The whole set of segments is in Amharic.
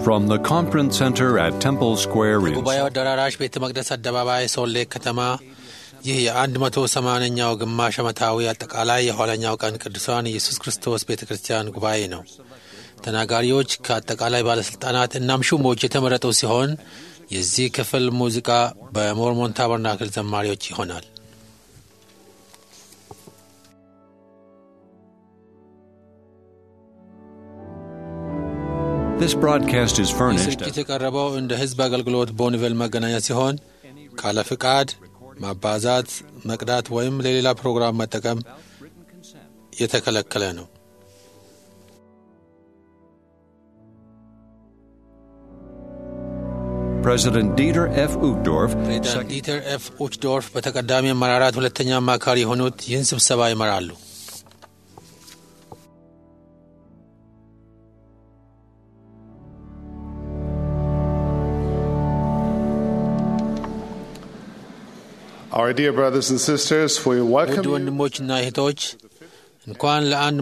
From the Conference Center at Temple Square in ጉባኤው አዳራሽ ቤተ መቅደስ አደባባይ ሶሌ ከተማ ይህ የ180ኛው ግማሽ ዓመታዊ አጠቃላይ የኋለኛው ቀን ቅዱሳን ኢየሱስ ክርስቶስ ቤተክርስቲያን ጉባኤ ነው። ተናጋሪዎች ከአጠቃላይ ባለስልጣናት እናም ሹሞች የተመረጡ ሲሆን የዚህ ክፍል ሙዚቃ በሞርሞን ታበርናክል ዘማሪዎች ይሆናል። This broadcast is furnished የተቀረበው እንደ ህዝብ አገልግሎት ቦኒቬል መገናኛ ሲሆን ካለ ፍቃድ ማባዛት መቅዳት ወይም ለሌላ ፕሮግራም መጠቀም የተከለከለ ነው። President Dieter F. Uchtdorf በተቀዳሚ አመራራት ሁለተኛ አማካሪ የሆኑት ይህን ስብሰባ ይመራሉ። Our dear brothers and sisters, we welcome you ወንድሞችና እህቶች እንኳን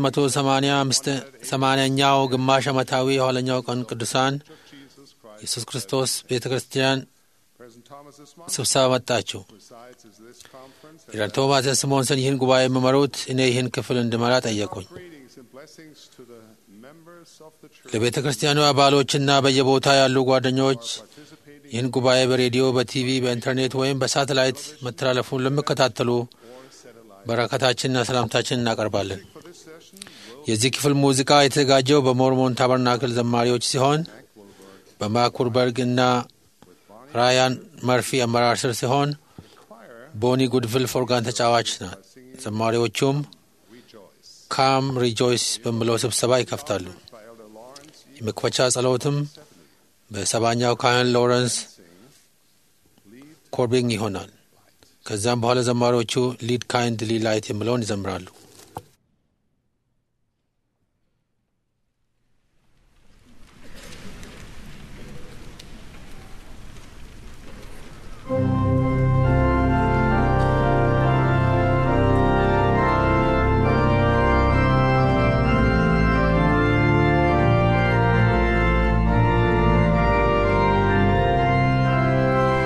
ለ180ኛው ግማሽ ዓመታዊ የኋለኛው ቀን ቅዱሳን ኢየሱስ ክርስቶስ ቤተክርስቲያን ስብሰባ መጣችሁ። ቶማስ ስሞንሰን ይህን ጉባኤ የሚመሩት እኔ ይህን ክፍል እንድመራ ጠየቁኝ። ለቤተክርስቲያኑ አባሎችና በየቦታ ያሉ ጓደኞች ይህን ጉባኤ በሬዲዮ፣ በቲቪ፣ በኢንተርኔት ወይም በሳተላይት መተላለፉን ለሚከታተሉ በረከታችንና ሰላምታችንን እናቀርባለን። የዚህ ክፍል ሙዚቃ የተዘጋጀው በሞርሞን ታበርናክል ዘማሪዎች ሲሆን በማኩርበርግ እና ራያን መርፊ አመራር ስር ሲሆን ቦኒ ጉድቪል ኦርጋን ተጫዋች ናት። ዘማሪዎቹም ካም ሪጆይስ በሚለው ስብሰባ ይከፍታሉ። የመክፈቻ ጸሎትም በሰባኛው ካህን ሎረንስ ኮርቢንግ ይሆናል። ከዛም በኋላ ዘማሪዎቹ ሊድ ካይንድሊ ላይት የሚለውን ይዘምራሉ።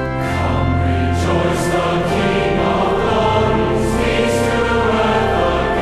Rejoice, the King of glory speaks to earth.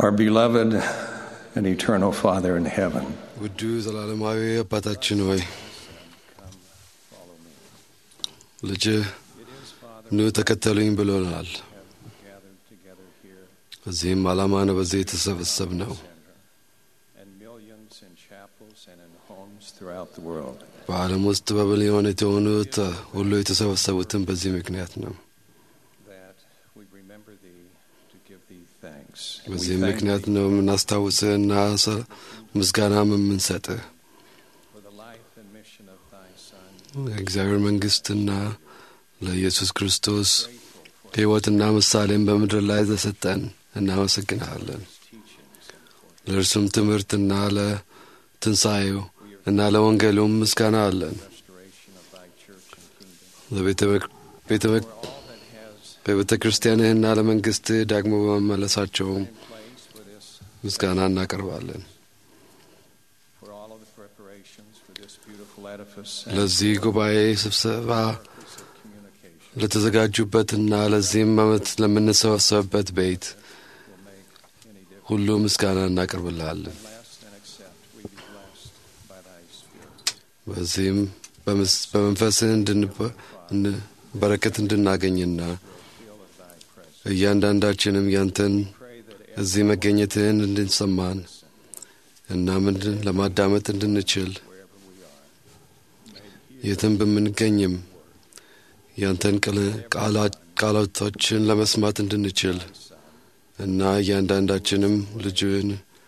Our beloved and eternal Father in heaven, ውዱ ዘላለማዊ አባታችን ሆይ ልጅህ ኑ ተከተሉኝ ብሎናል። እዚህም ዓላማ ነው በዚህ የተሰበሰብነው። በዓለም ውስጥ በሚሊዮን የተሆኑት ሁሉ የተሰበሰቡትን በዚህ ምክንያት ነው። በዚህ ምክንያት ነው የምናስታውስህና ምስጋናም የምንሰጥህ ለእግዚአብሔር መንግሥትና ለኢየሱስ ክርስቶስ ሕይወትና ምሳሌም በምድር ላይ ተሰጠን። እናመሰግንሃለን። ለእርሱም ትምህርትና ለትንሣኤው እና ለወንጌሉም ምስጋና አለን። በቤተ ክርስቲያንህና ለመንግሥትህ ዳግሞ በመመለሳቸውም ምስጋና እናቀርባለን። ለዚህ ጉባኤ ስብሰባ ለተዘጋጁበትና ለዚህም ዓመት ለምንሰበሰብበት ቤት ሁሉ ምስጋና እናቀርብልሃለን። በዚህም በመንፈስህ በረከት እንድናገኝና እያንዳንዳችንም ያንተን እዚህ መገኘትህን እንድንሰማን እና ለማዳመጥ እንድንችል የትም በምንገኝም ያንተን ቃላቶችን ለመስማት እንድንችል እና እያንዳንዳችንም ልጅህን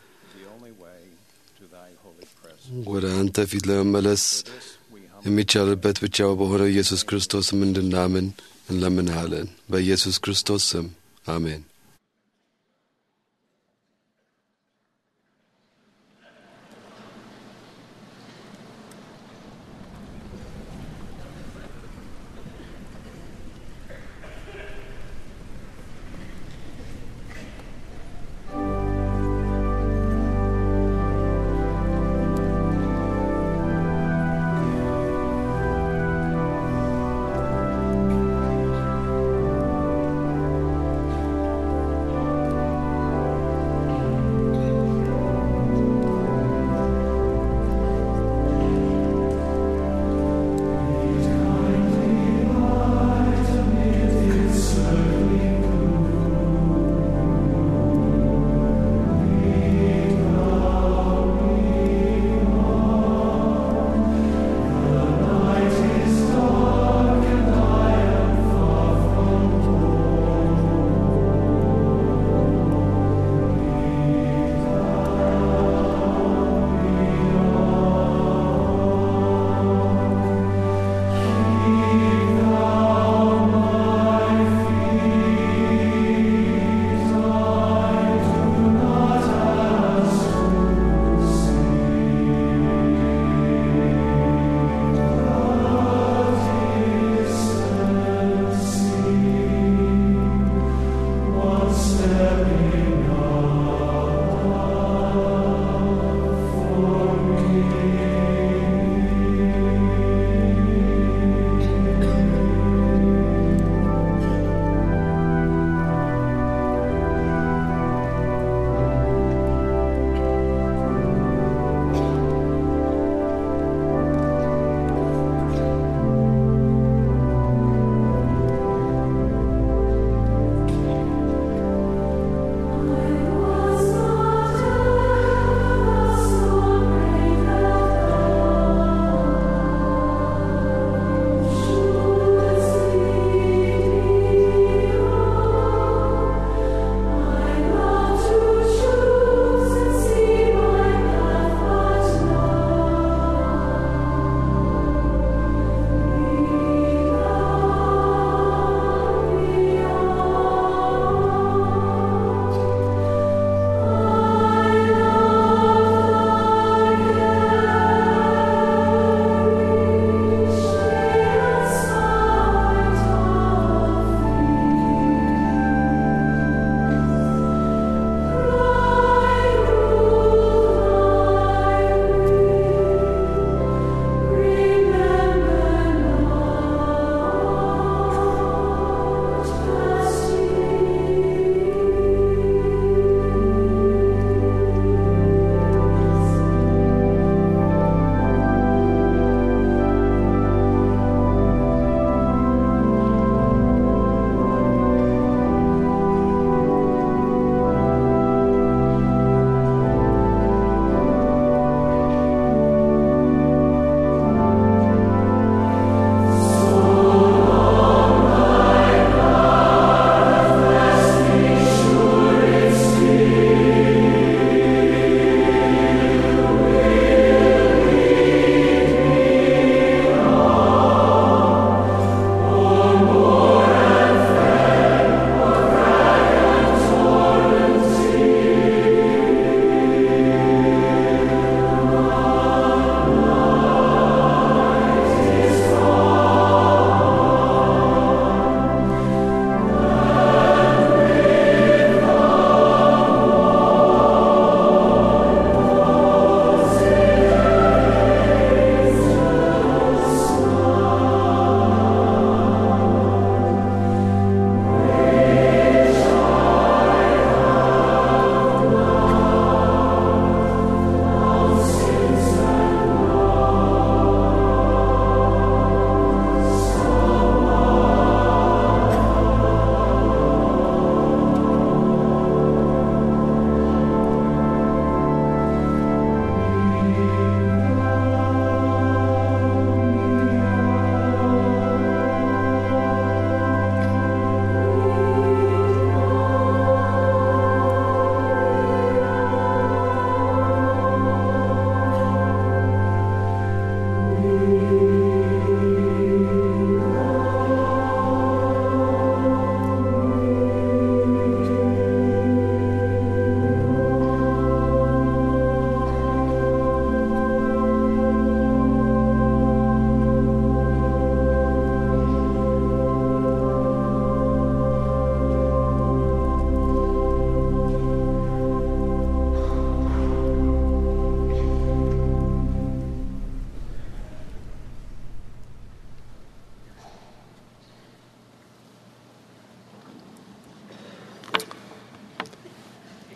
ወደ አንተ ፊት ለመመለስ የሚቻልበት ብቻ በሆነው ኢየሱስ ክርስቶስም እንድናምን እንለምንሃለን። በኢየሱስ ክርስቶስ ስም አሜን።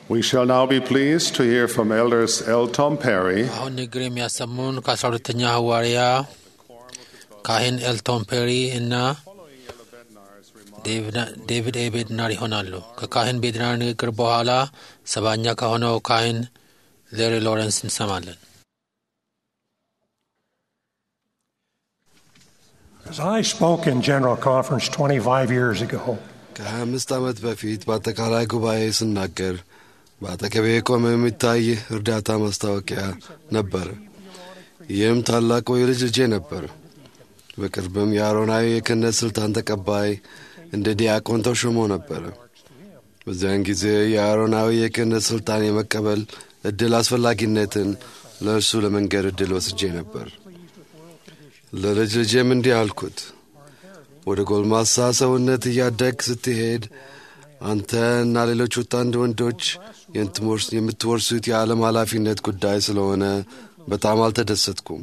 We shall now be pleased to hear from Elders L. Tom Perry አሁን ንግግር የሚያሰሙን ከ12ኛ ሐዋርያ ካህን ኤልቶን ፔሪ እና ዴቪድ ኤ ቤድናር ይሆናሉ። ከካህን ቤድናር ንግግር በኋላ ሰባኛ ከሆነው ካህን ሌሪ ሎረንስ እንሰማለን። As I spoke in General Conference 25 years ago, ከ25 ዓመት በፊት በአጠቃላይ ጉባኤ ስናገር በአጠገቤ የቆመ የሚታይ እርዳታ ማስታወቂያ ነበር። ይህም ታላቁ የልጅ ልጄ ነበር። በቅርብም የአሮናዊ የክህነት ስልጣን ተቀባይ እንደ ዲያቆን ተሾሞ ነበር። በዚያን ጊዜ የአሮናዊ የክህነት ስልጣን የመቀበል እድል አስፈላጊነትን ለእርሱ ለመንገድ እድል ወስጄ ነበር። ለልጅ ልጄም እንዲህ አልኩት፣ ወደ ጎልማሳ ሰውነት እያደግ ስትሄድ አንተ እና ሌሎች ወጣት ወንዶች የምትወርሱት የዓለም ኃላፊነት ጉዳይ ስለሆነ በጣም አልተደሰትኩም።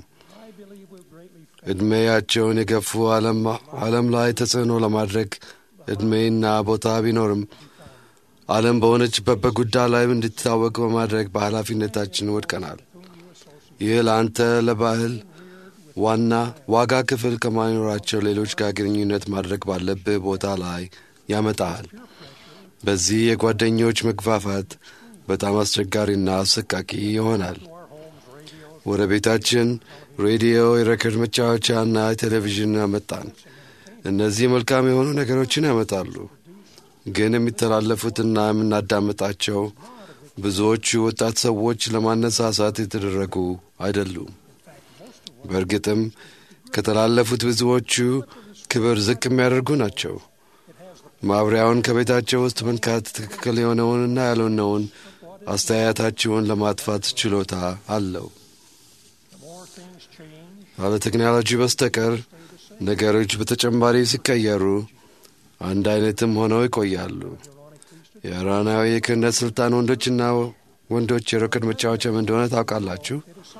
ዕድሜያቸውን የገፉ ዓለም ላይ ተጽዕኖ ለማድረግ ዕድሜና ቦታ ቢኖርም ዓለም በሆነችበት በጉዳይ ላይ እንድትታወቅ በማድረግ በኃላፊነታችን ወድቀናል። ይህ ለአንተ ለባህል ዋጋ ክፍል ከማይኖራቸው ሌሎች ጋር ግንኙነት ማድረግ ባለብህ ቦታ ላይ ያመጣሃል። በዚህ የጓደኞች መግፋፋት በጣም አስቸጋሪና አሰቃቂ ይሆናል። ወደ ቤታችን ሬዲዮ፣ የሬኮርድ መጫወቻና ቴሌቪዥን ያመጣን። እነዚህ መልካም የሆኑ ነገሮችን ያመጣሉ፣ ግን የሚተላለፉትና የምናዳምጣቸው ብዙዎቹ ወጣት ሰዎች ለማነሳሳት የተደረጉ አይደሉም። በእርግጥም ከተላለፉት ብዙዎቹ ክብር ዝቅ የሚያደርጉ ናቸው። ማብሪያውን ከቤታቸው ውስጥ መንካት ትክክል የሆነውንና ያልሆነውን አስተያየታቸውን ለማጥፋት ችሎታ አለው። ያለ ቴክኖሎጂ በስተቀር ነገሮች በተጨማሪ ሲቀየሩ አንድ አይነትም ሆነው ይቆያሉ። የአሮናዊ የክህነት ስልጣን ወንዶች የሬኮርድ መጫወቻም እንደሆነ ታውቃላችሁ።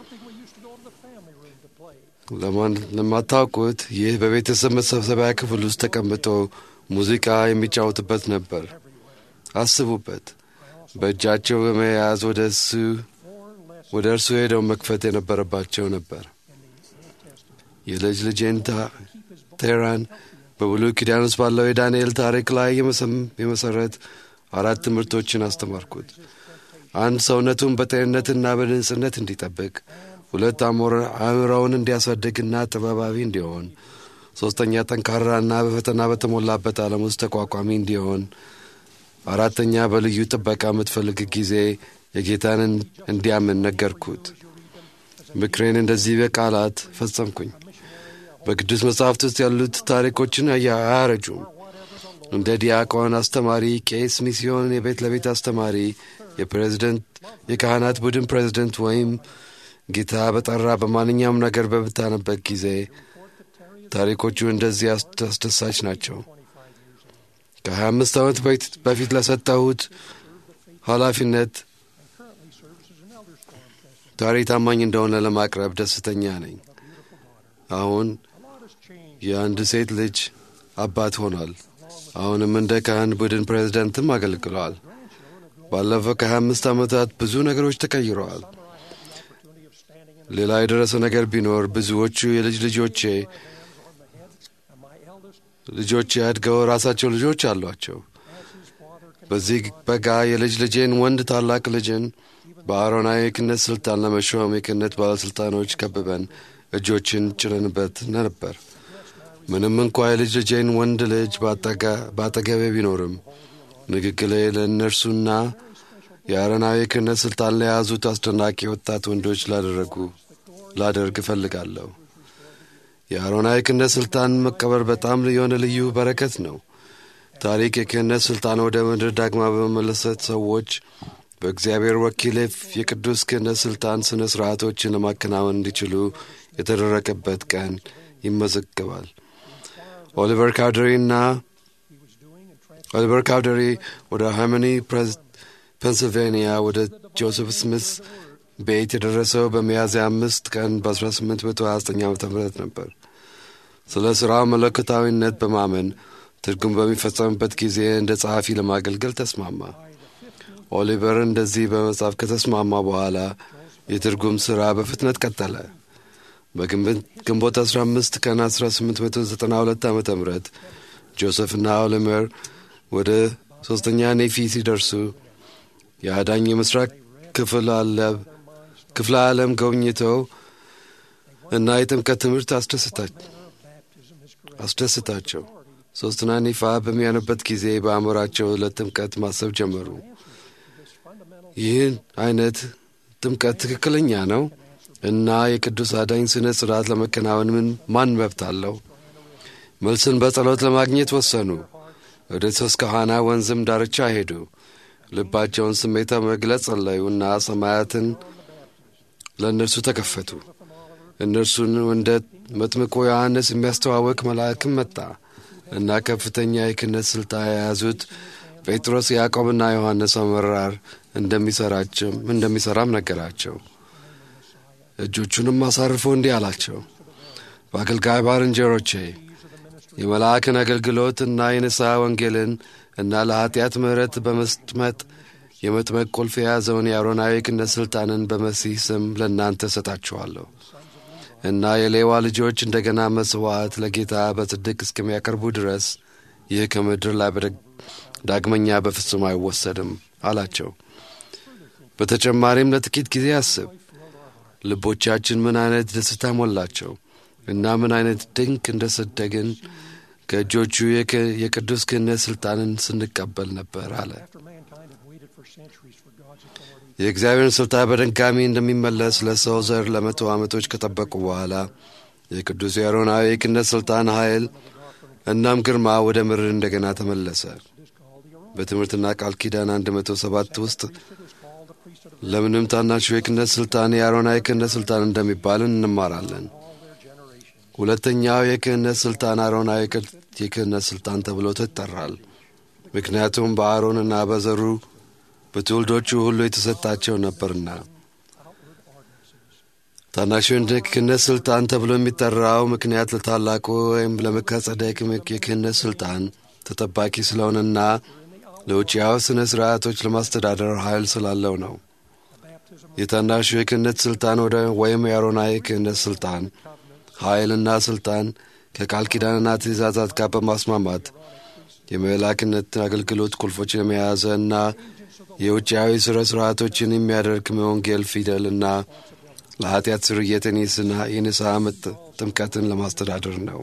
ለማታውቁት ይህ በቤተሰብ መሰብሰቢያ ክፍል ውስጥ ተቀምጦ ሙዚቃ የሚጫወትበት ነበር። አስቡበት። በእጃቸው በመያዝ ወደ እርሱ ሄደው መክፈት የነበረባቸው ነበር። የልጅ ልጄን ቴራን በብሉይ ኪዳን ውስጥ ባለው የዳንኤል ታሪክ ላይ የመሠረት 4 ትምህርቶችን አስተማርኩት። 1 ሰውነቱን በጤንነትና በንጽህነት እንዲጠብቅ፣ 2 አእምሮውን እንዲያሳድግና ጥበባዊ እንዲሆን፣ 3ኛ ጠንካራና በፈተና በተሞላበት ዓለም ውስጥ ተቋቋሚ እንዲሆን፣ 4ኛ በልዩ ጥበቃ የምትፈልግ ጊዜ የጌታን እንዲያምን ነገርኩት። ምክሬን እንደዚህ በቃላት ፈጸምኩኝ። በቅዱስ መጽሐፍት ውስጥ ያሉት ታሪኮችን አያረጁም። እንደ ዲያቆን፣ አስተማሪ፣ ቄስ፣ ሚስዮን፣ የቤት ለቤት አስተማሪ፣ የካህናት ቡድን ፕሬዝደንት ወይም ጌታ በጠራ በማንኛውም ነገር በምታነበት ጊዜ ታሪኮቹ እንደዚህ አስደሳች ናቸው። ከ25 ዓመት በፊት ለሰጠሁት ኃላፊነት ታሪክ ታማኝ እንደሆነ ለማቅረብ ደስተኛ ነኝ። አሁን የአንድ ሴት ልጅ አባት ሆኗል። አሁንም እንደ ካህን ቡድን ፕሬዝደንትም አገልግሏል። ባለፈው ከ25 ዓመታት ብዙ ነገሮች ተቀይረዋል። ሌላ የደረሰ ነገር ቢኖር ብዙዎቹ የልጅ ልጆቼ አድገው ራሳቸው ልጆች አሏቸው። በዚህ በጋ የልጅ ልጄን ወንድ ታላቅ ልጅን በአሮናዊ የክህነት ስልጣን ለመሾም የክህነት ባለሥልጣኖች ከብበን እጆችን ጭነንበት ነበር። ምንም እንኳ የልጅ ልጄን ወንድ ልጅ በአጠገቤ ቢኖርም ንግግሬ ለእነርሱና የአሮናዊ የክህነት ስልጣን ለያዙት አስደናቂ ወጣት ወንዶች ላደርግ እፈልጋለሁ። የአሮናዊ የክህነት ስልጣን መቀበል በጣም የሆነ ልዩ በረከት ነው። ታሪክ የክህነት ስልጣን ወደ ምድር ዳግማ በመመለሰት ሰዎች በእግዚአብሔር ወኪል የቅዱስ ክህነት ስልጣን ስነ ስርዓቶችን ለማከናወን እንዲችሉ የተደረገበት ቀን ይመዘገባል። ኦሊቨር ካውደሪ ወደ ሃርመኒ ፔንስልቬንያ ወደ ጆሴፍ ስሚስ ቤት የደረሰው በሚያዝያ 5 ቀን በ1829 ዓ.ም ነበር። ስለ ሥራው መለኮታዊነት በማመን ትርጉም በሚፈጸምበት ጊዜ እንደ ጸሐፊ ለማገልገል ተስማማ። ኦሊቨር እንደዚህ በመጻፍ ከተስማማ በኋላ የትርጉም ሥራ በፍጥነት ቀጠለ። በግንቦት 15 ቀን 1892 ዓ.ም ጆሴፍና ኦሊቨር ወደ ሦስተኛ ኔፊ ሲደርሱ የአዳኝ የምሥራቅ ክፍለ ዓለም ጎብኝተው እና የጥምቀት ትምህርት አስደስታቸው። ሦስተኛ ኔፋ በሚያነበት ጊዜ በአእምሯቸው ለጥምቀት ማሰብ ጀመሩ። ይህን አይነት ጥምቀት ትክክለኛ ነው እና የቅዱስ አዳኝ ስነ ሥርዓት ለመከናወን ማን መብት አለው? መልስን በጸሎት ለማግኘት ወሰኑ። ወደ ሶስካሃና ወንዝም ዳርቻ ሄዱ። ልባቸውን ስሜታ መግለጽ ጸለዩና ሰማያትን ለእነርሱ ተከፈቱ። እነርሱን እንደ መጥምቁ ዮሐንስ የሚያስተዋውቅ መልአክም መጣ እና ከፍተኛ የክህነት ሥልጣን የያዙት ጴጥሮስ፣ ያዕቆብና ዮሐንስ አመራር እንደሚሠራም ነገራቸው። እጆቹንም አሳርፎ እንዲህ አላቸው፣ በአገልጋይ ባልንጀሮቼ የመልአክን አገልግሎት እና የንስሐ ወንጌልን እና ለኀጢአት ምሕረት በመስጠት የመጥመቅ ቁልፍ የያዘውን የአሮናዊ ክህነት ሥልጣንን በመሲህ ስም ለእናንተ እሰጣችኋለሁ እና የሌዋ ልጆች እንደገና መሥዋዕት ለጌታ በጽድቅ እስከሚያቀርቡ ድረስ ይህ ከምድር ላይ ዳግመኛ በፍጹም አይወሰድም አላቸው። በተጨማሪም ለጥቂት ጊዜ አስብ። ልቦቻችን ምን አይነት ደስታ ሞላቸው እና ምን አይነት ድንቅ እንደሰደግን ከእጆቹ የቅዱስ ክህነት ሥልጣንን ስንቀበል ነበር አለ። የእግዚአብሔርን ሥልጣን በድጋሚ እንደሚመለስ ለሰው ዘር ለመቶ ዓመቶች ከጠበቁ በኋላ የቅዱስ የአሮናዊ ክህነት ሥልጣን ኃይል እናም ግርማ ወደ ምድር እንደገና ተመለሰ። በትምህርትና ቃል ኪዳን 107 ውስጥ ለምንም ታናሹ የክህነት ሥልጣን የአሮናዊ ክህነት ሥልጣን እንደሚባል እንማራለን። ሁለተኛው የክህነት ሥልጣን አሮናዊ የክህነት ሥልጣን ተብሎ ይጠራል። ምክንያቱም በአሮንና በዘሩ በትውልዶቹ ሁሉ የተሰጣቸው ነበርና። ታናሹ የክህነት ሥልጣን ተብሎ የሚጠራው ምክንያት ለታላቁ ወይም ለመልከ-ጼዴቅ የክህነት ሥልጣን ተጠባቂ ስለሆነና ለውጭያዊ ሥነ ሥርዓቶች ለማስተዳደር ኃይል ስላለው ነው። የታናሹ የክህነት ሥልጣን ወይም የአሮናዊ ክህነት ሥልጣን ኃይልና ሥልጣን ከቃል ኪዳንና ትእዛዛት ጋር በማስማማት የመላክነት አገልግሎት ቁልፎችን የመያዘ እና የውጭያዊ ሥነ ሥርዓቶችን የሚያደርግ የወንጌል ፊደልና ለኀጢአት ስርየትን የንስሐ ጥምቀትን ለማስተዳደር ነው።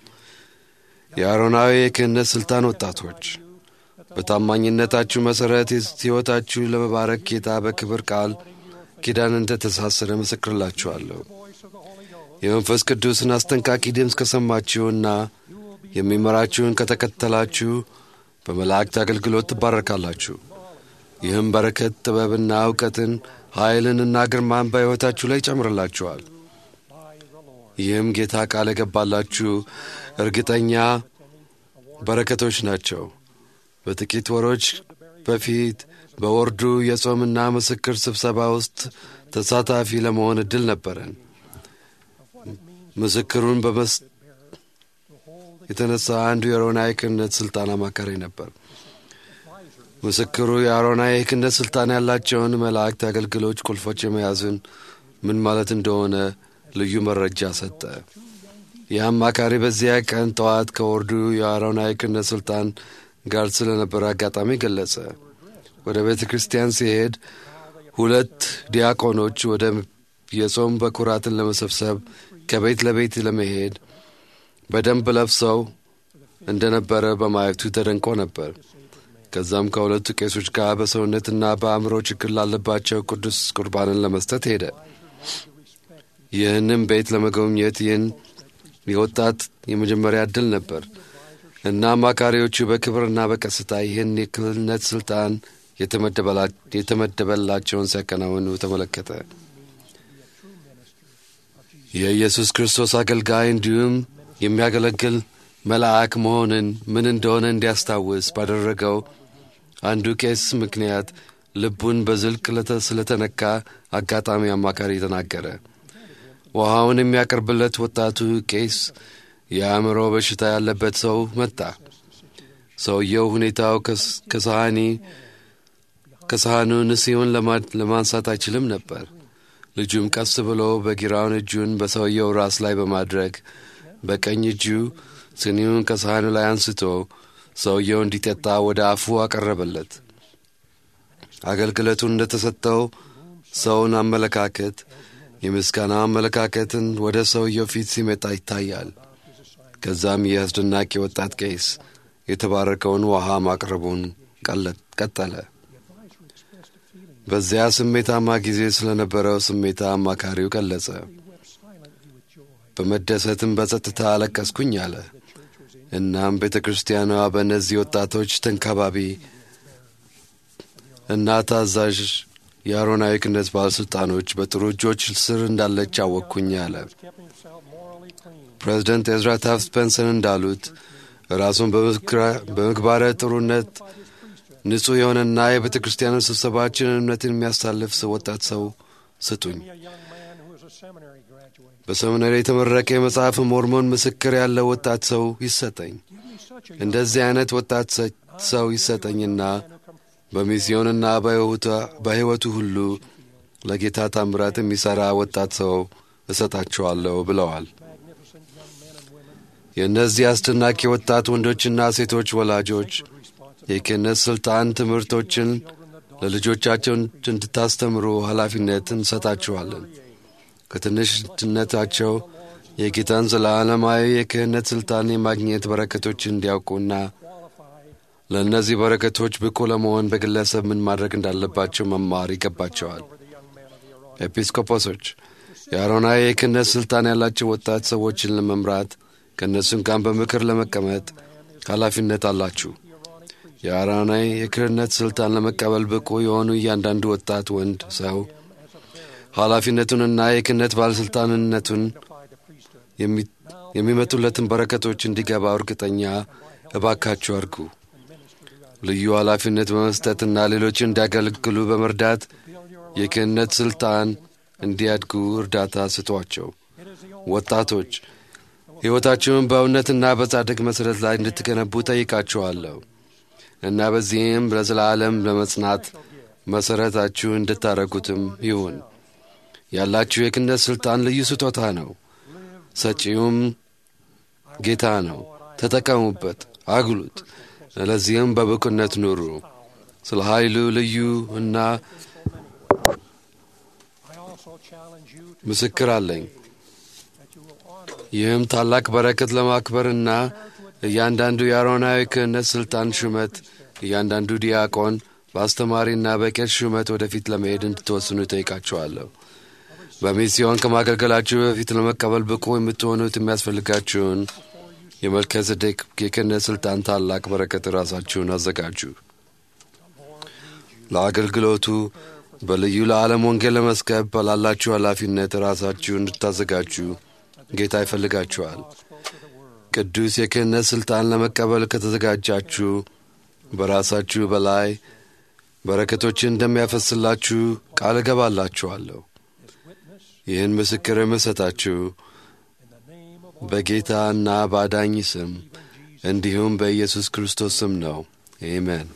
የአሮናዊ የክህነት ሥልጣን ወጣቶች በታማኝነታችሁ መሠረት ሕይወታችሁ ለመባረክ ጌታ በክብር ቃል ኪዳን እንደተሳሰረ መሰክርላችኋለሁ። የመንፈስ ቅዱስን አስጠንቃቂ ድምፅ ከሰማችሁና የሚመራችሁን ከተከተላችሁ በመላእክት አገልግሎት ትባረካላችሁ። ይህም በረከት፣ ጥበብና እውቀትን፣ ኃይልንና ግርማን በሕይወታችሁ ላይ ይጨምርላችኋል። ይህም ጌታ ቃል የገባላችሁ እርግጠኛ በረከቶች ናቸው። በጥቂት ወሮች በፊት በወርዱ የጾምና ምስክር ስብሰባ ውስጥ ተሳታፊ ለመሆን ዕድል ነበረን። ምስክሩን የተነሳ አንዱ የአሮናዊ ክህነት ሥልጣን አማካሪ ነበር። ምስክሩ የአሮናዊ ክህነት ሥልጣን ያላቸውን መላእክት አገልግሎች ቁልፎች የመያዝን ምን ማለት እንደሆነ ልዩ መረጃ ሰጠ። ይህ አማካሪ በዚያ ቀን ጠዋት ከወርዱ የአሮናዊ ክህነት ሥልጣን ጋር ስለነበረ አጋጣሚ ገለጸ። ወደ ቤተ ክርስቲያን ሲሄድ 2 ዲያቆኖች ወደ የጾም በኩራትን ለመሰብሰብ ከቤት ለቤት ለመሄድ በደንብ ለብሰው እንደነበረ በማየቱ ተደንቆ ነበር። ከዛም ከሁለቱ ቄሶች ጋር በሰውነትና በአእምሮ ችግር ላለባቸው ቅዱስ ቁርባንን ለመስጠት ሄደ። ይህንም ቤት ለመጎብኘት የወጣት የመጀመሪያ ዕድል ነበር እና አማካሪዎቹ በክብርና በቀስታ ይህን የክህነት ሥልጣን የተመደበላቸውን ሲያከናውኑ ተመለከተ። የኢየሱስ ክርስቶስ አገልጋይ እንዲሁም የሚያገለግል መልአክ መሆንን ምን እንደሆነ እንዲያስታውስ ባደረገው አንዱ ቄስ ምክንያት ልቡን በዝልቅ ስለተነካ አጋጣሚ አማካሪ ተናገረ። ውሃውን የሚያቀርብለት ወጣቱ ቄስ የአእምሮ በሽታ ያለበት ሰው መጣ። ሰውየው ሁኔታው ከሳህኒ ከሳህኑ ንስዮን ለማንሳት አይችልም ነበር። ልጁም ቀስ ብሎ በግራውን እጁን በሰውየው ራስ ላይ በማድረግ በቀኝ እጁ ስኒውን ከሳህኑ ላይ አንስቶ ሰውየው እንዲጠጣ ወደ አፉ አቀረበለት። አገልግሎቱን እንደተሰጠው ሰውን አመለካከት የምስጋና አመለካከትን ወደ ሰውየው ፊት ሲመጣ ይታያል። ከዛም ይህ አስደናቂ ወጣት ቄስ የተባረከውን ውሃ ማቅረቡን ቀጠለ። በዚያ ስሜታማ ጊዜ ስለነበረው ስሜታ አማካሪው ገለጸ። በመደሰትም በጸጥታ አለቀስኩኝ አለ። እናም ቤተ ክርስቲያኗ በእነዚህ ወጣቶች ተንከባቢ እና ታዛዥ የአሮናዊ ክህነት ባለሥልጣኖች በጥሩ እጆች ስር እንዳለች አወቅኩኝ አለ። ፕሬዚደንት ኤዝራ ታፍት ስፔንሰን እንዳሉት ራሱን በምግባረ ጥሩነት ንጹሕ የሆነና የቤተ ክርስቲያንን ስብሰባችን እምነትን የሚያሳልፍ ወጣት ሰው ስጡኝ። በሰሚናሪ የተመረቀ የመጽሐፍ ሞርሞን ምስክር ያለው ወጣት ሰው ይሰጠኝ። እንደዚህ አይነት ወጣት ሰው ይሰጠኝና በሚስዮንና በሕይወቱ ሁሉ ለጌታ ታምራት የሚሠራ ወጣት ሰው እሰጣቸዋለሁ ብለዋል። የእነዚህ አስደናቂ ወጣት ወንዶችና ሴቶች ወላጆች የክህነት ሥልጣን ትምህርቶችን ለልጆቻቸው እንድታስተምሩ ኃላፊነት እንሰጣቸዋለን። ከትንሽነታቸው የጌታን ዘላለማዊ የክህነት ሥልጣን የማግኘት በረከቶችን እንዲያውቁና ለእነዚህ በረከቶች ብቁ ለመሆን በግለሰብ ምን ማድረግ እንዳለባቸው መማር ይገባቸዋል። ኤጲስቆጶሶች የአሮናዊ የክህነት ሥልጣን ያላቸው ወጣት ሰዎችን ለመምራት ከእነሱም ጋር በምክር ለመቀመጥ ኃላፊነት አላችሁ። የአሮናዊ የክህነት ሥልጣን ለመቀበል ብቁ የሆኑ እያንዳንዱ ወጣት ወንድ ሰው ኃላፊነቱንና የክህነት ባለሥልጣንነቱን የሚመጡለትን በረከቶች እንዲገባ እርግጠኛ እባካችሁ አድርጉ። ልዩ ኃላፊነት በመስጠትና ሌሎችን እንዲያገለግሉ በመርዳት የክህነት ሥልጣን እንዲያድጉ እርዳታ ስጧቸው። ወጣቶች ሕይወታችሁን በእውነትና በጻድቅ መሠረት ላይ እንድትገነቡ ጠይቃችኋለሁ እና በዚህም ለዘላለም ለመጽናት መሠረታችሁ እንድታረጉትም ይሁን። ያላችሁ የክህነት ሥልጣን ልዩ ስጦታ ነው። ሰጪውም ጌታ ነው። ተጠቀሙበት፣ አግሉት። ለዚህም በብቁነት ኑሩ። ስለ ኃይሉ ልዩ እና ምስክር አለኝ። ይህም ታላቅ በረከት ለማክበርና እያንዳንዱ የአሮናዊ ክህነት ሥልጣን ሹመት እያንዳንዱ ዲያቆን በአስተማሪና በቄስ ሹመት ወደፊት ለመሄድ እንድትወስኑ ጠይቃችኋለሁ። በሚስዮን ከማገልገላችሁ በፊት ለመቀበል ብቁ የምትሆኑት የሚያስፈልጋችሁን የመልከጼዴቅ የክህነት ሥልጣን ታላቅ በረከት ራሳችሁን አዘጋጁ። ለአገልግሎቱ በልዩ ለዓለም ወንጌል ለመስበክ ባላችሁ ኃላፊነት ራሳችሁን እንድታዘጋጁ ጌታ ይፈልጋችኋል። ቅዱስ የክህነት ሥልጣን ለመቀበል ከተዘጋጃችሁ በራሳችሁ በላይ በረከቶችን እንደሚያፈስላችሁ ቃል እገባላችኋለሁ። ይህን ምስክር የምሰጣችሁ በጌታና በአዳኝ ስም እንዲሁም በኢየሱስ ክርስቶስ ስም ነው። አሜን።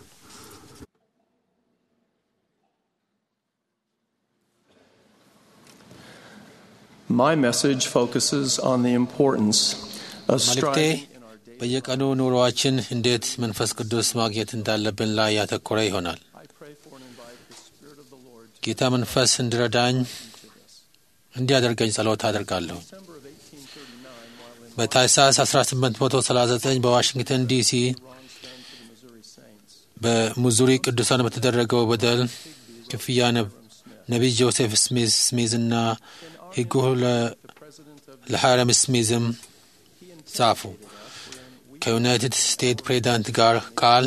My message focuses on the importance of መልእክቴ striving በየቀኑ ኑሮአችን እንዴት መንፈስ ቅዱስ ማግኘት እንዳለብን ላይ ያተኮረ ይሆናል። ጌታ መንፈስ እንዲረዳኝ እንዲያደርገኝ ጸሎት አደርጋለሁ። በታኅሳስ 1839 በዋሽንግተን ዲሲ በሙዙሪ ቅዱሳን በተደረገው በደል ክፍያ ነቢይ ጆሴፍ ስሚዝና ሕጉ ለሃረም ስሚዝም ጻፉ። ከዩናይትድ ስቴትስ ፕሬዚዳንት ጋር ቃል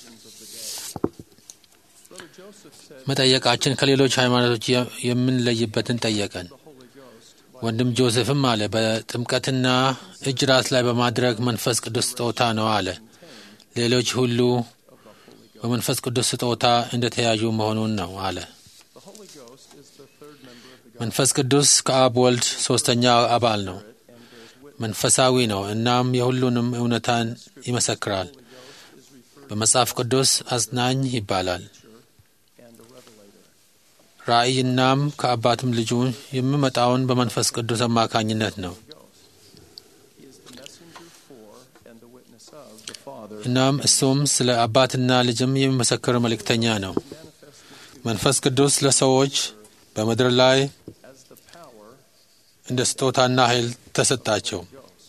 መጠየቃችን ከሌሎች ሃይማኖቶች የምንለይበትን ጠየቀን። ወንድም ጆሴፍም አለ በጥምቀትና እጅ ራስ ላይ በማድረግ መንፈስ ቅዱስ ስጦታ ነው አለ። ሌሎች ሁሉ በመንፈስ ቅዱስ ስጦታ እንደተያዩ መሆኑን ነው አለ። መንፈስ ቅዱስ ከአብ ወልድ ሦስተኛ አባል ነው። መንፈሳዊ ነው። እናም የሁሉንም እውነታን ይመሰክራል። በመጽሐፍ ቅዱስ አጽናኝ ይባላል። ራእይናም ከአባትም ልጁ የሚመጣውን በመንፈስ ቅዱስ አማካኝነት ነው። እናም እሱም ስለ አባትና ልጅም የሚመሰክር መልእክተኛ ነው። መንፈስ ቅዱስ ለሰዎች በምድር ላይ እንደ ስጦታና ኃይል ተሰጣቸው።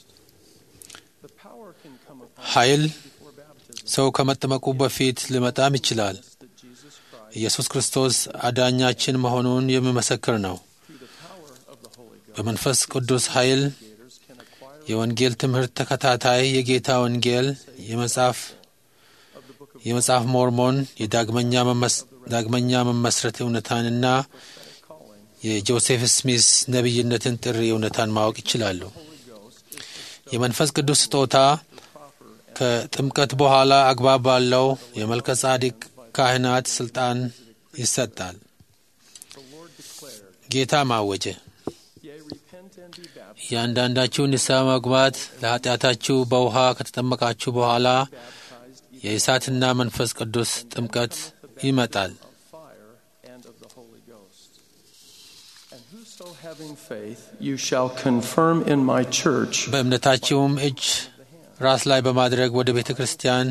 ኃይል ሰው ከመጠመቁ በፊት ሊመጣም ይችላል። ኢየሱስ ክርስቶስ አዳኛችን መሆኑን የሚመሰክር ነው። በመንፈስ ቅዱስ ኃይል የወንጌል ትምህርት ተከታታይ የጌታ ወንጌል፣ የመጽሐፍ ሞርሞን፣ የዳግመኛ መመስረት እውነታንና የጆሴፍ ስሚስ ነቢይነትን ጥሪ እውነታን ማወቅ ይችላሉ። የመንፈስ ቅዱስ ስጦታ ከጥምቀት በኋላ አግባብ ባለው የመልከ ጻዲቅ ካህናት ስልጣን ይሰጣል። ጌታ ማወጀ እያንዳንዳችሁ ንስሐ መግባት ለኃጢአታችሁ በውሃ ከተጠመቃችሁ በኋላ የእሳትና መንፈስ ቅዱስ ጥምቀት ይመጣል። በእምነታችሁም እጅ ራስ ላይ በማድረግ ወደ ቤተ ክርስቲያን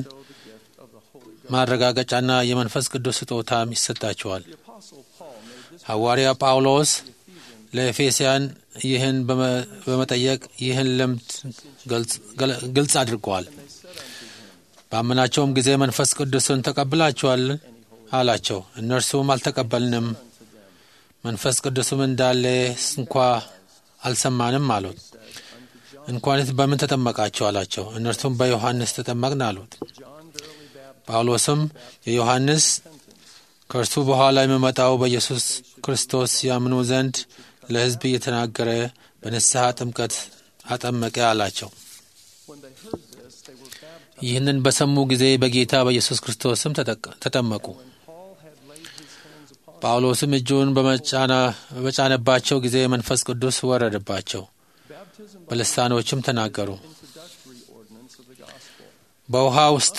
ማረጋገጫና የመንፈስ ቅዱስ ስጦታም ይሰጣቸዋል። ሐዋርያ ጳውሎስ ለኤፌስያን ይህን በመጠየቅ ይህን ልምድ ግልጽ አድርጓል። ባመናቸውም ጊዜ መንፈስ ቅዱስን ተቀብላችኋል አላቸው። እነርሱም አልተቀበልንም፣ መንፈስ ቅዱስም እንዳለ እንኳ አልሰማንም አሉት። እንኳንስ በምን ተጠመቃችሁ አላቸው። እነርሱም በዮሐንስ ተጠመቅን አሉት። ጳውሎስም የዮሐንስ ከእርሱ በኋላ የሚመጣው በኢየሱስ ክርስቶስ ያምኑ ዘንድ ለሕዝብ እየተናገረ በንስሐ ጥምቀት አጠመቀ አላቸው። ይህንን በሰሙ ጊዜ በጌታ በኢየሱስ ክርስቶስም ተጠመቁ። ጳውሎስም እጁን በጫነባቸው ጊዜ መንፈስ ቅዱስ ወረደባቸው፣ በልሳኖችም ተናገሩ። በውሃ ውስጥ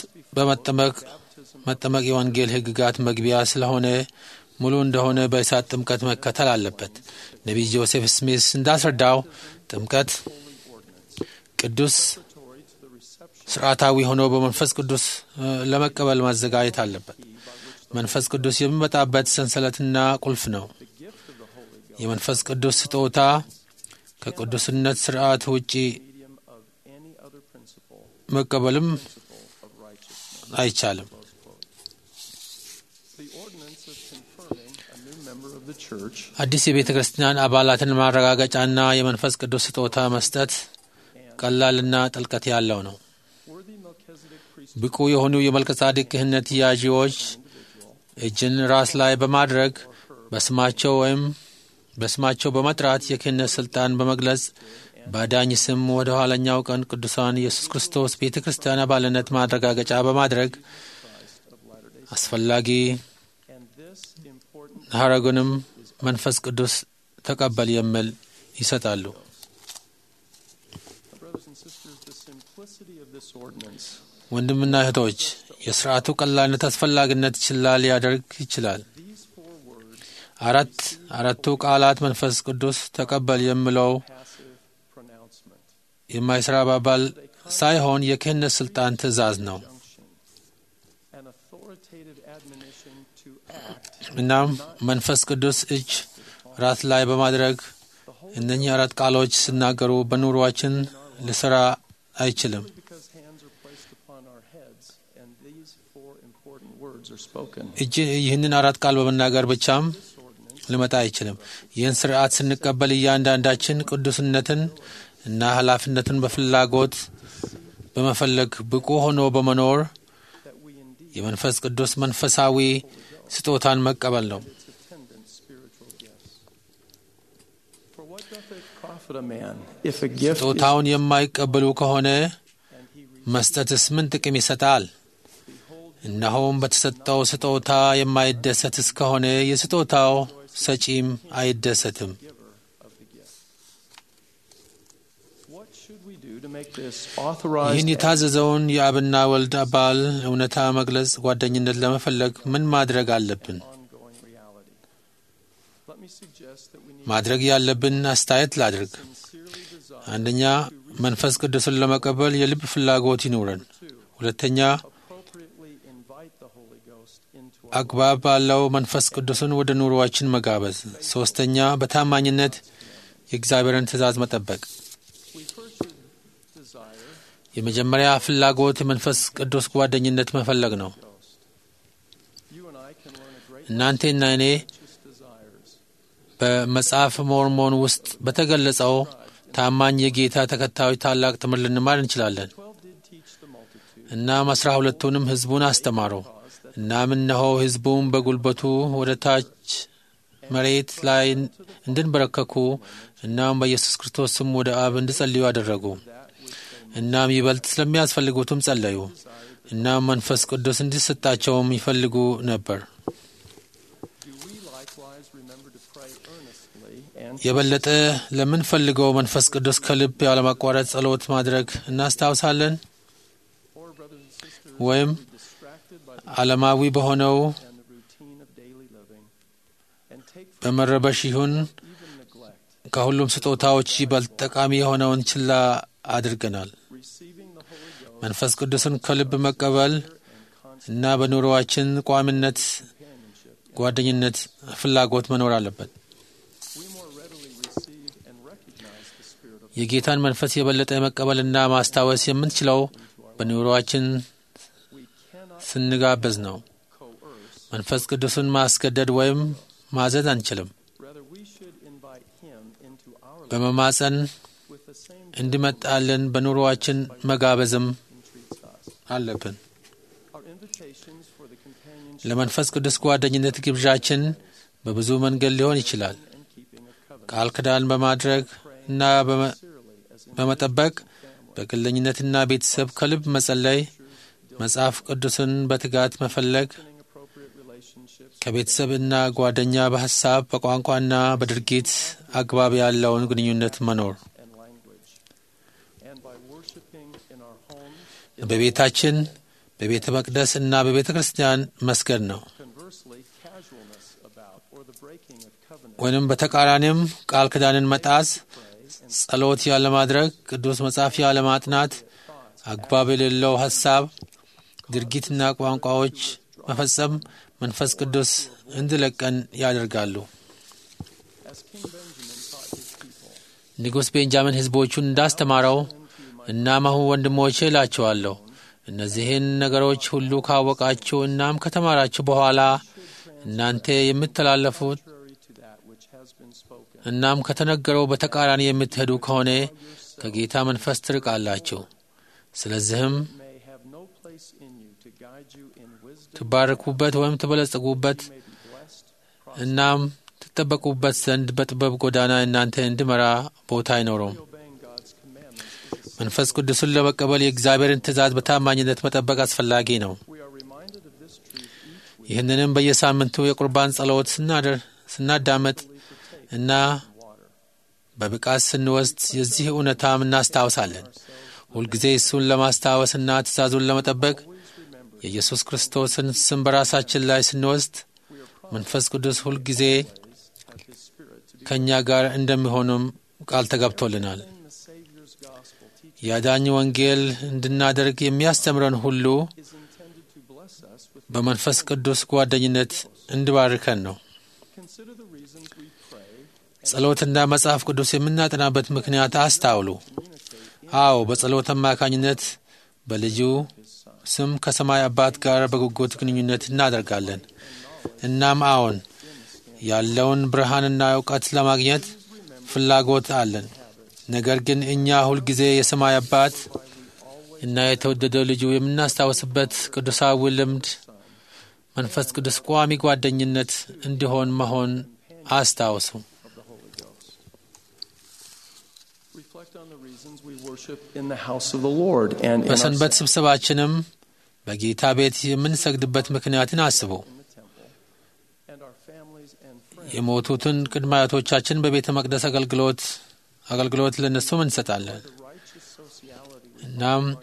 መጠመቅ የወንጌል ሕግጋት መግቢያ ስለሆነ ሙሉ እንደሆነ በእሳት ጥምቀት መከተል አለበት። ነቢይ ጆሴፍ ስሚስ እንዳስረዳው ጥምቀት ቅዱስ ስርዓታዊ ሆኖ በመንፈስ ቅዱስ ለመቀበል ማዘጋጀት አለበት። መንፈስ ቅዱስ የሚመጣበት ሰንሰለትና ቁልፍ ነው። የመንፈስ ቅዱስ ስጦታ ከቅዱስነት ስርዓት ውጪ መቀበልም አይቻልም። አዲስ የቤተ ክርስቲያን አባላትን ማረጋገጫና የመንፈስ ቅዱስ ስጦታ መስጠት ቀላልና ጥልቀት ያለው ነው። ብቁ የሆኑ የመልከ ጻዲቅ ክህነት ያዢዎች እጅን ራስ ላይ በማድረግ በስማቸው በመጥራት የክህነት ስልጣን በመግለጽ በአዳኝ ስም ወደ ኋለኛው ቀን ቅዱሳን ኢየሱስ ክርስቶስ ቤተ ክርስቲያን አባልነት ማረጋገጫ በማድረግ አስፈላጊ ሐረጉንም መንፈስ ቅዱስ ተቀበል የሚል ይሰጣሉ። ወንድምና እህቶች፣ የሥርዓቱ ቀላልነት አስፈላጊነት ችላ ሊያደርግ ይችላል። አራቱ ቃላት መንፈስ ቅዱስ ተቀበል የሚለው የማይሰራ አባባል ሳይሆን የክህነት ስልጣን ትእዛዝ ነው። እናም መንፈስ ቅዱስ እጅ ራስ ላይ በማድረግ እነኚህ አራት ቃሎች ሲናገሩ በኑሯችን ሊሰራ አይችልም። እጅ ይህንን አራት ቃል በመናገር ብቻም ሊመጣ አይችልም። ይህን ስርዓት ስንቀበል እያንዳንዳችን ቅዱስነትን እና ኃላፊነትን በፍላጎት በመፈለግ ብቁ ሆኖ በመኖር የመንፈስ ቅዱስ መንፈሳዊ ስጦታን መቀበል ነው። ስጦታውን የማይቀበሉ ከሆነ መስጠትስ ምን ጥቅም ይሰጣል? እነሆም በተሰጠው ስጦታ የማይደሰት እስከሆነ የስጦታው ሰጪም አይደሰትም። ይህን የታዘዘውን የአብና ወልድ አባል እውነታ መግለጽ ጓደኝነት ለመፈለግ ምን ማድረግ አለብን? ማድረግ ያለብን አስተያየት ላድርግ። አንደኛ መንፈስ ቅዱስን ለመቀበል የልብ ፍላጎት ይኑረን። ሁለተኛ አግባብ ባለው መንፈስ ቅዱስን ወደ ኑሮአችን መጋበዝ። ሶስተኛ በታማኝነት የእግዚአብሔርን ትእዛዝ መጠበቅ። የመጀመሪያ ፍላጎት የመንፈስ ቅዱስ ጓደኝነት መፈለግ ነው። እናንተና እኔ በመጽሐፍ ሞርሞን ውስጥ በተገለጸው ታማኝ የጌታ ተከታዮች ታላቅ ትምህርት ልንማር እንችላለን። እናም 12ቱንም ሕዝቡን አስተማሩ። እናም እነሆ ሕዝቡም በጉልበቱ ወደ ታች መሬት ላይ እንድንበረከኩ እናም በኢየሱስ ክርስቶስ ስም ወደ አብ እንዲጸልዩ አደረጉ። እናም ይበልጥ ስለሚያስፈልጉትም ጸለዩ። እናም መንፈስ ቅዱስ እንዲሰጣቸውም ይፈልጉ ነበር። የበለጠ ለምንፈልገው መንፈስ ቅዱስ ከልብ ያለማቋረጥ ጸሎት ማድረግ እናስታውሳለን ወይም ዓለማዊ በሆነው በመረበሽ ይሁን ከሁሉም ስጦታዎች ይበልጥ ጠቃሚ የሆነውን ችላ አድርገናል። መንፈስ ቅዱስን ከልብ መቀበል እና በኑሮአችን ቋሚነት፣ ጓደኝነት፣ ፍላጎት መኖር አለበት። የጌታን መንፈስ የበለጠ መቀበልና ማስታወስ የምንችለው በኑሮአችን ስንጋበዝ ነው። መንፈስ ቅዱስን ማስገደድ ወይም ማዘዝ አንችልም። በመማጸን እንዲመጣልን በኑሮአችን መጋበዝም አለብን። ለመንፈስ ቅዱስ ጓደኝነት ግብዣችን በብዙ መንገድ ሊሆን ይችላል። ቃል ኪዳን በማድረግ እና በመጠበቅ፣ በግለኝነትና ቤተሰብ ከልብ መጸለይ፣ መጽሐፍ ቅዱስን በትጋት መፈለግ፣ ከቤተሰብና ጓደኛ በሐሳብ በቋንቋና በድርጊት አግባብ ያለውን ግንኙነት መኖር፣ በቤታችን በቤተ መቅደስ እና በቤተ ክርስቲያን መስገድ ነው። ወይም በተቃራኒም ቃል ኪዳንን መጣስ፣ ጸሎት ያለማድረግ፣ ቅዱስ መጽሐፍ ያለማጥናት፣ አግባብ የሌለው ሐሳብ፣ ድርጊትና ቋንቋዎች መፈጸም መንፈስ ቅዱስ እንዲለቀን ያደርጋሉ። ንጉሥ ቤንጃሚን ሕዝቦቹን እንዳስተማረው እናም አሁን ወንድሞቼ እላችኋለሁ እነዚህን ነገሮች ሁሉ ካወቃችሁ እናም ከተማራችሁ በኋላ እናንተ የምትተላለፉት እናም ከተነገረው በተቃራኒ የምትሄዱ ከሆነ ከጌታ መንፈስ ትርቃላችሁ። ስለዚህም ትባረኩበት ወይም ትበለጽጉበት እናም ትጠበቁበት ዘንድ በጥበብ ጎዳና እናንተ እንዲመራ ቦታ አይኖረውም። መንፈስ ቅዱስን ለመቀበል የእግዚአብሔርን ትእዛዝ በታማኝነት መጠበቅ አስፈላጊ ነው። ይህንንም በየሳምንቱ የቁርባን ጸሎት ስናዳመጥ እና በብቃት ስንወስድ የዚህ እውነታም እናስታውሳለን። ሁልጊዜ እሱን ለማስታወስና ትእዛዙን ለመጠበቅ የኢየሱስ ክርስቶስን ስም በራሳችን ላይ ስንወስድ መንፈስ ቅዱስ ሁልጊዜ ከእኛ ጋር እንደሚሆኑም ቃል ተገብቶልናል። የአዳኝ ወንጌል እንድናደርግ የሚያስተምረን ሁሉ በመንፈስ ቅዱስ ጓደኝነት እንዲባርከን ነው። ጸሎትና መጽሐፍ ቅዱስ የምናጠናበት ምክንያት አስታውሉ። አዎ፣ በጸሎት አማካኝነት በልጁ ስም ከሰማይ አባት ጋር በጉጉት ግንኙነት እናደርጋለን። እናም አዎን ያለውን ብርሃንና እውቀት ለማግኘት ፍላጎት አለን። ነገር ግን እኛ ሁልጊዜ የሰማይ አባት እና የተወደደው ልጁ የምናስታውስበት ቅዱሳዊ ልምድ መንፈስ ቅዱስ ቋሚ ጓደኝነት እንዲሆን መሆን አስታውሱ። በሰንበት ስብሰባችንም በጌታ ቤት የምንሰግድበት ምክንያትን አስቡ። የሞቱትን ቅድመ አያቶቻችን በቤተ መቅደስ አገልግሎት ለነሱም እንሰጣለን። እናም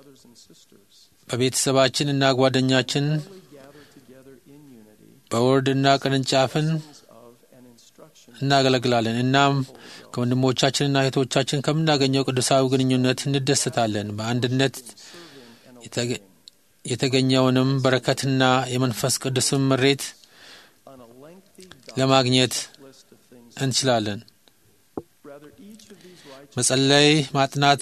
በቤተሰባችን እና ጓደኛችን በወርድና ቅርንጫፍን እናገለግላለን። እናም ከወንድሞቻችንና እህቶቻችን ከምናገኘው ቅዱሳዊ ግንኙነት እንደሰታለን። በአንድነት የተገኘውንም በረከትና የመንፈስ ቅዱስን ምሬት ለማግኘት እንችላለን። መጸለይ፣ ማጥናት፣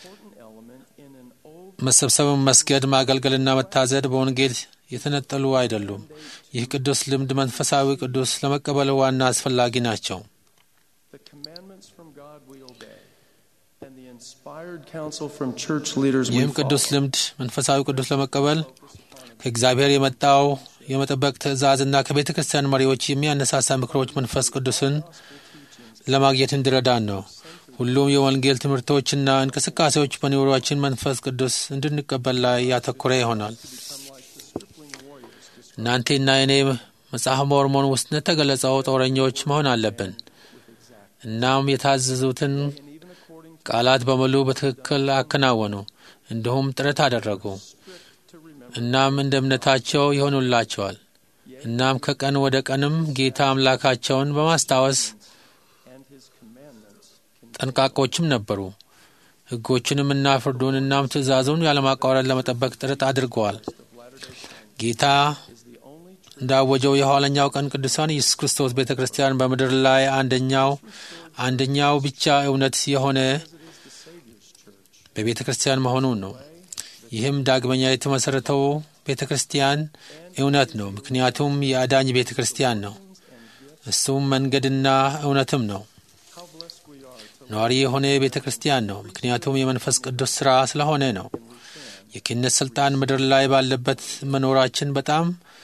መሰብሰብን፣ መስገድ፣ ማገልገልና መታዘድ በወንጌል የተነጠሉ አይደሉም። ይህ ቅዱስ ልምድ መንፈሳዊ ቅዱስ ለመቀበል ዋና አስፈላጊ ናቸው። ይህም ቅዱስ ልምድ መንፈሳዊ ቅዱስ ለመቀበል ከእግዚአብሔር የመጣው የመጠበቅ ትእዛዝና ከቤተ ክርስቲያን መሪዎች የሚያነሳሳ ምክሮች መንፈስ ቅዱስን ለማግኘት እንዲረዳን ነው። ሁሉም የወንጌል ትምህርቶችና እንቅስቃሴዎች በኑሯችን መንፈስ ቅዱስ እንድንቀበል ላይ ያተኮረ ይሆናል። እናንተና እኔ መጽሐፈ ሞርሞን ውስጥ እንደተገለጸው ጦረኞች መሆን አለብን። እናም የታዘዙትን ቃላት በሙሉ በትክክል አከናወኑ፣ እንዲሁም ጥረት አደረጉ። እናም እንደ እምነታቸው ይሆኑላቸዋል። እናም ከቀን ወደ ቀንም ጌታ አምላካቸውን በማስታወስ ጠንቃቆችም ነበሩ። ሕጎቹንም እና ፍርዱን እናም ትእዛዙን ያለማቋረጥ ለመጠበቅ ጥረት አድርገዋል። ጌታ እንዳወጀው የኋለኛው ቀን ቅዱሳን ኢየሱስ ክርስቶስ ቤተ ክርስቲያን በምድር ላይ አንደኛው ብቻ እውነት የሆነ በቤተ ክርስቲያን መሆኑን ነው። ይህም ዳግመኛ የተመሠረተው ቤተ ክርስቲያን እውነት ነው፣ ምክንያቱም የአዳኝ ቤተ ክርስቲያን ነው። እሱም መንገድና እውነትም ነው። ነዋሪ የሆነ ቤተ ክርስቲያን ነው፣ ምክንያቱም የመንፈስ ቅዱስ ሥራ ስለሆነ ነው። የክህነት ሥልጣን ምድር ላይ ባለበት መኖራችን በጣም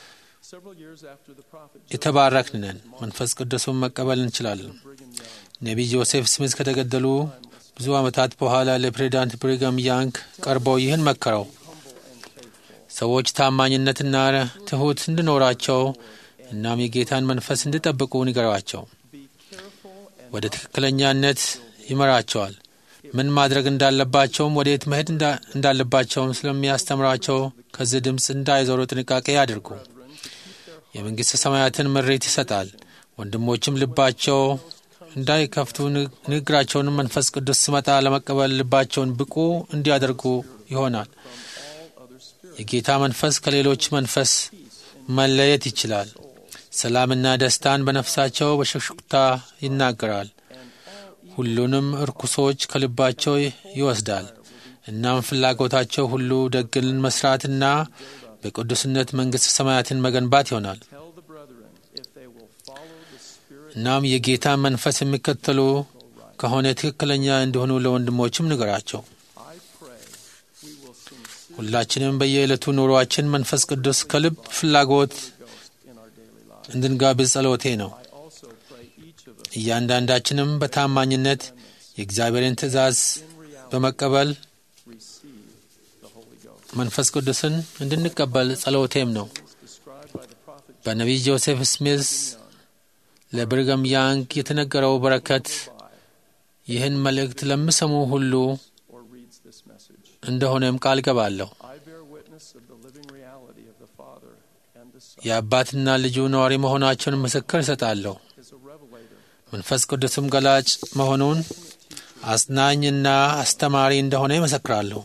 የተባረክን ነን። መንፈስ ቅዱስን መቀበል እንችላለን። ነቢይ ጆሴፍ ስሚዝ ከተገደሉ ብዙ ዓመታት በኋላ ለፕሬዚዳንት ብሪጋም ያንግ ቀርበው ይህን መከረው። ሰዎች ታማኝነትና ትሑት እንዲኖራቸው እናም የጌታን መንፈስ እንዲጠብቁ ንገሯቸው። ወደ ትክክለኛነት ይመራቸዋል። ምን ማድረግ እንዳለባቸውም ወዴት መሄድ እንዳለባቸውም ስለሚያስተምራቸው ከዚህ ድምፅ እንዳይዞሩ ጥንቃቄ ያድርጉ። የመንግሥተ ሰማያትን ምሬት ይሰጣል። ወንድሞችም ልባቸው እንዳይከፍቱ ንግግራቸውን መንፈስ ቅዱስ ሲመጣ ለመቀበል ልባቸውን ብቁ እንዲያደርጉ ይሆናል። የጌታ መንፈስ ከሌሎች መንፈስ መለየት ይችላል። ሰላምና ደስታን በነፍሳቸው በሽክሽክታ ይናገራል። ሁሉንም እርኩሶች ከልባቸው ይወስዳል። እናም ፍላጎታቸው ሁሉ ደግን መስራትና በቅዱስነት መንግሥተ ሰማያትን መገንባት ይሆናል። እናም የጌታን መንፈስ የሚከተሉ ከሆነ ትክክለኛ እንደሆኑ ለወንድሞችም ንገራቸው። ሁላችንም በየዕለቱ ኑሯችን መንፈስ ቅዱስ ከልብ ፍላጎት እንድንጋብዝ ጸሎቴ ነው። እያንዳንዳችንም በታማኝነት የእግዚአብሔርን ትእዛዝ በመቀበል መንፈስ ቅዱስን እንድንቀበል ጸሎቴም ነው። በነቢይ ጆሴፍ ስሚዝ ለብሪጋም ያንግ የተነገረው በረከት ይህን መልእክት ለሚሰሙ ሁሉ እንደሆነም ቃል ገባለሁ። የአባትና ልጁ ነዋሪ መሆናቸውን ምስክር እሰጣለሁ። መንፈስ ቅዱስም ገላጭ መሆኑን፣ አጽናኝና አስተማሪ እንደሆነ ይመሰክራለሁ።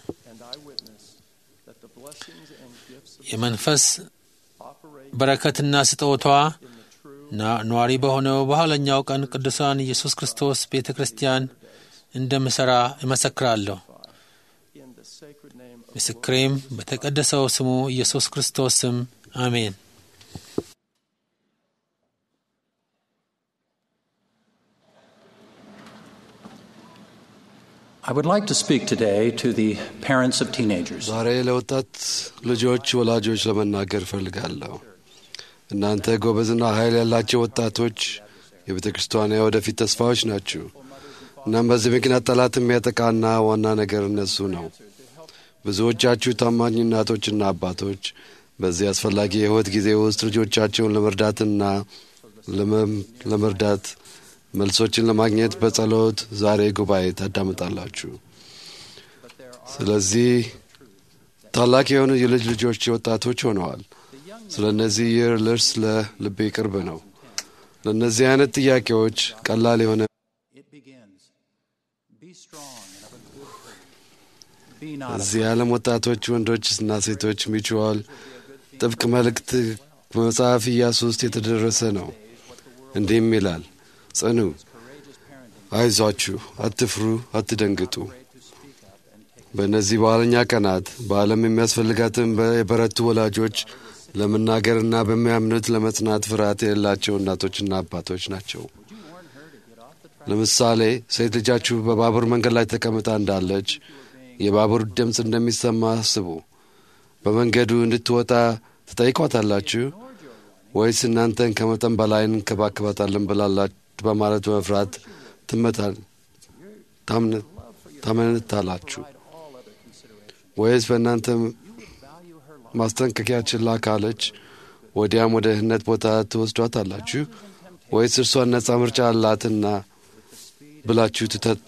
የመንፈስ በረከትና ስጦታ ነዋሪ በሆነው በኋለኛው ቀን ቅዱሳን ኢየሱስ ክርስቶስ ቤተ ክርስቲያን እንደምሠራ እመሰክራለሁ። ምስክሬም በተቀደሰው ስሙ ኢየሱስ ክርስቶስ ስም አሜን። I would like to speak today to the parents of teenagers. ዛሬ ለወጣት ልጆች ወላጆች ለመናገር እፈልጋለሁ። እናንተ ጎበዝና ኃይል ያላቸው ወጣቶች የቤተ ክርስቲያኗ የወደፊት ተስፋዎች ናችሁ። እናም በዚህ ምክንያት ጠላት የሚያጠቃና ዋና ነገር እነሱ ነው። ብዙዎቻችሁ ታማኝ እናቶችና አባቶች በዚህ አስፈላጊ የሕይወት ጊዜ ውስጥ ልጆቻቸውን ለመርዳትና ለመርዳት መልሶችን ለማግኘት በጸሎት ዛሬ ጉባኤ ታዳምጣላችሁ። ስለዚህ ታላቅ የሆኑ የልጅ ልጆች ወጣቶች ሆነዋል። ስለ እነዚህ ይህ ልርስ ለልቤ ቅርብ ነው። ለእነዚህ አይነት ጥያቄዎች ቀላል የሆነ እዚህ ዓለም ወጣቶች ወንዶችና ሴቶች ሚችዋል ጥብቅ መልእክት በመጽሐፍ ኢያሱ ውስጥ የተደረሰ ነው። እንዲህም ይላል፣ ጽኑ፣ አይዟችሁ፣ አትፍሩ፣ አትደንግጡ። በእነዚህ በኋለኛ ቀናት በዓለም የሚያስፈልጋትን የበረቱ ወላጆች ለመናገርና በሚያምኑት ለመጽናት ፍርሃት የሌላቸው እናቶችና አባቶች ናቸው። ለምሳሌ ሴት ልጃችሁ በባቡር መንገድ ላይ ተቀምጣ እንዳለች የባቡር ድምፅ እንደሚሰማ አስቡ። በመንገዱ እንድትወጣ ትጠይቋታላችሁ ወይስ እናንተን ከመጠን በላይ እንከባከባታለን በማለት በመፍራት ታመነታላችሁ? ወይስ በእናንተ ማስጠንቀቂያ ችላ ካለች ወዲያም ወደ ድህነት ቦታ ትወስዷታላችሁ? ወይስ እርሷን ነጻ ምርጫ አላትና ብላችሁ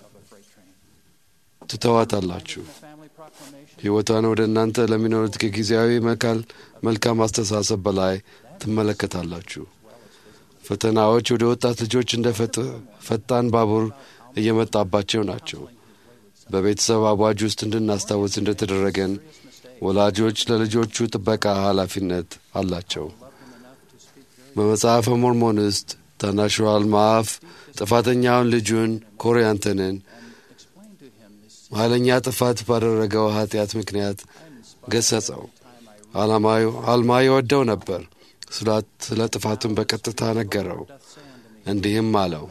ትተዋታላችሁ? ሕይወቷን ወደ እናንተ ለሚኖሩት ከጊዜያዊ መልካም አስተሳሰብ በላይ ትመለከታላችሁ። ፈተናዎች ወደ ወጣት ልጆች እንደ ፈጣን ባቡር እየመጣባቸው ናቸው። በቤተሰብ አዋጅ ውስጥ እንድናስታውስ እንደተደረገን ወላጆች ለልጆቹ ጥበቃ ኃላፊነት አላቸው። በመጽሐፈ ሞርሞን ውስጥ ታናሹ አልማፍ ጥፋተኛውን ልጁን ኮሪያንተንን ኃይለኛ ጥፋት ባደረገው ኃጢአት ምክንያት ገሰጸው። አልማ ይወደው ነበር። ስለ ጥፋቱን በቀጥታ ነገረው። እንዲህም አለው፣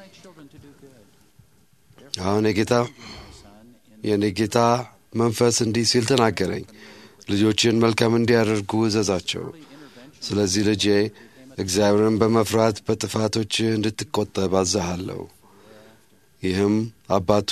አሁን የኔ ጌታ መንፈስ እንዲህ ሲል ተናገረኝ፣ ልጆችን መልካም እንዲያደርጉ እዘዛቸው። ስለዚህ ልጄ እግዚአብሔርን በመፍራት በጥፋቶችህ እንድትቆጠብ አዝሃለሁ። ይህም አባቱ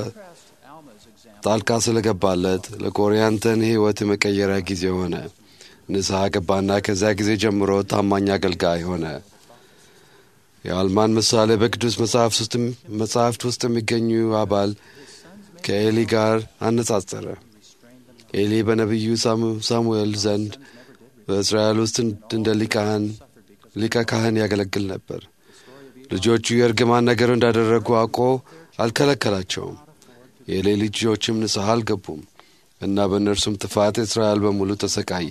ጣልቃ ስለገባለት ለኮሪያንተን ሕይወት የመቀየሪያ ጊዜ ሆነ። ንስሐ ገባና ከዚያ ጊዜ ጀምሮ ታማኝ አገልጋይ ሆነ። የአልማን ምሳሌ በቅዱስ መጽሐፍት ውስጥ የሚገኙ አባል ከኤሊ ጋር አነጻጸረ። ኤሊ በነቢዩ ሳሙኤል ዘንድ በእስራኤል ውስጥ እንደ ሊቀ ካህን ያገለግል ነበር። ልጆቹ የእርግማን ነገር እንዳደረጉ አውቆ አልከለከላቸውም። የኤሊ ልጆችም ንስሐ አልገቡም እና በእነርሱም ጥፋት እስራኤል በሙሉ ተሰቃየ።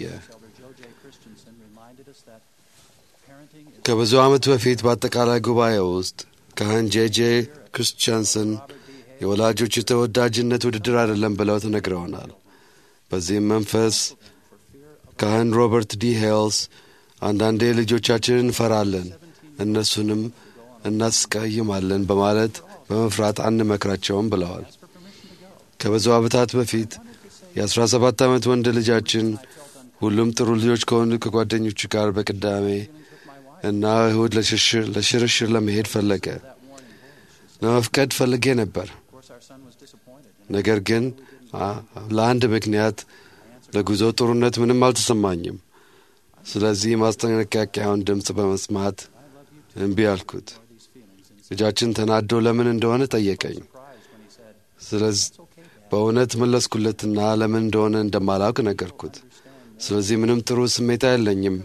ከብዙ ዓመት በፊት በአጠቃላይ ጉባኤ ውስጥ ካህን ጄጄ ክርስቲያንሰን የወላጆች የተወዳጅነት ውድድር አይደለም ብለው ተነግረውናል። በዚህም መንፈስ ካህን ሮበርት ዲ ሄልስ አንዳንዴ ልጆቻችንን እንፈራለን፣ እነሱንም እናስቀይማለን በማለት በመፍራት አንመክራቸውም ብለዋል። ከብዙ ዓመታት በፊት የ17 ዓመት ወንድ ልጃችን ሁሉም ጥሩ ልጆች ከሆኑ ከጓደኞቹ ጋር በቅዳሜ እና እሁድ ለሽርሽር ለመሄድ ፈለገ። ለመፍቀድ ፈልጌ ነበር፣ ነገር ግን ለአንድ ምክንያት ለጉዞ ጥሩነት ምንም አልተሰማኝም። ስለዚህ ማስጠንቀቂያውን ድምፅ በመስማት እምቢ አልኩት። ልጃችን ተናዶ ለምን እንደሆነ ጠየቀኝ። ስለዚህ በእውነት መለስኩለትና ለምን እንደሆነ እንደማላውቅ ነገርኩት። ስለዚህ ምንም ጥሩ ስሜት የለኝም፣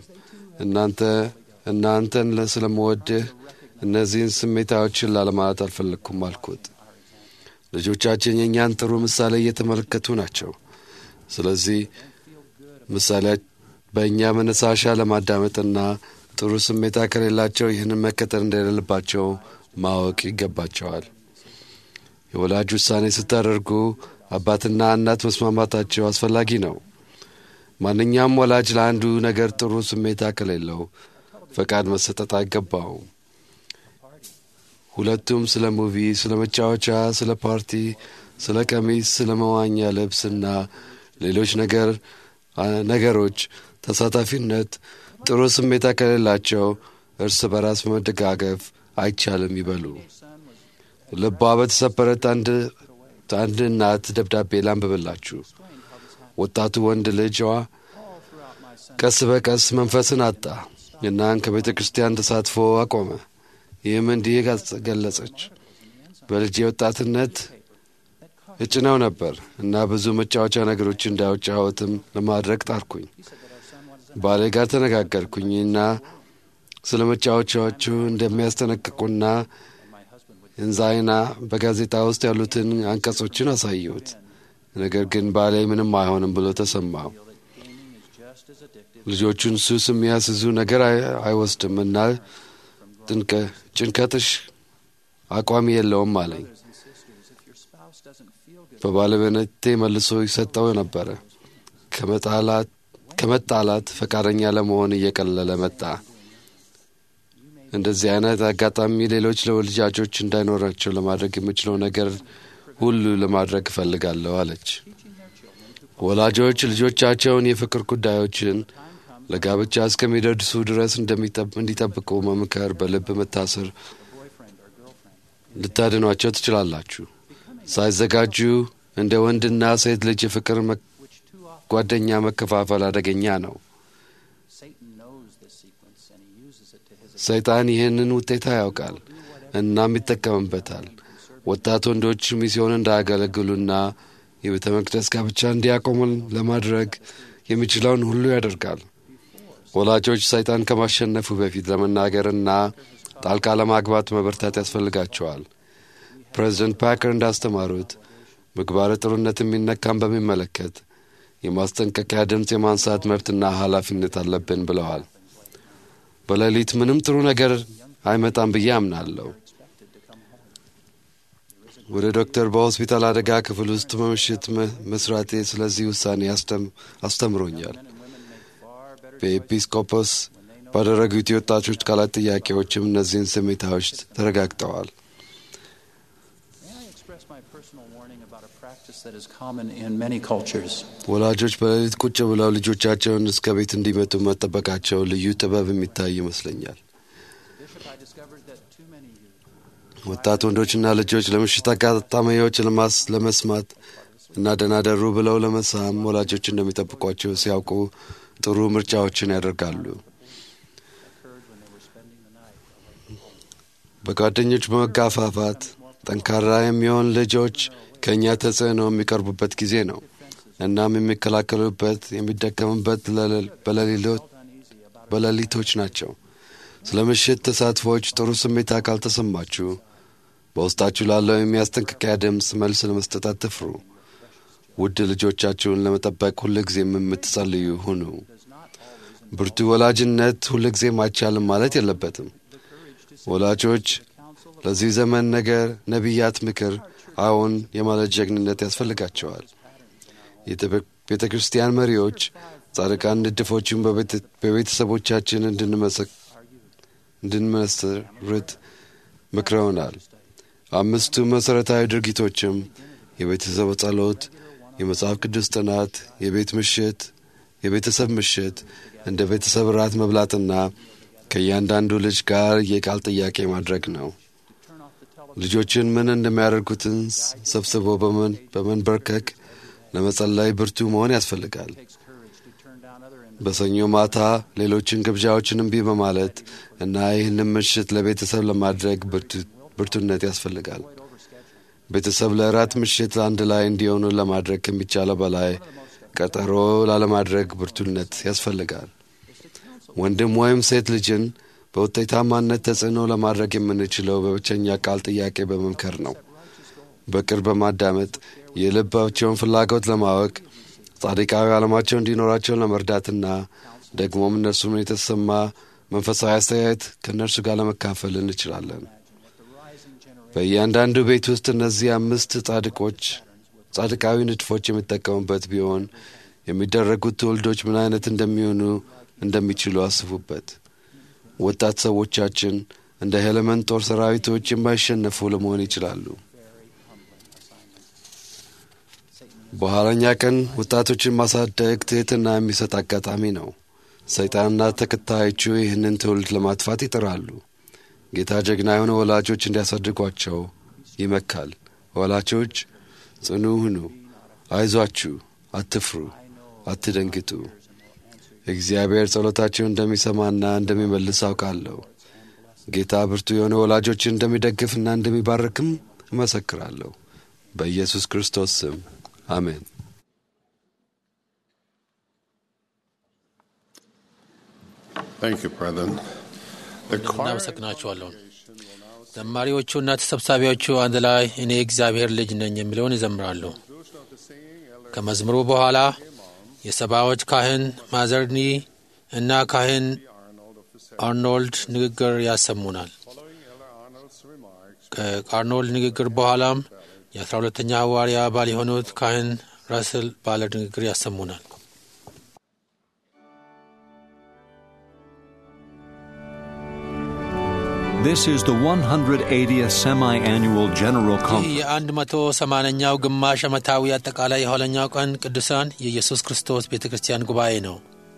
እናንተን ስለምወድህ እነዚህን ስሜታዎችን ላለማለት አልፈለግኩም አልኩት። ልጆቻችን የእኛን ጥሩ ምሳሌ እየተመለከቱ ናቸው። ስለዚህ ምሳሌ በእኛ መነሳሻ ለማዳመጥና ጥሩ ስሜታ ከሌላቸው ይህንን መከተል እንደሌለባቸው ማወቅ ይገባቸዋል። የወላጅ ውሳኔ ስታደርጉ አባትና እናት መስማማታቸው አስፈላጊ ነው። ማንኛውም ወላጅ ለአንዱ ነገር ጥሩ ስሜታ ከሌለው ፈቃድ መሰጠት አይገባውም። ሁለቱም ስለ ሙቪ፣ ስለ መጫወቻ፣ ስለ ፓርቲ፣ ስለ ቀሚስ፣ ስለ መዋኛ ልብስና ሌሎች ነገሮች ተሳታፊነት ጥሩ ስሜታ ከሌላቸው እርስ በራስ መደጋገፍ አይቻልም ይበሉ። ልቧ በተሰበረት አንድ እናት ደብዳቤ ላንብብላችሁ። ወጣቱ ወንድ ልጅዋ ቀስ በቀስ መንፈስን አጣ እና ከቤተ ክርስቲያን ተሳትፎ አቆመ። ይህም እንዲህ ገለጸች፣ በልጄ ወጣትነት እጭነው ነበር እና ብዙ መጫወቻ ነገሮች እንዳይጫወትም ለማድረግ ጣርኩኝ። ባሌ ጋር ተነጋገርኩኝና ስለ መጫወቻዎቹ እንደሚያስጠነቅቁና እንዛይና በጋዜጣ ውስጥ ያሉትን አንቀጾችን አሳየሁት። ነገር ግን ባሌ ምንም አይሆንም ብሎ ተሰማው። ልጆቹን ሱስ የሚያስዙ ነገር አይወስድም እና ጭንቀትሽ አቋም የለውም አለኝ። በባለቤነቴ መልሶ ይሰጠው ነበረ። ከመጣላት ፈቃደኛ ለመሆን እየቀለለ መጣ። እንደዚህ አይነት አጋጣሚ ሌሎች ልጃጆች እንዳይኖራቸው ለማድረግ የምችለው ነገር ሁሉ ለማድረግ እፈልጋለሁ አለች። ወላጆች ልጆቻቸውን የፍቅር ጉዳዮችን ለጋብቻ እስከሚደርሱ ድረስ እንዲጠብቁ መምከር በልብ መታሰር ልታድኗቸው ትችላላችሁ። ሳይዘጋጁ እንደ ወንድና ሴት ልጅ የፍቅር ጓደኛ መከፋፈል አደገኛ ነው። ሰይጣን ይህንን ውጤታ ያውቃል እናም ይጠቀምበታል። ወጣት ወንዶች ሚስዮን እንዳያገለግሉና የቤተ መቅደስ ጋብቻ እንዲያቆሙ ለማድረግ የሚችለውን ሁሉ ያደርጋል። ወላጆች ሰይጣን ከማሸነፉ በፊት ለመናገርና ጣልቃ ለማግባት መበርታት ያስፈልጋቸዋል። ፕሬዚደንት ፓከር እንዳስተማሩት ምግባረ ጥሩነት የሚነካም በሚመለከት የማስጠንቀቂያ ድምፅ የማንሳት መብትና ኃላፊነት አለብን ብለዋል። በሌሊት ምንም ጥሩ ነገር አይመጣም ብዬ አምናለሁ። ወደ ዶክተር በሆስፒታል አደጋ ክፍል ውስጥ በምሽት መስራቴ ስለዚህ ውሳኔ አስተምሮኛል። በኤጲስቆጶስ ባደረጉት የወጣቶች ቃላት ጥያቄዎችም እነዚህን ስሜታዎች ተረጋግጠዋል። ወላጆች በሌሊት ቁጭ ብለው ልጆቻቸውን እስከ ቤት እንዲመጡ መጠበቃቸው ልዩ ጥበብ የሚታይ ይመስለኛል። ወጣት ወንዶችና ልጆች ለምሽት አጋጣሚዎች ለመስማት እና ደህና ደሩ ብለው ለመሳም ወላጆች እንደሚጠብቋቸው ሲያውቁ ጥሩ ምርጫዎችን ያደርጋሉ። በጓደኞች በመጋፋፋት ጠንካራ የሚሆን ልጆች ከእኛ ተጽዕኖ የሚቀርቡበት ጊዜ ነው። እናም የሚከላከሉበት የሚደከሙበት በሌሊቶች ናቸው። ስለ ምሽት ተሳትፎች ጥሩ ስሜት ካልተሰማችሁ በውስጣችሁ ላለው የሚያስጠንቅቂያ ድምፅ መልስ ለመስጠት አትፍሩ። ውድ ልጆቻችሁን ለመጠበቅ ሁልጊዜም የምትጸልዩ ሁኑ። ብርቱ ወላጅነት ሁልጊዜም አይቻልም ማለት የለበትም። ወላጆች ለዚህ ዘመን ነቢያት ምክር አዎን የማለት ጀግንነት ያስፈልጋቸዋል። የቤተ ክርስቲያን መሪዎች ጻድቃን ንድፎችን በቤተሰቦቻችን እንድንመሰርት መክረውናል። 5ቱ መሠረታዊ ድርጊቶችም የቤተሰብ ጸሎት፣ የመጽሐፍ ቅዱስ ጥናት፣ የቤተሰብ ምሽት፣ እንደ ቤተሰብ ራት መብላትና ከእያንዳንዱ ልጅ ጋር የቃል ጥያቄ ማድረግ ነው። ልጆችን ምን እንደሚያደርጉትን ሰብስቦ በመንበርከክ ለመጸለይ ብርቱ መሆን ያስፈልጋል። በሰኞ ማታ ሌሎችን ግብዣዎችን እምቢ በማለት እና ይህንን ምሽት ለቤተሰብ ለማድረግ ብርቱነት ያስፈልጋል። ቤተሰብ ለእራት ምሽት አንድ ላይ እንዲሆኑ ለማድረግ ከሚቻለው በላይ ቀጠሮ ላለማድረግ ብርቱነት ያስፈልጋል። ወንድም ወይም ሴት ልጅን በውጤታማነት ተጽዕኖ ለማድረግ የምንችለው በብቸኛ ቃል ጥያቄ በመምከር ነው። በቅርብ በማዳመጥ የልባቸውን ፍላጎት ለማወቅ ጻድቃዊ ዓለማቸው እንዲኖራቸው ለመርዳትና ደግሞም እነርሱም የተሰማ መንፈሳዊ አስተያየት ከእነርሱ ጋር ለመካፈል እንችላለን። በእያንዳንዱ ቤት ውስጥ እነዚህ 5 ጻድቃዊ ንድፎች የሚጠቀሙበት ቢሆን የሚደረጉት ትውልዶች ምን አይነት እንደሚችሉ አስቡበት። ወጣት ሰዎቻችን እንደ ሄለመን ጦር ሰራዊቶች የማይሸነፉ ለመሆን ይችላሉ። በኋለኛ ቀን ወጣቶችን ማሳደግ ትሕትና የሚሰጥ አጋጣሚ ነው። ሰይጣንና ተከታዮቹ ይህንን ትውልድ ለማጥፋት ይጥራሉ። ጌታ ጀግና የሆኑ ወላጆች እንዲያሳድጓቸው ይመካል። ወላጆች ጽኑ ሁኑ፣ አይዟችሁ፣ አትፍሩ፣ አትደንግጡ። እግዚአብሔር ጸሎታቸውን እንደሚሰማና እንደሚመልስ አውቃለሁ። ጌታ ብርቱ የሆነ ወላጆችን እንደሚደግፍና እንደሚባርክም እመሰክራለሁ። በኢየሱስ ክርስቶስ ስም አሜን። Thank you, Brethren. እናመሰግናችኋለሁ። ዘማሪዎቹና ተሰብሳቢዎቹ አንድ ላይ እኔ እግዚአብሔር ልጅ ነኝ የሚለውን ይዘምራሉ። ከመዝሙሩ በኋላ የሰባዎች ካህን ማዘርኒ እና ካህን አርኖልድ ንግግር ያሰሙናል። ከአርኖልድ ንግግር በኋላም የ12ኛ ሐዋርያ አባል የሆኑት ካህን ራስል ባለ ንግግር ያሰሙናል። This is the 180th semi-annual General Conference. የ180ኛው ግማሽ ዓመታዊ አጠቃላይ የኋለኛው ቀን ቅዱሳን የኢየሱስ ክርስቶስ ቤተክርስቲያን ጉባኤ ነው።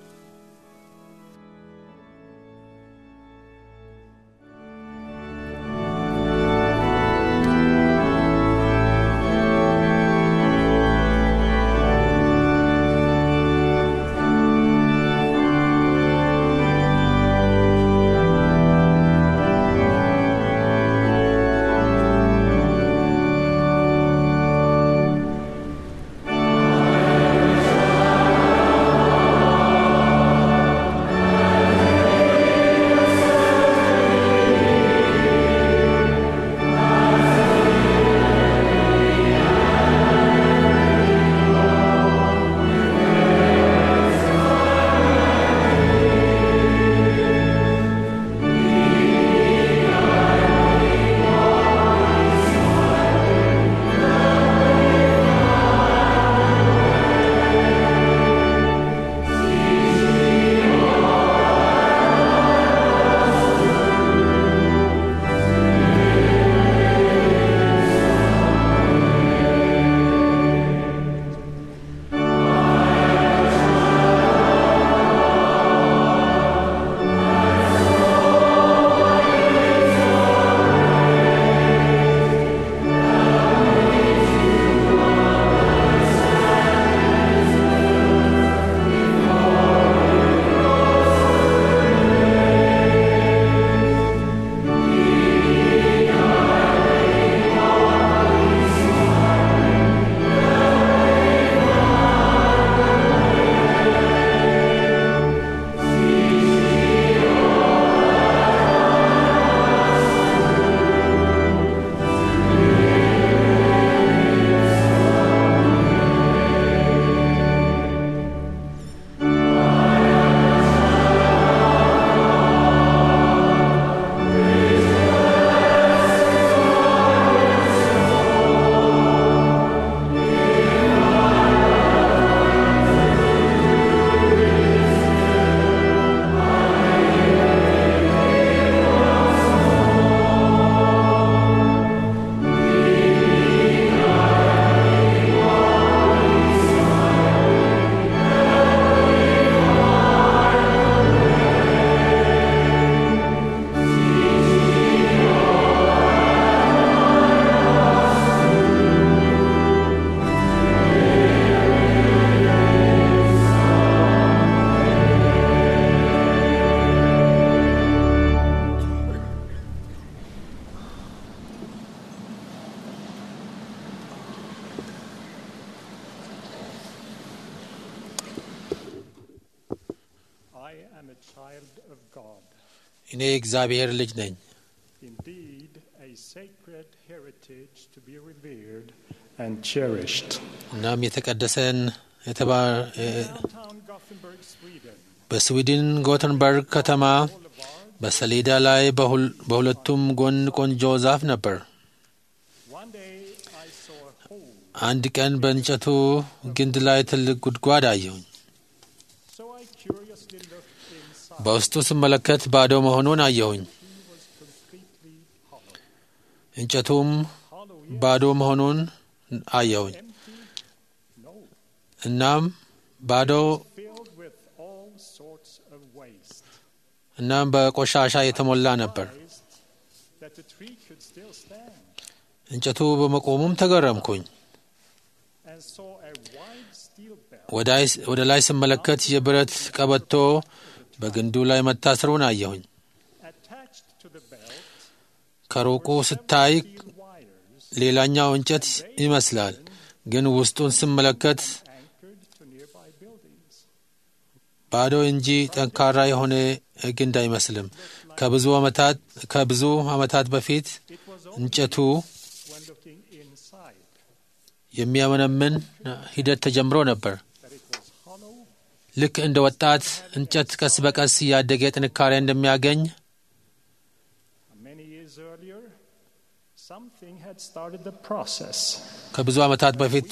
እኔ እግዚአብሔር ልጅ ነኝ። እናም የተቀደሰን በስዊድን ጎተንበርግ ከተማ በሰሌዳ ላይ በሁለቱም ጎን ቆንጆ ዛፍ ነበር። አንድ ቀን በእንጨቱ ግንድ ላይ ትልቅ ጉድጓድ አየሁኝ። በውስጡ ስመለከት ባዶ መሆኑን አየሁኝ። እንጨቱም ባዶ መሆኑን አየሁኝ። እናም በቆሻሻ የተሞላ ነበር። እንጨቱ በመቆሙም ተገረምኩኝ። ወደ ላይ ስመለከት የብረት ቀበቶ በግንዱ ላይ መታሰሩን አየሁኝ። ከሩቁ ስታይ ሌላኛው እንጨት ይመስላል፣ ግን ውስጡን ስመለከት ባዶ እንጂ ጠንካራ የሆነ ግንድ አይመስልም። ከብዙ ዓመታት በፊት እንጨቱ የሚያመነምን ሂደት ተጀምሮ ነበር። ልክ እንደ ወጣት እንጨት ቀስ በቀስ እያደገ ጥንካሬ እንደሚያገኝ ከብዙ ዓመታት በፊት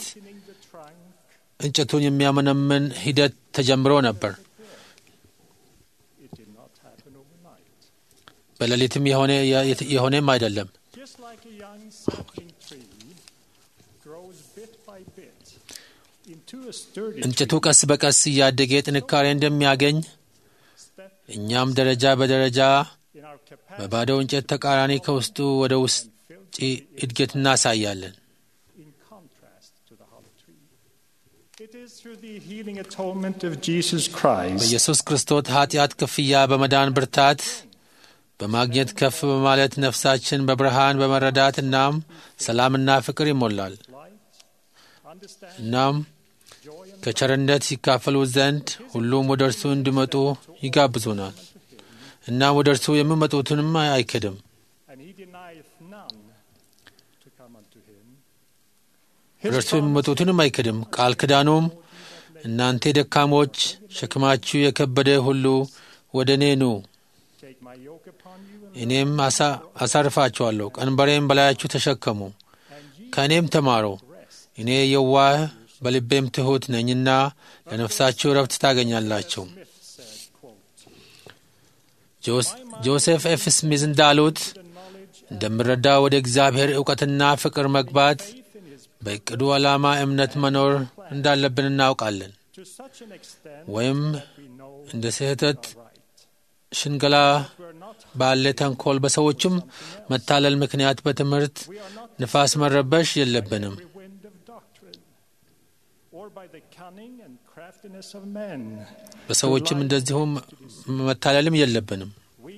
እንጨቱን የሚያመነምን ሂደት ተጀምሮ ነበር። በሌሊትም የሆነም አይደለም። እንጨቱ ቀስ በቀስ እያደገ ጥንካሬ እንደሚያገኝ እኛም ደረጃ በደረጃ በባዶ እንጨት ተቃራኒ ከውስጡ ወደ ውስጥ እድገት እናሳያለን። በኢየሱስ ክርስቶስ ኃጢአት ክፍያ በመዳን ብርታት በማግኘት ከፍ በማለት ነፍሳችን በብርሃን በመረዳት እናም ሰላምና ፍቅር ይሞላል። እናም ከቸርነት ይካፈሉ ዘንድ ሁሉም ወደ እርሱ እንዲመጡ ይጋብዙናል። እናም ወደ እርሱ የሚመጡትንም አይክድም። ወደ እርሱ የሚመጡትንም አይክድም። ቃል ኪዳኑም እናንተ ደካሞች ሸክማችሁ የከበደ ሁሉ ወደ እኔ ኑ፣ እኔም አሳርፋችኋለሁ። ቀንበሬም በላያችሁ ተሸከሙ፣ ከእኔም ተማሩ፣ እኔ የዋህ በልቤም ትሑት ነኝና ለነፍሳችሁ ረፍት ታገኛላችሁ። ጆሴፍ ኤፍ ስሚዝ እንዳሉት እንደምረዳ ወደ እግዚአብሔር ዕውቀትና ፍቅር መግባት በእቅዱ ዓላማ እምነት መኖር እንዳለብን እናውቃለን። ወይም እንደ ስህተት ሽንገላ ባለ ተንኮል በሰዎችም መታለል ምክንያት በትምህርት ንፋስ መረበሽ የለብንም። በሰዎችም እንደዚሁም መታለልም የለብንም።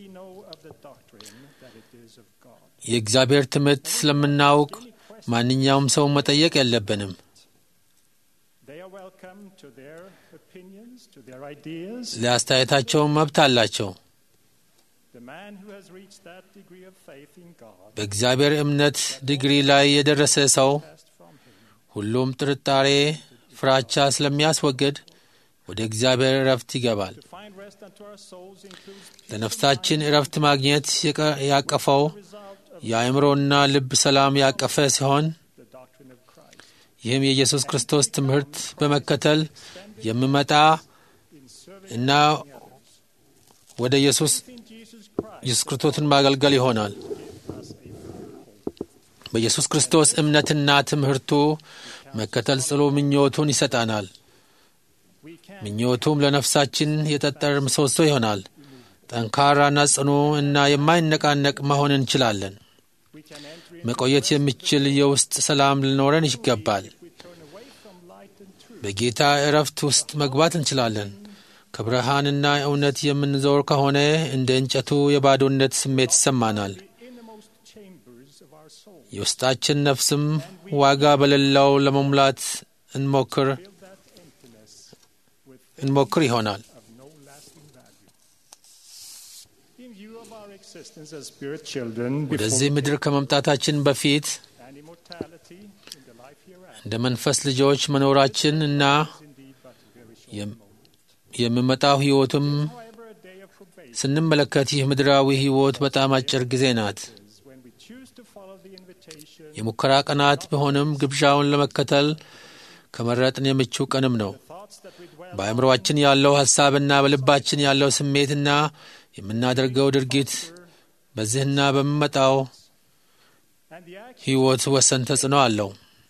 የእግዚአብሔር ትምህርት ስለምናውቅ ማንኛውም ሰው መጠየቅ የለብንም። ለአስተያየታቸው መብት አላቸው። በእግዚአብሔር እምነት ዲግሪ ላይ የደረሰ ሰው ሁሉም ጥርጣሬ፣ ፍራቻ ስለሚያስወግድ ወደ እግዚአብሔር እረፍት ይገባል። ለነፍሳችን እረፍት ማግኘት ያቀፈው የአእምሮና ልብ ሰላም ያቀፈ ሲሆን ይህም የኢየሱስ ክርስቶስ ትምህርት በመከተል የሚመጣ እና ወደ ኢየሱስ ክርስቶስን ማገልገል ይሆናል። በኢየሱስ ክርስቶስ እምነትና ትምህርቱ መከተል ጽኑ ምኞቱን ይሰጣናል። ምኞቱም ለነፍሳችን የጠጠር ምሰሶ ይሆናል። ጠንካራና ጽኑ እና የማይነቃነቅ መሆን እንችላለን። መቆየት የሚችል የውስጥ ሰላም ሊኖረን ይገባል። በጌታ እረፍት ውስጥ መግባት እንችላለን። ከብርሃንና እውነት የምንዞር ከሆነ እንደ እንጨቱ የባዶነት ስሜት ይሰማናል። የውስጣችን ነፍስም ዋጋ በሌለው ለመሙላት እንሞክር ይሆናል። ወደዚህ ምድር ከመምጣታችን በፊት እንደ መንፈስ ልጆች መኖራችን እና የሚመጣው ሕይወትም ስንመለከት ይህ ምድራዊ ሕይወት በጣም አጭር ጊዜ ናት። የሙከራ ቀናት ቢሆንም ግብዣውን ለመከተል ከመረጥን የምቹ ቀንም ነው። በአእምሮአችን ያለው ሐሳብና በልባችን ያለው ስሜትና የምናደርገው ድርጊት በዚህና በሚመጣው ሕይወት ወሰን ተጽዕኖ አለው።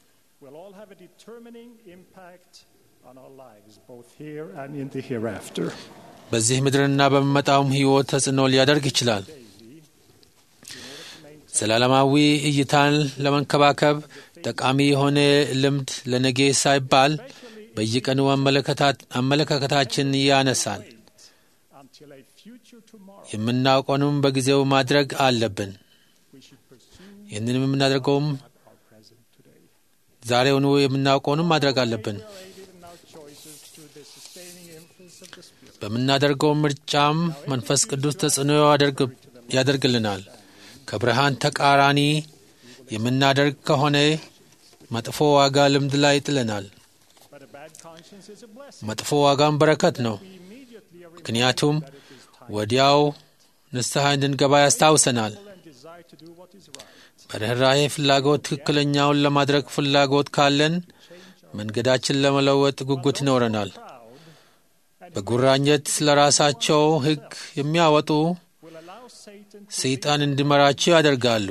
በዚህ ምድርና በሚመጣውም ሕይወት ተጽዕኖ ሊያደርግ ይችላል። ዘላለማዊ እይታን ለመንከባከብ ጠቃሚ የሆነ ልምድ ለነገ ሳይባል በየቀኑ አመለካከታችን ያነሳል። የምናውቀውንም በጊዜው ማድረግ አለብን። ይህንንም የምናደርገውም ዛሬውኑ የምናውቀውንም ማድረግ አለብን። በምናደርገው ምርጫም መንፈስ ቅዱስ ተጽዕኖ ያደርግልናል። ከብርሃን ተቃራኒ የምናደርግ ከሆነ መጥፎ ዋጋ ልምድ ላይ ይጥለናል። መጥፎ ዋጋም በረከት ነው፣ ምክንያቱም ወዲያው ንስሐ እንድንገባ ያስታውሰናል። በርኅራኄ ፍላጎት ትክክለኛውን ለማድረግ ፍላጎት ካለን መንገዳችን ለመለወጥ ጉጉት ይኖረናል። በጉራኘት ለራሳቸው ሕግ የሚያወጡ ሰይጣን እንዲመራቸው ያደርጋሉ።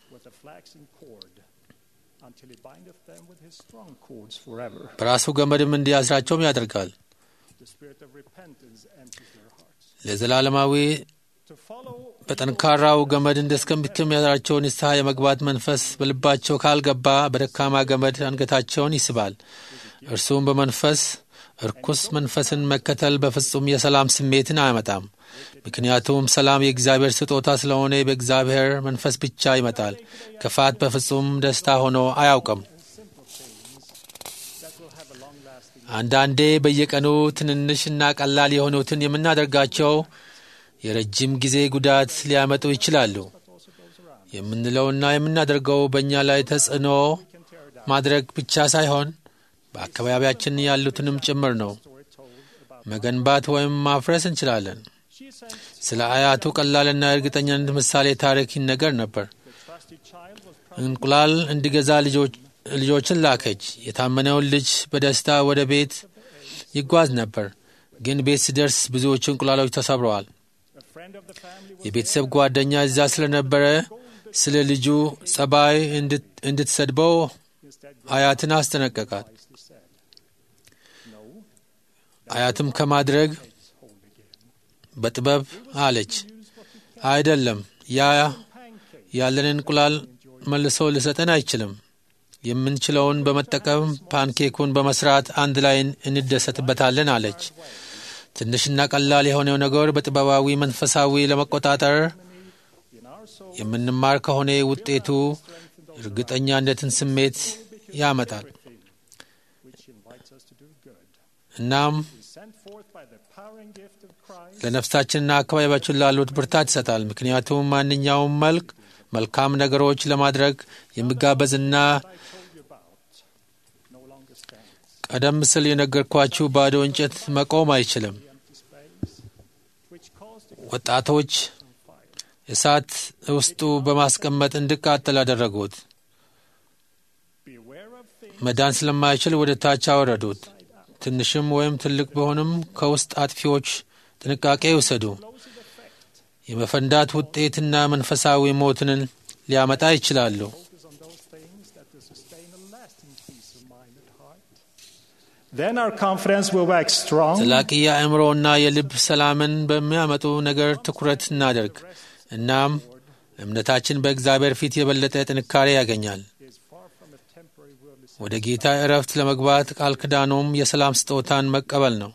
በራሱ ገመድም እንዲያስራቸውም ያደርጋል። ለዘላለማዊ በጠንካራው ገመድ እስከሚያስራቸው ንስሐ የመግባት መንፈስ በልባቸው ካልገባ በደካማ ገመድ አንገታቸውን ይስባል። እርሱም በመንፈስ እርኩስ መንፈስን መከተል በፍጹም የሰላም ስሜትን አያመጣም። ምክንያቱም ሰላም የእግዚአብሔር ስጦታ ስለሆነ በእግዚአብሔር መንፈስ ብቻ ይመጣል። ክፋት በፍጹም ደስታ ሆኖ አያውቅም። አንዳንዴ በየቀኑ ትንንሽና ቀላል የሆኑትን የምናደርጋቸው የረጅም ጊዜ ጉዳት ሊያመጡ ይችላሉ። የምንለውና የምናደርገው በእኛ ላይ ተጽዕኖ ማድረግ ብቻ ሳይሆን በአካባቢያችን ያሉትንም ጭምር ነው። መገንባት ወይም ማፍረስ እንችላለን። ስለ አያቱ ቀላልና እርግጠኛነት ምሳሌ ታሪክ ይነገር ነበር። እንቁላል እንዲገዛ ልጆችን ላከች። የታመነውን ልጅ በደስታ ወደ ቤት ይጓዝ ነበር። ግን ቤት ሲደርስ ብዙዎቹ እንቁላሎች ተሰብረዋል። የቤተሰብ ጓደኛ እዛ ስለነበረ ስለ ልጁ ጸባይ እንድትሰድበው አያትን አስጠነቀቃት። አያትም ከማድረግ በጥበብ አለች፣ አይደለም፣ ያ ያለንን እንቁላል መልሶ ሊሰጠን አይችልም። የምንችለውን በመጠቀም ፓንኬኩን በመስራት አንድ ላይ እንደሰትበታለን አለች። ትንሽና ቀላል የሆነው ነገር በጥበባዊ መንፈሳዊ ለመቆጣጠር የምንማር ከሆነ ውጤቱ እርግጠኛነትን ስሜት ያመጣል። እናም ለነፍሳችንና አካባቢያችን ላሉት ብርታት ይሰጣል። ምክንያቱም ማንኛውም መልካም ነገሮች ለማድረግ የሚጋበዝና ቀደም ሲል የነገርኳችሁ ባዶ እንጨት መቆም አይችልም። ወጣቶች እሳት ውስጡ በማስቀመጥ እንዲቃጠል አደረጉት። መዳን ስለማይችል ወደ ታች አወረዱት። ትንሽም ወይም ትልቅ ቢሆንም ከውስጥ አጥፊዎች ጥንቃቄ ይውሰዱ። የመፈንዳት ውጤትና መንፈሳዊ ሞትን ሊያመጣ ይችላሉ። ዘላቂ የአእምሮና የልብ ሰላምን በሚያመጡ ነገር ትኩረት እናደርግ። እናም እምነታችን በእግዚአብሔር ፊት የበለጠ ጥንካሬ ያገኛል። ወደ ጌታ ዕረፍት ለመግባት ቃል ኪዳኑም የሰላም ስጦታን መቀበል ነው።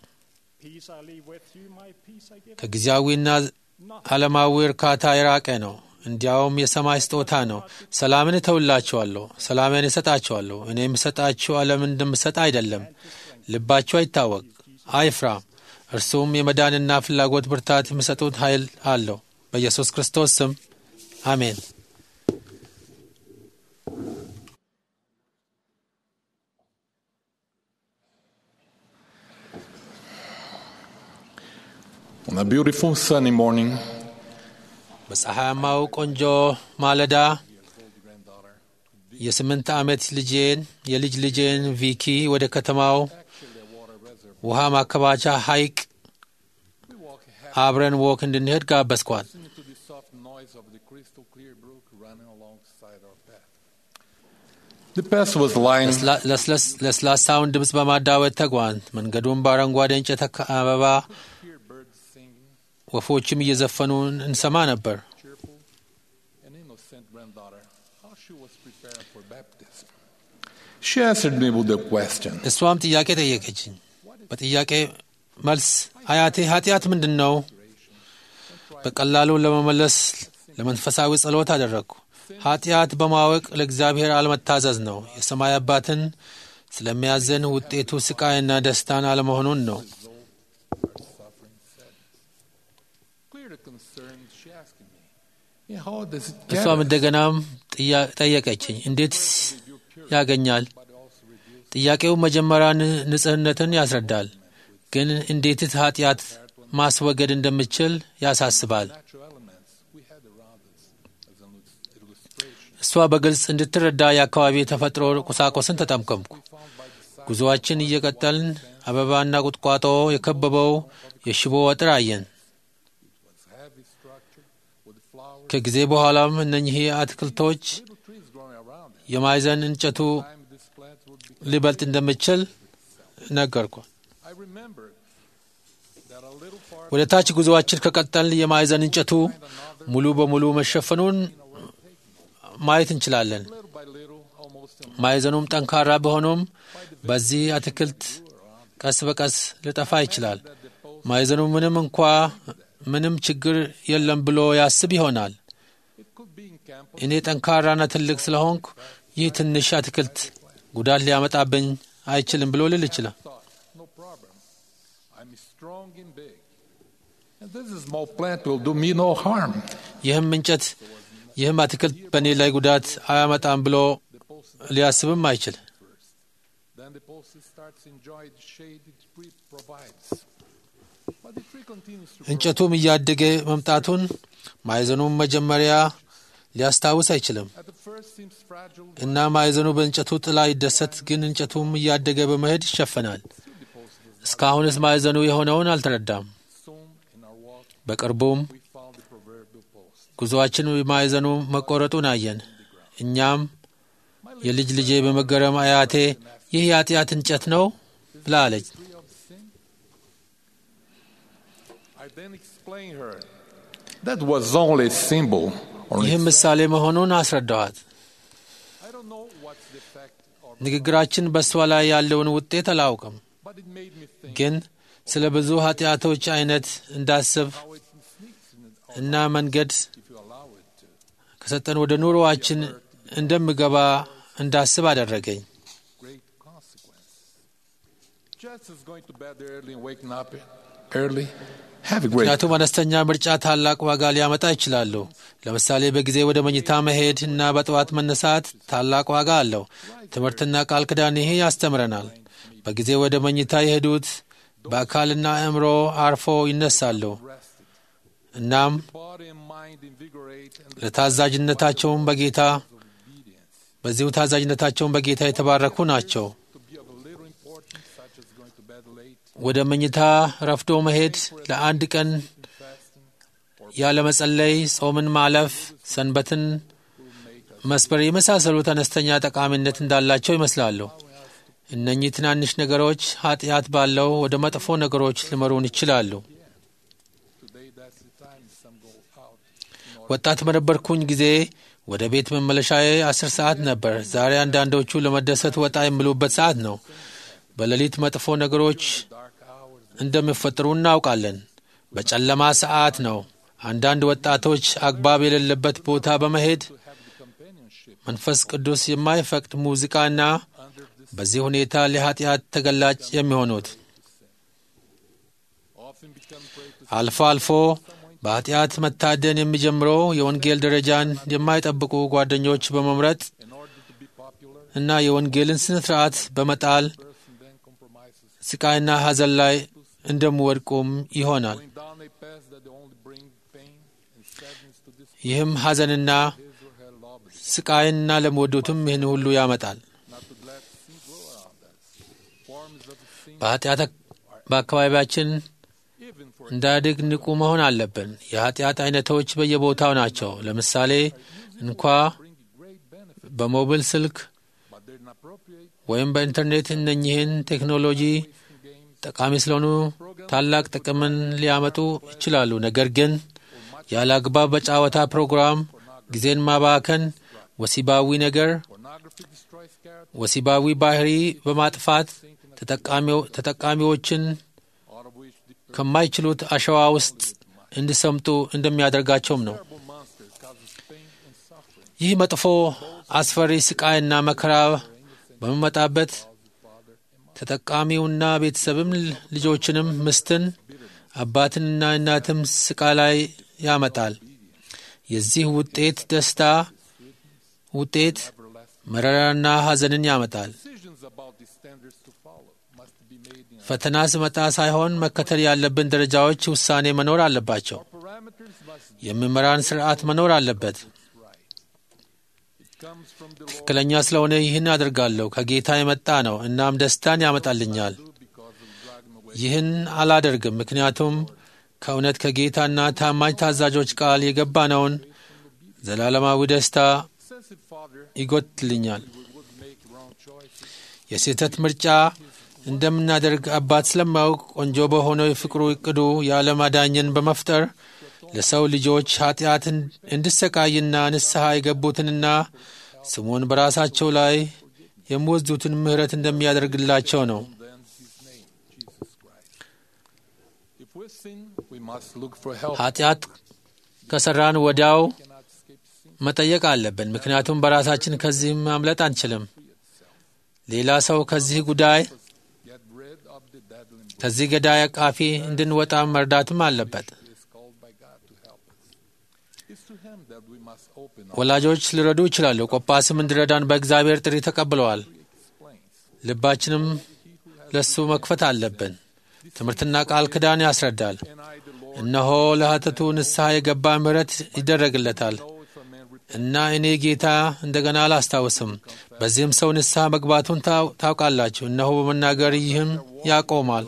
ከጊዜያዊና ዓለማዊ እርካታ የራቀ ነው። እንዲያውም የሰማይ ስጦታ ነው። ሰላምን እተውላችኋለሁ፣ ሰላሜን እሰጣችኋለሁ። እኔ የምሰጣችሁ ዓለም እንደምሰጥ አይደለም። ልባችሁ አይታወቅ፣ አይፍራም። እርሱም የመዳንና ፍላጎት ብርታት የሚሰጡት ኃይል አለው። በኢየሱስ ክርስቶስ ስም አሜን። On a beautiful sunny morning, በፀሐያማው ቆንጆ ማለዳ የ8 ዓመት የልጅ ልጄን ቪኪ ወደ ከተማው ውሃ ማከማቻ ሐይቅ አብረን ወክ እንድንሄድ ጋበዝኳት። ለስላሳውን ድምፅ በማዳወጥ ተጓን። መንገዱን በአረንጓዴ እንጨት አበባ ወፎችም እየዘፈኑ እንሰማ ነበር። She answered me with a question. እሷም ጥያቄ ጠየቀችኝ። በጥያቄ መልስ አያቴ ኃጢአት ምንድን ነው? በቀላሉ ለመመለስ ለመንፈሳዊ ጸሎት አደረግኩ። ኃጢአት በማወቅ ለእግዚአብሔር አለመታዘዝ ነው። የሰማይ አባትን ስለሚያዘን ውጤቱ ስቃይና ደስታን አለመሆኑን ነው። እሷም እንደገናም ጠየቀችኝ፣ እንዴት ያገኛል? ጥያቄው መጀመሪያ ንጽህነትን ያስረዳል፣ ግን እንዴት ኃጢአት ማስወገድ እንደምችል ያሳስባል። እሷ በግልጽ እንድትረዳ የአካባቢ ተፈጥሮ ቁሳቁስን ተጠቀምኩ። ጉዞአችን እየቀጠልን አበባና ቁጥቋጦ የከበበው የሽቦ አጥር አየን። ከጊዜ በኋላም እነኚህ አትክልቶች የማዕዘን እንጨቱ ሊበልጥ እንደሚችል ነገርኩ። ወደ ታች ጉዞአችን ከቀጠልን የማዕዘን እንጨቱ ሙሉ በሙሉ መሸፈኑን ማየት እንችላለን። ማዕዘኑም ጠንካራ ቢሆንም በዚህ አትክልት ቀስ በቀስ ሊጠፋ ይችላል። ማዕዘኑ ምንም ችግር የለም ብሎ ያስብ ይሆናል። እኔ ጠንካራና ትልቅ ስለሆንኩ ይህ ትንሽ አትክልት ጉዳት ሊያመጣብኝ አይችልም ብሎ ሊል ይችላል። ይህም አትክልት በእኔ ላይ ጉዳት አያመጣም ብሎ ሊያስብም አይችል። እንጨቱም እያደገ መምጣቱን ማዕዘኑም መጀመሪያ ሊያስታውስ አይችልም እና ማዕዘኑ በእንጨቱ ጥላ ይደሰት፣ ግን እንጨቱም እያደገ በመሄድ ይሸፈናል። እስካሁንስ ማዕዘኑ የሆነውን አልተረዳም። በቅርቡም ጉዞአችን ማዕዘኑ መቆረጡን አየን። እኛም የልጅ ልጄ በመገረም አያቴ ይህ የኃጢአት እንጨት ነው ብላ አለች። ይህም ምሳሌ መሆኑን አስረዳኋት። ንግግራችን በእሷ ላይ ያለውን ውጤት አላውቅም፣ ግን ስለ ብዙ ኃጢአቶች አይነት እንዳስብ እና መንገድ ከሰጠን ወደ ኑሮአችን እንደምገባ እንዳስብ አደረገኝ። ምክንያቱም አነስተኛ ምርጫ ታላቅ ዋጋ ሊያመጣ ይችላሉ። ለምሳሌ በጊዜ ወደ መኝታ መሄድ እና በጠዋት መነሳት ታላቅ ዋጋ አለው። ትምህርትና ቃል ኪዳን ይሄ ያስተምረናል። በጊዜ ወደ መኝታ የሄዱት በአካልና አእምሮ አርፎ ይነሳሉ። እናም ለታዛዥነታቸውም በዚሁ ታዛዥነታቸውን በጌታ የተባረኩ ናቸው። ወደ መኝታ ረፍዶ መሄድ፣ ለአንድ ቀን ያለ መጸለይ፣ ጾምን ማለፍ፣ ሰንበትን መስበር የመሳሰሉት አነስተኛ ጠቃሚነት እንዳላቸው ይመስላሉ። እነኚህ ትናንሽ ነገሮች ኃጢአት ባለው ወደ መጥፎ ነገሮች ሊመሩን ይችላሉ። ወጣት በነበርኩኝ ጊዜ ወደ ቤት መመለሻዬ 10 ሰዓት ነበር። ዛሬ አንዳንዶቹ ለመደሰት ወጣ የሚሉበት ሰዓት ነው። በሌሊት መጥፎ ነገሮች እንደሚፈጠሩ እናውቃለን። በጨለማ ሰዓት ነው። አንዳንድ ወጣቶች አግባብ የሌለበት ቦታ በመሄድ መንፈስ ቅዱስ የማይፈቅድ ሙዚቃና በዚህ ሁኔታ ለኃጢአት ተገላጭ የሚሆኑት። አልፎ አልፎ በኃጢአት መታደን የሚጀምረው የወንጌል ደረጃን የማይጠብቁ ጓደኞች በመምረጥ እና የወንጌልን ስነ ስርዓት በመጣል ስቃይና ሐዘን ላይ እንደሚወድቁም ይሆናል። ይህም ሐዘንና ስቃይና ለሚወዱትም ይህን ሁሉ ያመጣል። በኃጢአት በአካባቢያችን እንዳያድግ ንቁ መሆን አለብን። የኃጢአት አይነቶች በየቦታው ናቸው። ለምሳሌ እንኳ በሞባይል ስልክ ወይም በኢንተርኔት እነኚህን ቴክኖሎጂ ጠቃሚ ስለሆኑ ታላቅ ጥቅምን ሊያመጡ ይችላሉ። ነገር ግን ያለ አግባብ በጨዋታ ፕሮግራም ጊዜን ማባከን፣ ወሲባዊ ባህሪ በማጥፋት ተጠቃሚዎችን ከማይችሉት አሸዋ ውስጥ እንዲሰምጡ እንደሚያደርጋቸውም ነው። ይህ መጥፎ አስፈሪ ስቃይና መከራ በመመጣበት ተጠቃሚውና ቤተሰብም ልጆችንም፣ ምስትን፣ አባትንና እናትም ስቃይ ላይ ያመጣል። የዚህ ውጤት ደስታ ውጤት መረራና ሐዘንን ያመጣል። ፈተና ሲመጣ ሳይሆን መከተል ያለብን ደረጃዎች ውሳኔ መኖር አለባቸው። የሚመራን ሥርዓት መኖር አለበት። ትክክለኛ ስለሆነ ይህን አደርጋለሁ፣ ከጌታ የመጣ ነው፣ እናም ደስታን ያመጣልኛል። ይህን አላደርግም ምክንያቱም ከእውነት ከጌታና ታማኝ ታዛዦች ቃል የገባነውን ዘላለማዊ ደስታ ይጎትልኛል። የስህተት ምርጫ እንደምናደርግ አባት ስለማያውቅ ቆንጆ በሆነው የፍቅሩ ዕቅዱ የዓለም አዳኝን በመፍጠር ለሰው ልጆች ኃጢአት እንዲሰቃይና ንስሐ የገቡትንና ስሙን በራሳቸው ላይ የሚወስዱትን ምሕረት እንደሚያደርግላቸው ነው። ኃጢአት ከሠራን ወዲያው መጠየቅ አለብን፣ ምክንያቱም በራሳችን ከዚህ ማምለጥ አንችልም። ሌላ ሰው ከዚህ ገዳይ አቃፊ እንድንወጣ መርዳትም አለበት። ወላጆች ሊረዱ ይችላሉ። ቆጳስም እንዲረዳን በእግዚአብሔር ጥሪ ተቀብለዋል። ልባችንም ለሱ መክፈት አለብን። ትምህርትና ቃል ኪዳን ያስረዳል። እነሆ ለኃጢአቱ ንስሐ የገባ ምሕረት ይደረግለታል እና እኔ ጌታ እንደገና አላስታውስም። በዚህም ሰው ንስሐ መግባቱን ታውቃላችሁ። እነሆ በመናገር ይህም ያቆማል።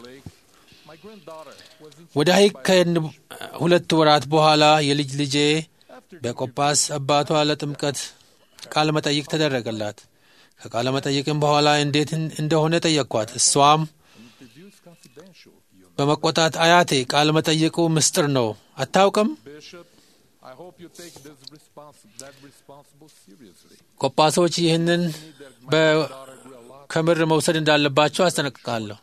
ወደ ሐይቅ ከሄድን 2 ወራት በኋላ የልጅ ልጄ በቆጳስ አባቷ ለጥምቀት ቃለ መጠይቅ ተደረገላት። ከቃለ መጠይቅም በኋላ እንዴት እንደሆነ ጠየቅኳት። እሷም በመቆጣት አያቴ ቃለ መጠይቁ ምስጢር ነው፣ አታውቅም? ቆጳሶች ይህንን ከምር መውሰድ እንዳለባቸው አስጠነቅቃለሁ።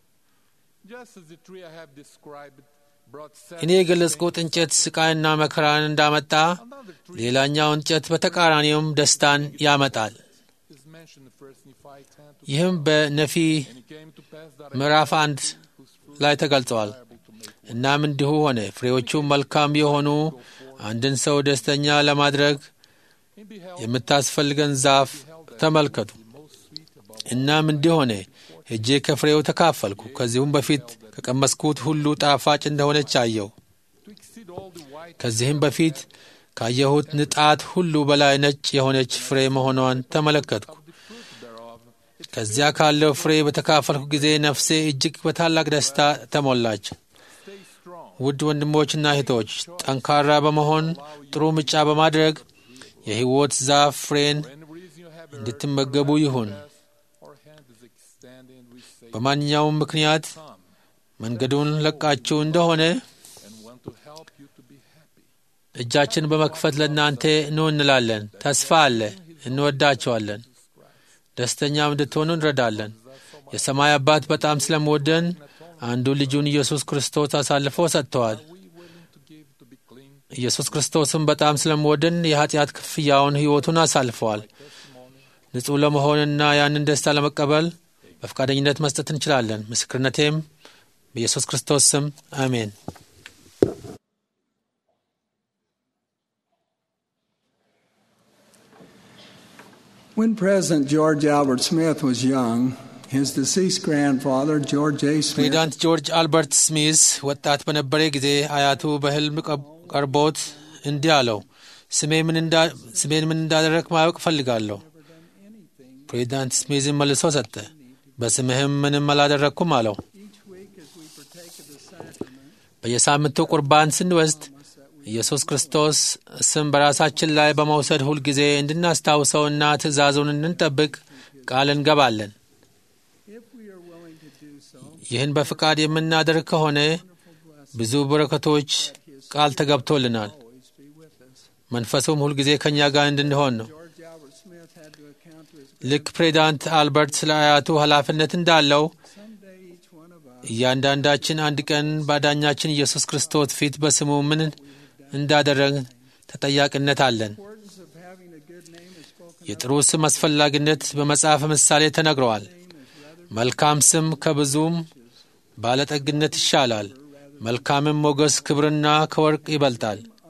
እኔ የገለጽኩት እንጨት ስቃይና መከራን እንዳመጣ ሌላኛው እንጨት በተቃራኒውም ደስታን ያመጣል። ይህም በነፊ ምዕራፍ 1 ላይ ተገልጸዋል። እናም እንዲሁ ሆነ። ፍሬዎቹም መልካም የሆኑ አንድን ሰው ደስተኛ ለማድረግ የምታስፈልገን ዛፍ ተመልከቱ። እናም እንዲህ ሆነ፣ ሄጄ ከፍሬው ተካፈልኩ። ከዚሁም በፊት ከቀመስኩት ሁሉ ጣፋጭ እንደሆነች አየሁ። ከዚህም በፊት ካየሁት ንጣት ሁሉ በላይ ነጭ የሆነች ፍሬ መሆኗን ተመለከትኩ። ከዚያ ካለው ፍሬ በተካፈልኩ ጊዜ ነፍሴ እጅግ በታላቅ ደስታ ተሞላች። ውድ ወንድሞችና እህቶች፣ ጠንካራ በመሆን ጥሩ ምርጫ በማድረግ የሕይወት ዛፍ ፍሬን እንድትመገቡ ይሁን። በማንኛውም ምክንያት መንገዱን ለቃችሁ እንደሆነ እጃችን በመክፈት ለእናንተ ኑ እንላለን። ተስፋ አለ። እንወዳቸዋለን። ደስተኛም እንድትሆኑ እንረዳለን። የሰማይ አባት በጣም ስለምወደን አንዱ ልጁን ኢየሱስ ክርስቶስ አሳልፎ ሰጥተዋል። ኢየሱስ ክርስቶስም በጣም ስለምወደን የኃጢአት ክፍያውን ሕይወቱን አሳልፈዋል። ንጹሕ ለመሆንና ያንን ደስታ ለመቀበል በፈቃደኝነት መስጠት እንችላለን። ምስክርነቴም በኢየሱስ ክርስቶስ ስም አሜን። When President George Albert Smith was young, his deceased grandfather, George A. Smith, ፕሬዚዳንት ጆርጅ አልበርት ስሚዝ ወጣት በነበረ ጊዜ አያቱ በሕልም ቀርቦት እንዲህ አለው፣ ስሜን ምን እንዳደረግ ማወቅ እፈልጋለሁ። ፕሬዚዳንት ስሚዝን መልሶ ሰጠ፣ በስምህም ምንም አላደረግኩም አለው። በየሳምንቱ ቁርባን ስንወስድ ኢየሱስ ክርስቶስ ስም በራሳችን ላይ በመውሰድ ሁልጊዜ እንድናስታውሰውና ትእዛዙን እንድንጠብቅ ቃል እንገባለን። ይህን በፍቃድ የምናደርግ ከሆነ ብዙ በረከቶች ቃል ተገብቶልናል። መንፈሱም ሁልጊዜ ከእኛ ጋር እንድንሆን ነው። ልክ ፕሬዚዳንት አልበርት ስለ አያቱ ኃላፊነት እንዳለው እያንዳንዳችን አንድ ቀን በአዳኛችን ኢየሱስ ክርስቶስ ፊት በስሙ ምን እንዳደረግን ተጠያቂነት አለን። የጥሩ ስም አስፈላጊነት በመጽሐፈ ምሳሌ ተነግረዋል። መልካም ስም ከብዙም ባለጠግነት ይሻላል፣ መልካምም ሞገስ ክብርና ከወርቅ ይበልጣል።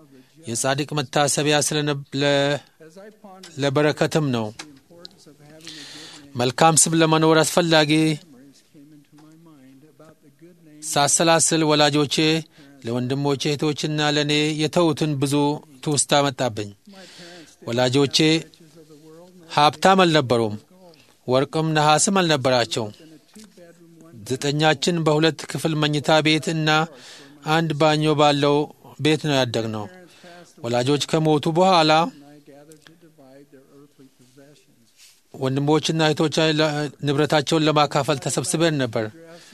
የጻድቅ መታሰቢያ ለበረከትም ነው። መልካም ስም ለመኖር አስፈላጊ ሳሰላስል ወላጆቼ ለወንድሞቼ እህቶችና ለእኔ የተዉትን ብዙ ትውስታ መጣብኝ። ወላጆቼ ሀብታም አልነበሩም፣ ወርቅም ነሐስም አልነበራቸው። 9ኛችን በሁለት ክፍል መኝታ ቤት እና አንድ ባኞ ባለው ቤት ነው ያደግነው። ወላጆች ከሞቱ በኋላ ወንድሞችና እህቶች ንብረታቸውን ለማካፈል ተሰብስበን ነበር።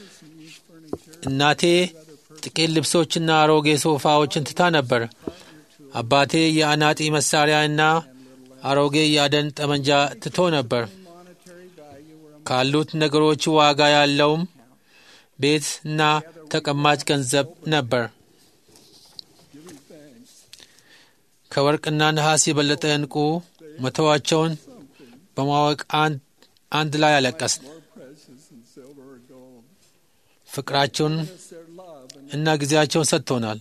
እናቴ ጥቂት ልብሶችና አሮጌ ሶፋዎችን ትታ ነበር። አባቴ የአናጢ መሳሪያና አሮጌ የአደን ጠመንጃ ትቶ ነበር። ካሉት ነገሮች ዋጋ ያለውም ቤትና ተቀማጭ ገንዘብ ነበር። ከወርቅና ነሐስ የበለጠ ዕንቁ መተዋቸውን በማወቅ አንድ ላይ አለቀስን። ፍቅራቸውን እና ጊዜያቸውን ሰጥቶናል።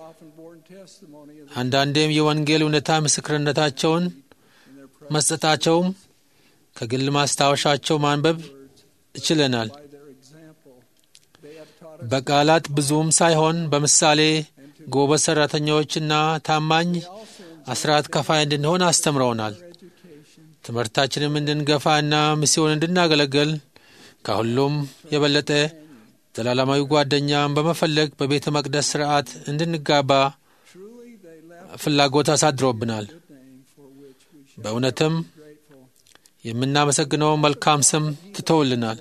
አንዳንዴም የወንጌል እውነታ ምስክርነታቸውን መስጠታቸውም ከግል ማስታወሻቸው ማንበብ ይችለናል። በቃላት ብዙም ሳይሆን በምሳሌ ጎበዝ ሠራተኞችና ታማኝ አስራት ከፋይ እንድንሆን አስተምረውናል። ትምህርታችንም እንድንገፋና ሚስዮን እንድናገለግል ከሁሉም የበለጠ ዘላለማዊ ጓደኛም በመፈለግ በቤተ መቅደስ ሥርዓት እንድንጋባ ፍላጎት አሳድሮብናል። በእውነትም የምናመሰግነው መልካም ስም ትተውልናል።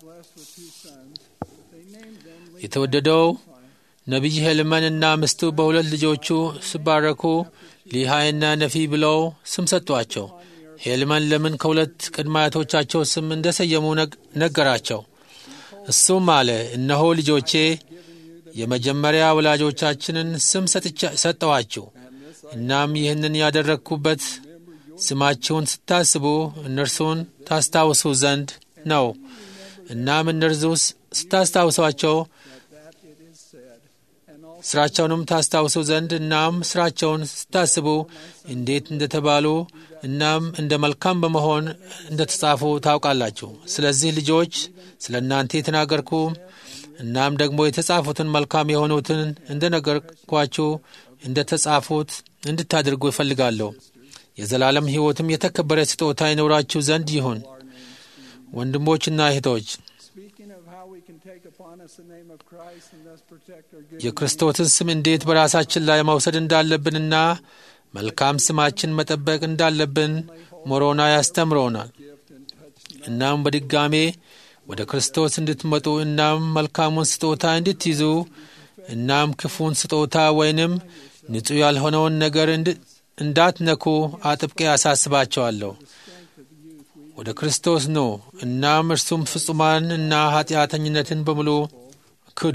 የተወደደው ነቢይ ሄልመን እና ሚስቱ በሁለት ልጆቹ ሲባረኩ ሊሃይና ነፊ ብለው ስም ሰጧቸው። ሄልመን ለምን ከሁለት ቅድመ አያቶቻቸው ስም እንደሰየሙ ነገራቸው። እሱም አለ፣ እነሆ ልጆቼ የመጀመሪያ ወላጆቻችንን ስም ሰጠዋችሁ። እናም ይህንን ያደረግኩበት ስማችሁን ስታስቡ እነርሱን ታስታውሱ ዘንድ ነው። እናም እነርሱ ስታስታውሷቸው ስራቸውንም ታስታውሱ ዘንድ እናም ስራቸውን ስታስቡ እንዴት እንደተባሉ እናም እንደ መልካም በመሆን እንደተጻፉ ታውቃላችሁ። ስለዚህ ልጆች ስለ እናንተ የተናገርኩ እናም ደግሞ የተጻፉትን መልካም የሆኑትን እንደነገርኳችሁ እንደተጻፉት እንድታደርጉ ይፈልጋለሁ። የዘላለም ሕይወትም የተከበረ ስጦታ ይኖራችሁ ዘንድ ይሁን። ወንድሞችና እህቶች የክርስቶስን ስም እንዴት በራሳችን ላይ መውሰድ እንዳለብንና መልካም ስማችን መጠበቅ እንዳለብን ሞሮና ያስተምሮናል። እናም በድጋሜ ወደ ክርስቶስ እንድትመጡ እናም መልካሙን ስጦታ እንድትይዙ እናም ክፉን ስጦታ ወይንም ንጹሕ ያልሆነውን ነገር እንዳትነኩ አጥብቄ አሳስባቸዋለሁ። ወደ ክርስቶስ ኑ እናም እርሱም ፍጹማን እና ኃጢአተኝነትን በሙሉ ክዱ።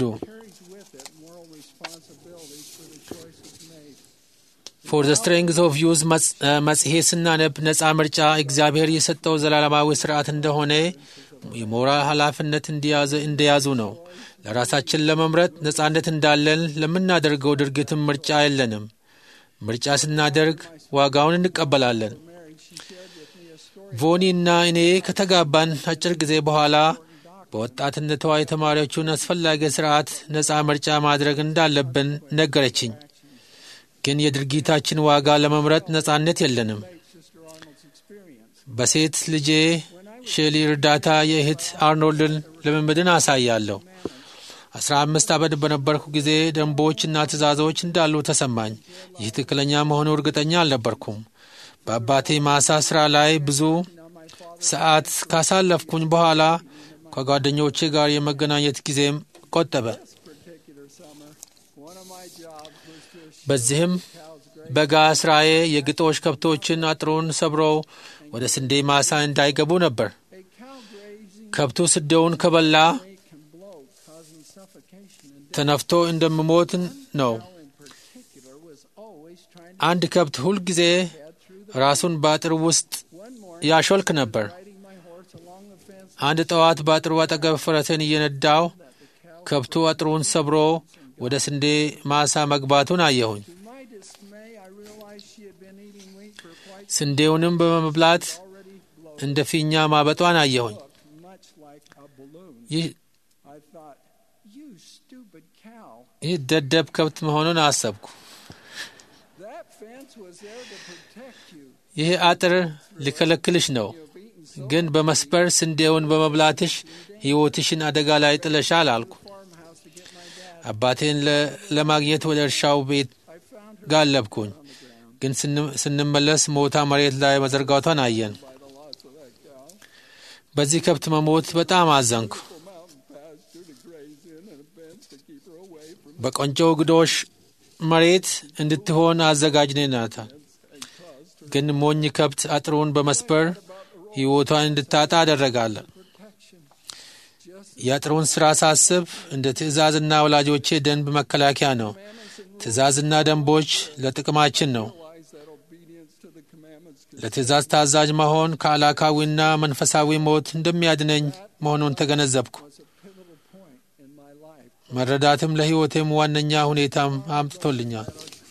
ፎር ዘ ስትሬንግዝ ኦፍ ዩዝ መጽሔት ስናነብ ነጻ ምርጫ እግዚአብሔር የሰጠው ዘላለማዊ ሥርዓት እንደሆነ የሞራል ኃላፊነት እንደያዙ ነው። ለራሳችን ለመምረጥ ነጻነት እንዳለን ለምናደርገው ድርጊትም ምርጫ የለንም። ምርጫ ስናደርግ ዋጋውን እንቀበላለን። ቮኒ እና እኔ ከተጋባን አጭር ጊዜ በኋላ በወጣትነቷ የተማሪዎቹን አስፈላጊ ሥርዓት ነጻ ምርጫ ማድረግ እንዳለብን ነገረችኝ። ግን የድርጊታችን ዋጋ ለመምረጥ ነጻነት የለንም። በሴት ልጄ ሼሊ እርዳታ የእህት አርኖልድን ልምምድን አሳያለሁ። 15 ዓመት በነበርኩ ጊዜ ደንቦችና ትእዛዞች እንዳሉ ተሰማኝ። ይህ ትክክለኛ መሆኑ እርግጠኛ አልነበርኩም። በአባቴ ማሳ ሥራ ላይ ብዙ ሰዓት ካሳለፍኩኝ በኋላ ከጓደኞቼ ጋር የመገናኘት ጊዜም ቆጠበ። በዚህም በጋ ስራዬ የግጦሽ ከብቶችን አጥሩን ሰብረው ወደ ስንዴ ማሳ እንዳይገቡ ነበር። ከብቱ ስንዴውን ከበላ ተነፍቶ እንደምሞት ነው። አንድ ከብት ሁል ጊዜ ራሱን በአጥር ውስጥ ያሾልክ ነበር። አንድ ጠዋት በአጥሩ አጠገብ ፈረሴን እየነዳው ከብቱ አጥሩን ሰብሮ ወደ ስንዴ ማሳ መግባቱን አየሁኝ። ስንዴውንም በመብላት እንደ ፊኛ ማበጧን አየሁኝ። ይህ ደደብ ከብት መሆኑን አሰብኩ። ይህ አጥር ሊከለክልሽ ነው፣ ግን በመስበር ስንዴውን በመብላትሽ ሕይወትሽን አደጋ ላይ ጥለሻል አልኩ። አባቴን ለማግኘት ወደ እርሻው ቤት ጋለብኩኝ፣ ግን ስንመለስ ሞታ መሬት ላይ መዘርጋቷን አየን። በዚህ ከብት መሞት በጣም አዘንኩ። በቆንጆ ግዶሽ መሬት እንድትሆን አዘጋጅነናታል፣ ግን ሞኝ ከብት አጥሩን በመስበር ሕይወቷን እንድታጣ አደረጋለን። የአጥሩን ሥራ ሳስብ እንደ ትእዛዝና ወላጆቼ ደንብ መከላከያ ነው። ትእዛዝና ደንቦች ለጥቅማችን ነው። ለትእዛዝ ታዛዥ መሆን ከአላካዊና መንፈሳዊ ሞት እንደሚያድነኝ መሆኑን ተገነዘብኩ። መረዳትም ለሕይወቴም ዋነኛ ሁኔታም አምጥቶልኛል።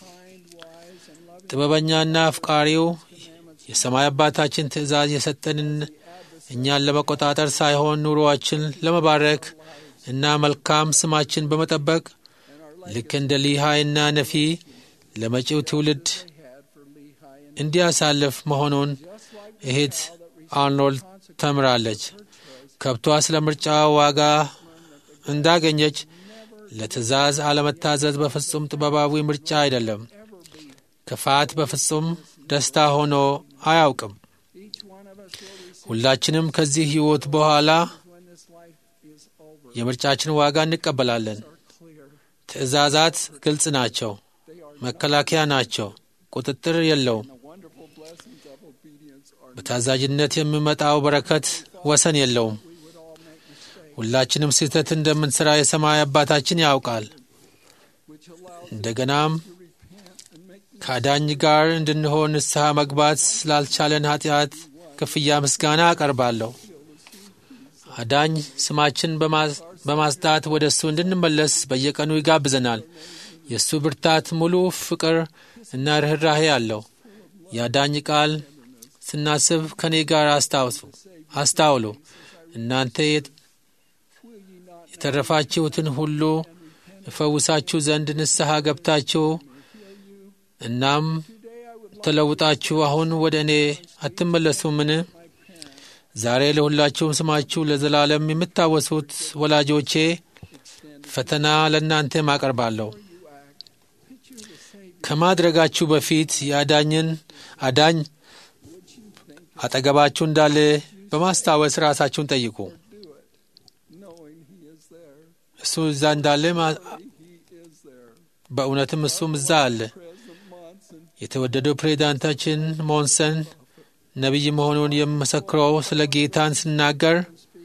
ጥበበኛና አፍቃሪው የሰማይ አባታችን ትእዛዝ የሰጠንን እኛን ለመቆጣጠር ሳይሆን ኑሮአችን ለመባረክ እና መልካም ስማችን በመጠበቅ ልክ እንደ ሊሃይና ነፊ ለመጪው ትውልድ እንዲያሳልፍ መሆኑን እህት አርኖልድ ተምራለች። ከብቷ ስለ ምርጫ ዋጋ እንዳገኘች ለትእዛዝ አለመታዘዝ በፍጹም ጥበባዊ ምርጫ አይደለም። ክፋት በፍጹም ደስታ ሆኖ አያውቅም። ሁላችንም ከዚህ ሕይወት በኋላ የምርጫችን ዋጋ እንቀበላለን። ትእዛዛት ግልጽ ናቸው፣ መከላከያ ናቸው፣ ቁጥጥር የለውም። በታዛዥነት የሚመጣው በረከት ወሰን የለውም። ሁላችንም ስህተት እንደምንሠራ የሰማይ አባታችን ያውቃል። እንደገናም ከአዳኝ ጋር እንድንሆን ንስሐ መግባት ስላልቻለን ኃጢአት ክፍያ ምስጋና አቀርባለሁ። አዳኝ ስማችን በማስጣት ወደ እሱ እንድንመለስ በየቀኑ ይጋብዘናል። የእሱ ብርታት ሙሉ ፍቅር እና ርኅራሄ አለው። የአዳኝ ቃል ስናስብ ከኔ ጋር አስታውሉ። እናንተ የተረፋችሁትን ሁሉ እፈውሳችሁ ዘንድ ንስሐ ገብታችሁ እናም ተለውጣችሁ አሁን ወደ እኔ አትመለሱምን? ዛሬ ለሁላችሁም ስማችሁ ለዘላለም የምታወሱት ወላጆቼ ፈተና ለእናንተ ማቀርባለሁ። ከማድረጋችሁ በፊት አዳኝ አጠገባችሁ እንዳለ በማስታወስ ራሳችሁን ጠይቁ። እሱ እዛ እንዳለ በእውነትም እሱም እዛ አለ። የተወደደው ፕሬዝዳንታችን ሞንሰን ነቢይ መሆኑን የምመሰክረው ስለ ጌታን ስናገር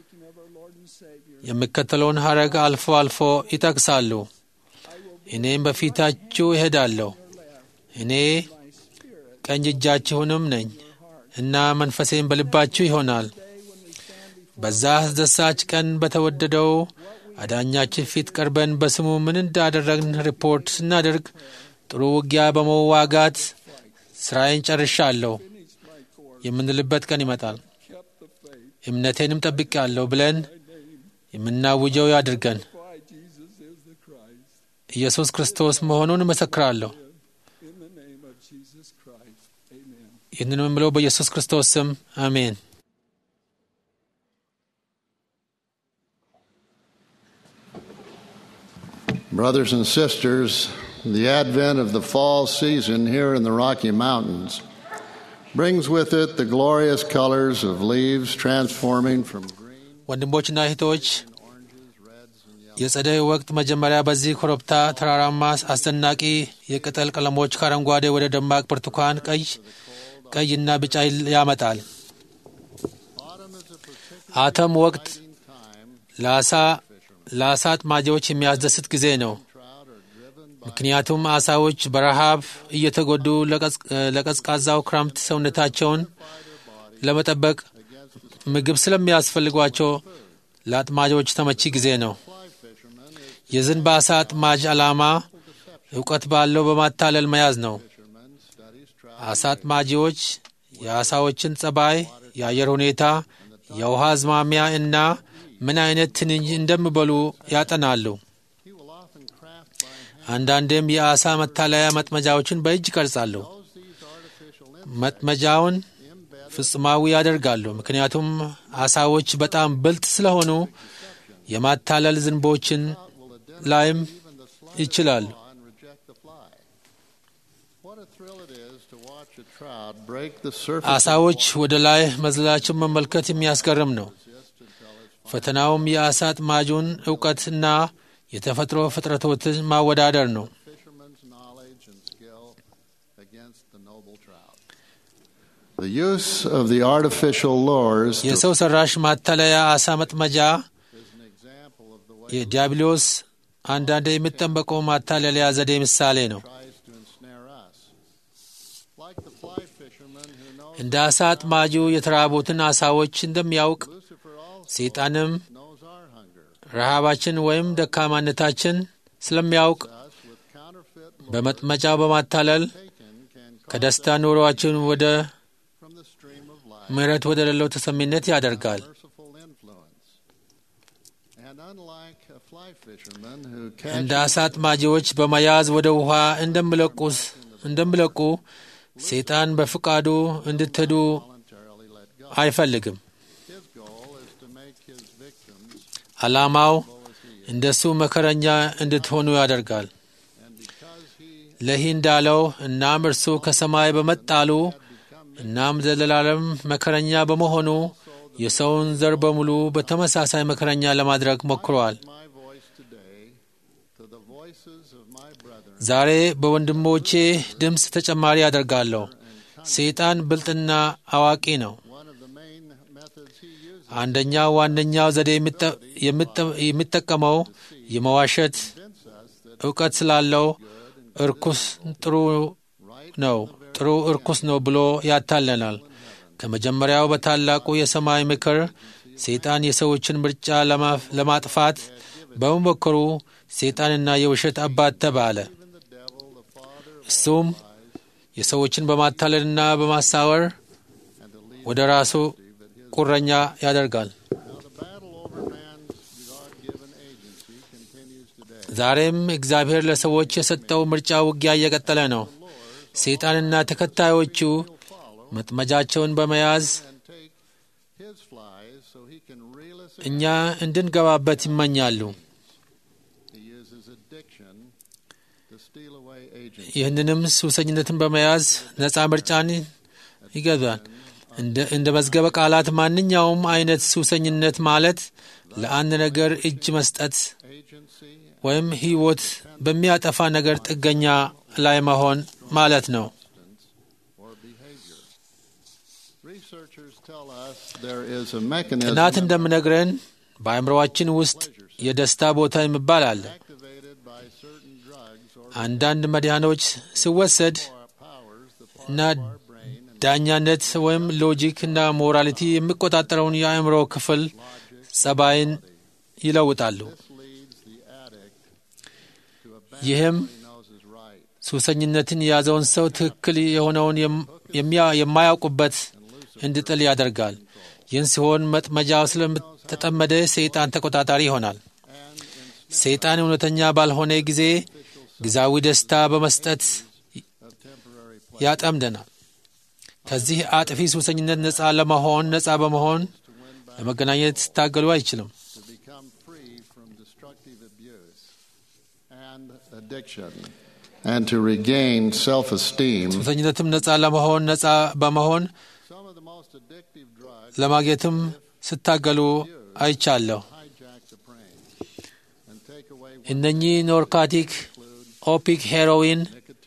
የሚከተለውን ሐረግ አልፎ አልፎ ይጠቅሳሉ። እኔም በፊታችሁ እሄዳለሁ፣ እኔ ቀኝ እጃችሁንም ነኝ እና መንፈሴም በልባችሁ ይሆናል። በዛ አስደሳች ቀን በተወደደው አዳኛችን ፊት ቀርበን በስሙ ምን እንዳደረግን ሪፖርት ስናደርግ ጥሩ ውጊያ በመዋጋት ስራዬን ጨርሻለሁ የምንልበት ቀን ይመጣል። እምነቴንም ጠብቄአለሁ ብለን የምናውጀው ያድርገን። ኢየሱስ ክርስቶስ መሆኑን እመሰክራለሁ። ይህንን የምለው በኢየሱስ ክርስቶስ ስም አሜን። Brothers and sisters, the advent of the fall season here in the Rocky Mountains brings with it the glorious colors of leaves transforming from green. ወንድሞችና እህቶች የጸደይ ወቅት መጀመሪያ በዚህ ኮረብታ ተራራማ አስደናቂ የቅጠል ቀለሞች ከአረንጓዴ ወደ ደማቅ ብርቱካን፣ ቀይና ቢጫ ያመጣል። አተም ወቅት ለአሳ አጥማጆች የሚያስደስት ጊዜ ነው። ምክንያቱም አሳዎች በረሃብ እየተጎዱ ለቀዝቃዛው ክረምት ሰውነታቸውን ለመጠበቅ ምግብ ስለሚያስፈልጓቸው ለአጥማጆች ተመቺ ጊዜ ነው። የዝንብ አሳ አጥማጅ ዓላማ እውቀት ባለው በማታለል መያዝ ነው። አሳ አጥማጂዎች የአሳዎችን ጸባይ፣ የአየር ሁኔታ፣ የውሃ አዝማሚያ እና ምን አይነት ትንኝ እንደሚበሉ ያጠናሉ። አንዳንዴም የአሳ መታለያ መጥመጃዎችን በእጅ ይቀርጻሉ። መጥመጃውን ፍጹማዊ ያደርጋሉ፣ ምክንያቱም አሳዎች በጣም ብልጥ ስለሆኑ የማታለል ዝንቦችን ላይም ይችላሉ። አሳዎች ወደ ላይ መዝላቸውን መመልከት የሚያስገርም ነው። ፈተናውም የአሳ አጥማጁን ዕውቀትና የተፈጥሮ ፍጥረቶችን ማወዳደር ነው። የሰው ሰራሽ ማታለያ አሳ መጥመጃ የዲያብሎስ አንዳንድ የሚጠበቀው ማታለያ ዘዴ ምሳሌ ነው። እንደ አሳ አጥማጁ የተራቡትን አሳዎች እንደሚያውቅ ሰይጣንም ረሃባችን ወይም ደካማነታችን ስለሚያውቅ በመጥመጃው በማታለል ከደስታ ኑሮአችን ወደ ምሕረት ወደ ሌለው ተሰሚነት ያደርጋል። እንደ አሳ አጥማጂዎች በመያዝ ወደ ውሃ እንደሚለቁ ሰይጣን በፍቃዱ እንድትሄዱ አይፈልግም። ዓላማው እንደሱ መከረኛ እንድትሆኑ ያደርጋል። ለይህ እንዳለው እናም እርሱ ከሰማይ በመጣሉ እናም ዘላለም መከረኛ በመሆኑ የሰውን ዘር በሙሉ በተመሳሳይ መከረኛ ለማድረግ ሞክረዋል። ዛሬ በወንድሞቼ ድምፅ ተጨማሪ ያደርጋለሁ። ሰይጣን ብልጥና አዋቂ ነው። ዋነኛው ዘዴ የሚጠቀመው የመዋሸት ዕውቀት ስላለው ጥሩ እርኩስ ነው ብሎ ያታለናል። ከመጀመሪያው በታላቁ የሰማይ ምክር ሰይጣን የሰዎችን ምርጫ ለማጥፋት በመሞከሩ ሰይጣንና የውሸት አባት ተባለ። እሱም የሰዎችን በማታለልና በማሳወር ወደ ራሱ ቁረኛ ያደርጋል። ዛሬም እግዚአብሔር ለሰዎች የሰጠው ምርጫ ውጊያ እየቀጠለ ነው። ሰይጣንና ተከታዮቹ መጥመጃቸውን በመያዝ እኛ እንድንገባበት ይመኛሉ። ይህንንም ሱሰኝነትን በመያዝ ነፃ ምርጫን ይገዛል። እንደ መዝገበ ቃላት ማንኛውም አይነት ሱሰኝነት ማለት ለአንድ ነገር እጅ መስጠት ወይም ሕይወት በሚያጠፋ ነገር ጥገኛ ላይ መሆን ማለት ነው። ጥናት እንደምነግረን በአእምሮአችን ውስጥ የደስታ ቦታ የሚባል አለ። አንዳንድ መድኃኒቶች ሲወሰድ እና ዳኛነት ወይም ሎጂክ እና ሞራሊቲ የሚቆጣጠረውን የአእምሮ ክፍል ጸባይን ይለውጣሉ። ይህም ሱሰኝነትን የያዘውን ሰው ትክክል የሆነውን የማያውቁበት እንዲጥል ያደርጋል። ይህን ሲሆን መጥመጃው ስለተጠመደ ሰይጣን ተቆጣጣሪ ይሆናል። ሰይጣን እውነተኛ ባልሆነ ጊዜ ጊዜያዊ ደስታ በመስጠት ያጠምደናል። ከዚህ አጥፊ ሱሰኝነት ነፃ በመሆን ለመገናኘት ታገሉ አይችልም። And to regain self-esteem. ሱሰኝነትም ነፃ በመሆን ለማግኘትም ስታገሉ አይቻለሁ። እነኚህ ኖርካቲክ፣ ኦፒክ፣ ሄሮዊን፣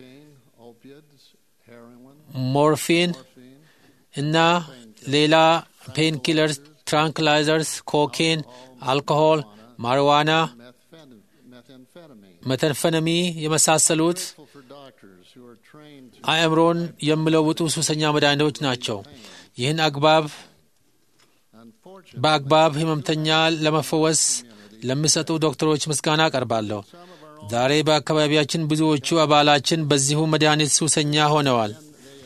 ሞርፊን እና ሌላ ፔን ኪለርስ፣ ትራንክላይዘርስ፣ ኮኬን፣ አልኮሆል፣ ማሪዋና፣ መተንፈነሚ የመሳሰሉት አእምሮን የሚለውጡ ሱሰኛ መድኃኒቶች ናቸው። ይህን በአግባብ ህመምተኛ ለመፈወስ ለሚሰጡ ዶክተሮች ምስጋና አቀርባለሁ። ዛሬ በአካባቢያችን ብዙዎቹ አባላችን በዚሁ መድኃኒት ሱሰኛ ሆነዋል።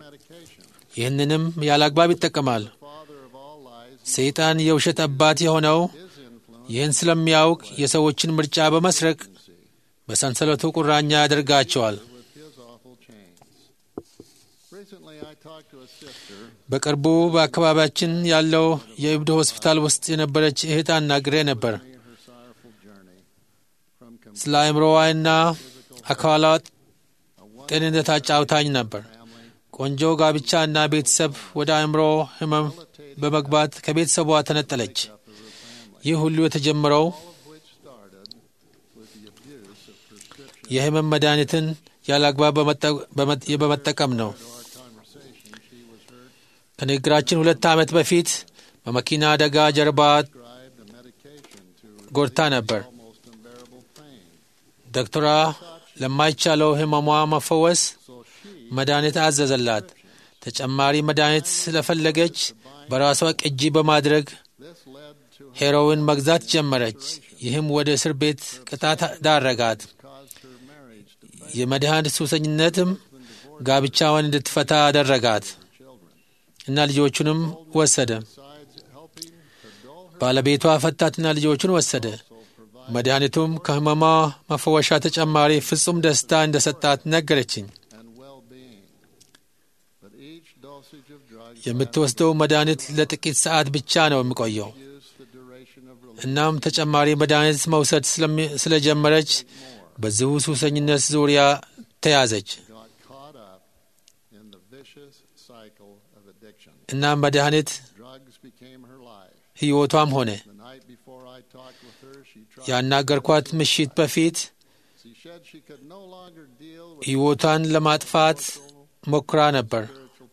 ይህንንም ያላግባብ ይጠቀማል። ሰይጣን የውሸት አባት የሆነው ይህን ስለሚያውቅ የሰዎችን ምርጫ በመስረቅ በሰንሰለቱ ቁራኛ ያደርጋቸዋል። በቅርቡ በአካባቢያችን ያለው የእብድ ሆስፒታል ውስጥ የነበረች እህት አናግሬ ነበር። ስለ አእምሮዋና አካላት ጤንነት አጫውታኝ ነበር። ቆንጆ ጋብቻና ቤተሰብ ወደ አእምሮ ህመም በመግባት ከቤተሰቧ ተነጠለች። ይህ ሁሉ የተጀመረው የህመም መድኃኒትን ያላግባብ በመጠቀም ነው። ከንግግራችን 2 ዓመት በፊት በመኪና አደጋ ጀርባ ጎድታ ነበር። ዶክተሯ ለማይቻለው ህመሟ መፈወስ መድኃኒት አዘዘላት። ተጨማሪ መድኃኒት ስለፈለገች በራሷ ቅጂ በማድረግ ሄሮዊን መግዛት ጀመረች። ይህም ወደ እስር ቤት ቅጣት ዳረጋት። የመድኃኒት ሱሰኝነትም ጋብቻዋን እንድትፈታ አደረጋት እና ልጆቹንም ወሰደ። ባለቤቷ ፈታትና ልጆቹን ወሰደ። መድኃኒቱም ከህመሟ መፈወሻ ተጨማሪ ፍጹም ደስታ እንደሰጣት ነገረችኝ። የምትወስደው መድኃኒት ለጥቂት ሰዓት ብቻ ነው የሚቆየው። እናም ተጨማሪ መድኃኒት መውሰድ ስለጀመረች በዚሁ ሱሰኝነት ዙሪያ ተያዘች። እናም መድኃኒት ሕይወቷም ሆነ። ያናገርኳት ምሽት በፊት ሕይወቷን ለማጥፋት ሞክራ ነበር።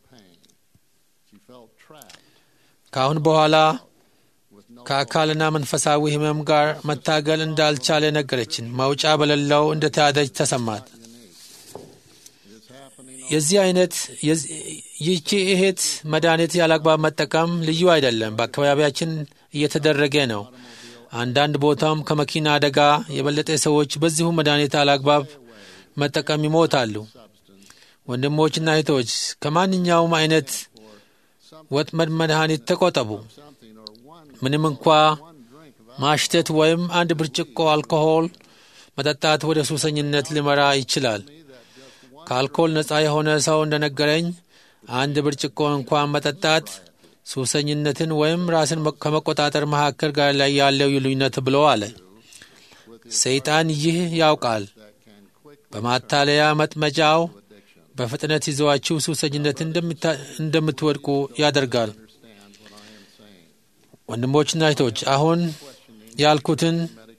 ከአሁን በኋላ ከአካልና መንፈሳዊ ህመም ጋር መታገል እንዳልቻለ ነገረችን። መውጫ በሌለው እንደተያዘች ተሰማት። የዚህ አይነት ይህቺ እህት መድኃኒት ያላግባብ መጠቀም ልዩ አይደለም፣ በአካባቢያችን እየተደረገ ነው። አንዳንድ ቦታም ከመኪና አደጋ የበለጠ ሰዎች በዚሁ መድኃኒት ያላግባብ መጠቀም ይሞታሉ። ወንድሞችና እህቶች ከማንኛውም አይነት ወጥመድ መድኃኒት ተቆጠቡ። ምንም እንኳ ማሽተት ወይም አንድ ብርጭቆ አልኮሆል መጠጣት ወደ ሱሰኝነት ሊመራ ይችላል። ከአልኮል ነፃ የሆነ ሰው እንደነገረኝ አንድ ብርጭቆ እንኳን መጠጣት ሱሰኝነትን ወይም ራስን ከመቆጣጠር መካከል ጋር ላይ ያለው ልዩነት ብሎ አለ። ሰይጣን ይህ ያውቃል። በማታለያ መጥመጃው በፍጥነት ይዘዋችሁ ሱሰኝነትን እንደምትወድቁ ያደርጋል። ወንድሞችና እህቶች አሁን ያልኩትን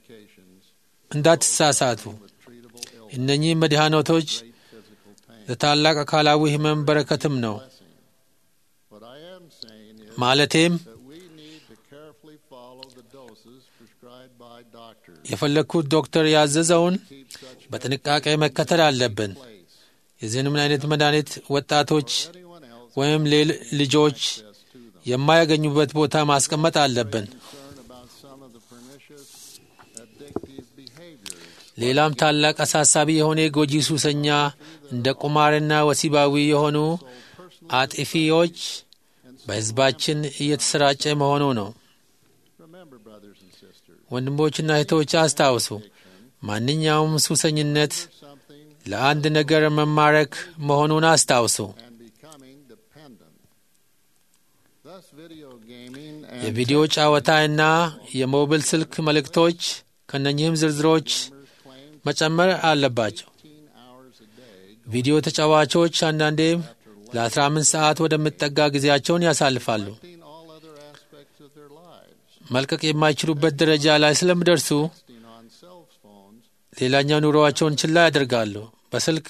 እንዳትሳሳቱ። እነኚህ መድኃኒቶች ለታላቅ አካላዊ ህመም በረከትም ነው። ማለቴም የፈለግኩት ዶክተር ያዘዘውን በጥንቃቄ መከተል አለብን። የዚህንም አይነት መድኃኒት ወጣቶች ወይም ልጆች የማያገኙበት ቦታ ማስቀመጥ አለብን። ሌላም ታላቅ አሳሳቢ የሆነ ጎጂ ሱሰኛ እንደ ቁማርና ወሲባዊ የሆኑ አጥፊዎች በሕዝባችን እየተሰራጨ መሆኑ ነው። ወንድሞችና እህቶች አስታውሱ፣ ማንኛውም ሱሰኝነት ለአንድ ነገር መማረክ መሆኑን አስታውሱ። የቪዲዮ ጨዋታና የሞባይል ስልክ መልእክቶች ከነኚህም ዝርዝሮች መጨመር አለባቸው። ቪዲዮ ተጫዋቾች አንዳንዴም ለ15 ሰዓት ወደሚጠጋ ጊዜያቸውን ያሳልፋሉ። መልቀቅ የማይችሉበት ደረጃ ላይ ስለሚደርሱ ሌላኛው ኑሮዋቸውን ችላ ያደርጋሉ። በስልክ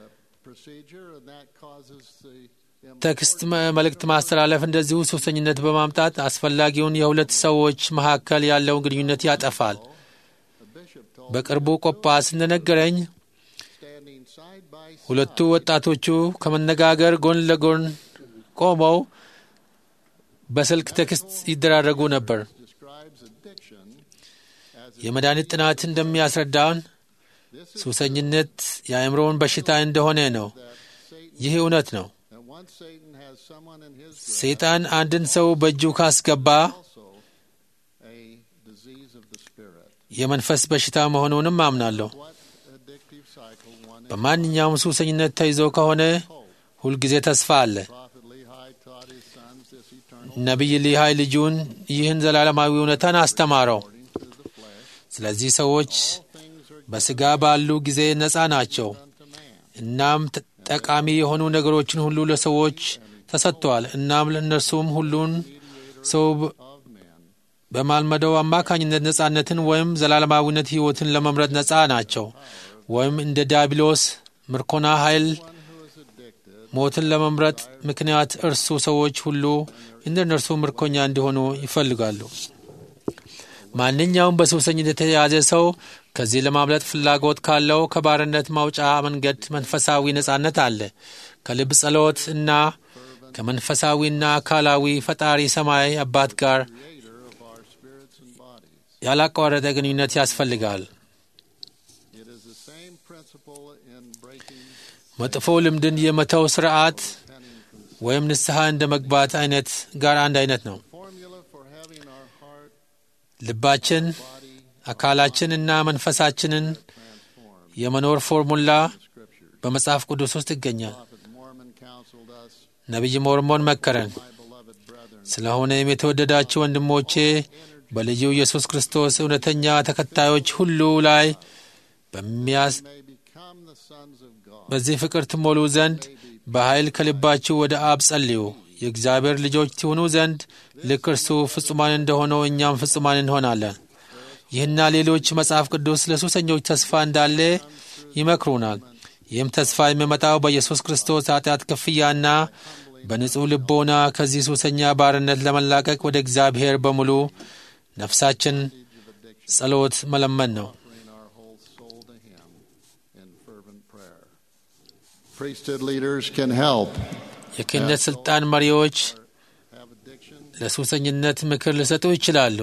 ቴክስት መልእክት ማስተላለፍ እንደዚሁ ሱሰኝነት በማምጣት አስፈላጊውን የሁለት ሰዎች መካከል ያለውን ግንኙነት ያጠፋል። በቅርቡ ቆጳስ እንደነገረኝ ሁለቱ ወጣቶቹ ከመነጋገር ጎን ለጎን ቆመው በስልክ ቴክስት ይደራረጉ ነበር። የመድኃኒት ጥናት እንደሚያስረዳን ሱሰኝነት የአእምሮውን በሽታ እንደሆነ ነው። ይህ እውነት ነው። ሰይጣን አንድን ሰው በእጁ ካስገባ የመንፈስ በሽታ መሆኑንም አምናለሁ። በማንኛውም ሱሰኝነት ተይዞ ከሆነ ሁልጊዜ ተስፋ አለ። ነቢይ ሊሃይ ልጁን ይህን ዘላለማዊ እውነታን አስተማረው። ስለዚህ ሰዎች በሥጋ ባሉ ጊዜ ነፃ ናቸው። እናም ጠቃሚ የሆኑ ነገሮችን ሁሉ ለሰዎች ተሰጥተዋል። እናም ለእነርሱም ሁሉን ሰው በማልመደው አማካኝነት ነፃነትን ወይም ዘላለማዊነት ሕይወትን ለመምረጥ ነፃ ናቸው። ወይም እንደ ዲያብሎስ ምርኮና ኃይል ሞትን ለመምረጥ ምክንያት እርሱ ሰዎች ሁሉ እንደ እነርሱ ምርኮኛ እንዲሆኑ ይፈልጋሉ። ማንኛውም በሱሰኝነት የተያዘ ሰው ከዚህ ለማምለጥ ፍላጎት ካለው ከባርነት ማውጫ መንገድ መንፈሳዊ ነፃነት አለ። ከልብ ጸሎት እና ከመንፈሳዊና አካላዊ ፈጣሪ ሰማይ አባት ጋር ያላቋረጠ ግንኙነት ያስፈልጋል። መጥፎ ልምድን የመተው ሥርዓት ወይም ንስሐ እንደ መግባት አይነት ጋር አንድ አይነት ነው። ልባችን፣ አካላችን እና መንፈሳችንን የመኖር ፎርሙላ በመጽሐፍ ቅዱስ ውስጥ ይገኛል። ነቢይ ሞርሞን መከረን። ስለሆነም የተወደዳችሁ ወንድሞቼ በልጁ ኢየሱስ ክርስቶስ እውነተኛ ተከታዮች ሁሉ ላይ በዚህ ፍቅር ትሞሉ ዘንድ በኃይል ከልባችሁ ወደ አብ ጸልዩ። የእግዚአብሔር ልጆች ትሆኑ ዘንድ ልክ እርሱ ፍጹማን እንደሆነው እኛም ፍጹማን እንሆናለን። ይህና ሌሎች መጽሐፍ ቅዱስ ለሱሰኞች ተስፋ እንዳለ ይመክሩናል። ይህም ተስፋ የሚመጣው በኢየሱስ ክርስቶስ ኃጢአት ክፍያና በንጹሕ ልቦና ከዚህ ሱሰኛ ባርነት ለመላቀቅ ወደ እግዚአብሔር በሙሉ ነፍሳችን ጸሎት መለመን ነው። የክህነት ሥልጣን መሪዎች ለሱሰኝነት ምክር ሊሰጡ ይችላሉ።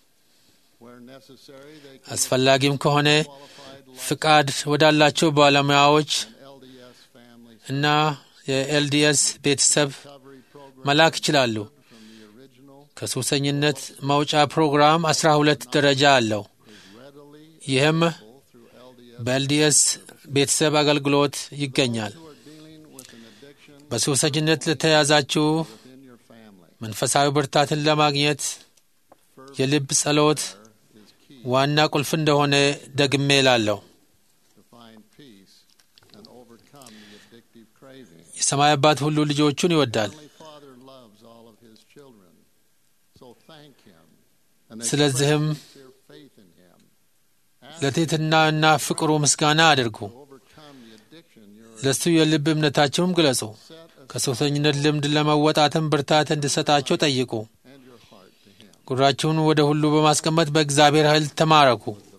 አስፈላጊም ከሆነ ፍቃድ ወዳላቸው ባለሙያዎች እና የኤልዲኤስ ቤተሰብ መላክ ይችላሉ። ከሱሰኝነት መውጫ ፕሮግራም 12 ደረጃ አለው። ይህም በኤልዲኤስ ቤተሰብ አገልግሎት ይገኛል። በሱሰኝነት ለተያዛችሁ መንፈሳዊ ብርታትን ለማግኘት የልብ ጸሎት ዋና ቁልፍ እንደሆነ ደግሜ እላለሁ። የሰማይ አባት ሁሉ ልጆቹን ይወዳል። ስለዚህም ለትሕትና እና ፍቅሩ ምስጋና አድርጉ። ለእሱ የልብ እምነታቸውም ግለጹ። ከሱሰኝነት ልምድ ለመወጣትም ብርታት እንዲሰጣቸው ጠይቁ። ጉራችሁን ወደ ሁሉ በማስቀመጥ በእግዚአብሔር ኃይል ተማረኩ።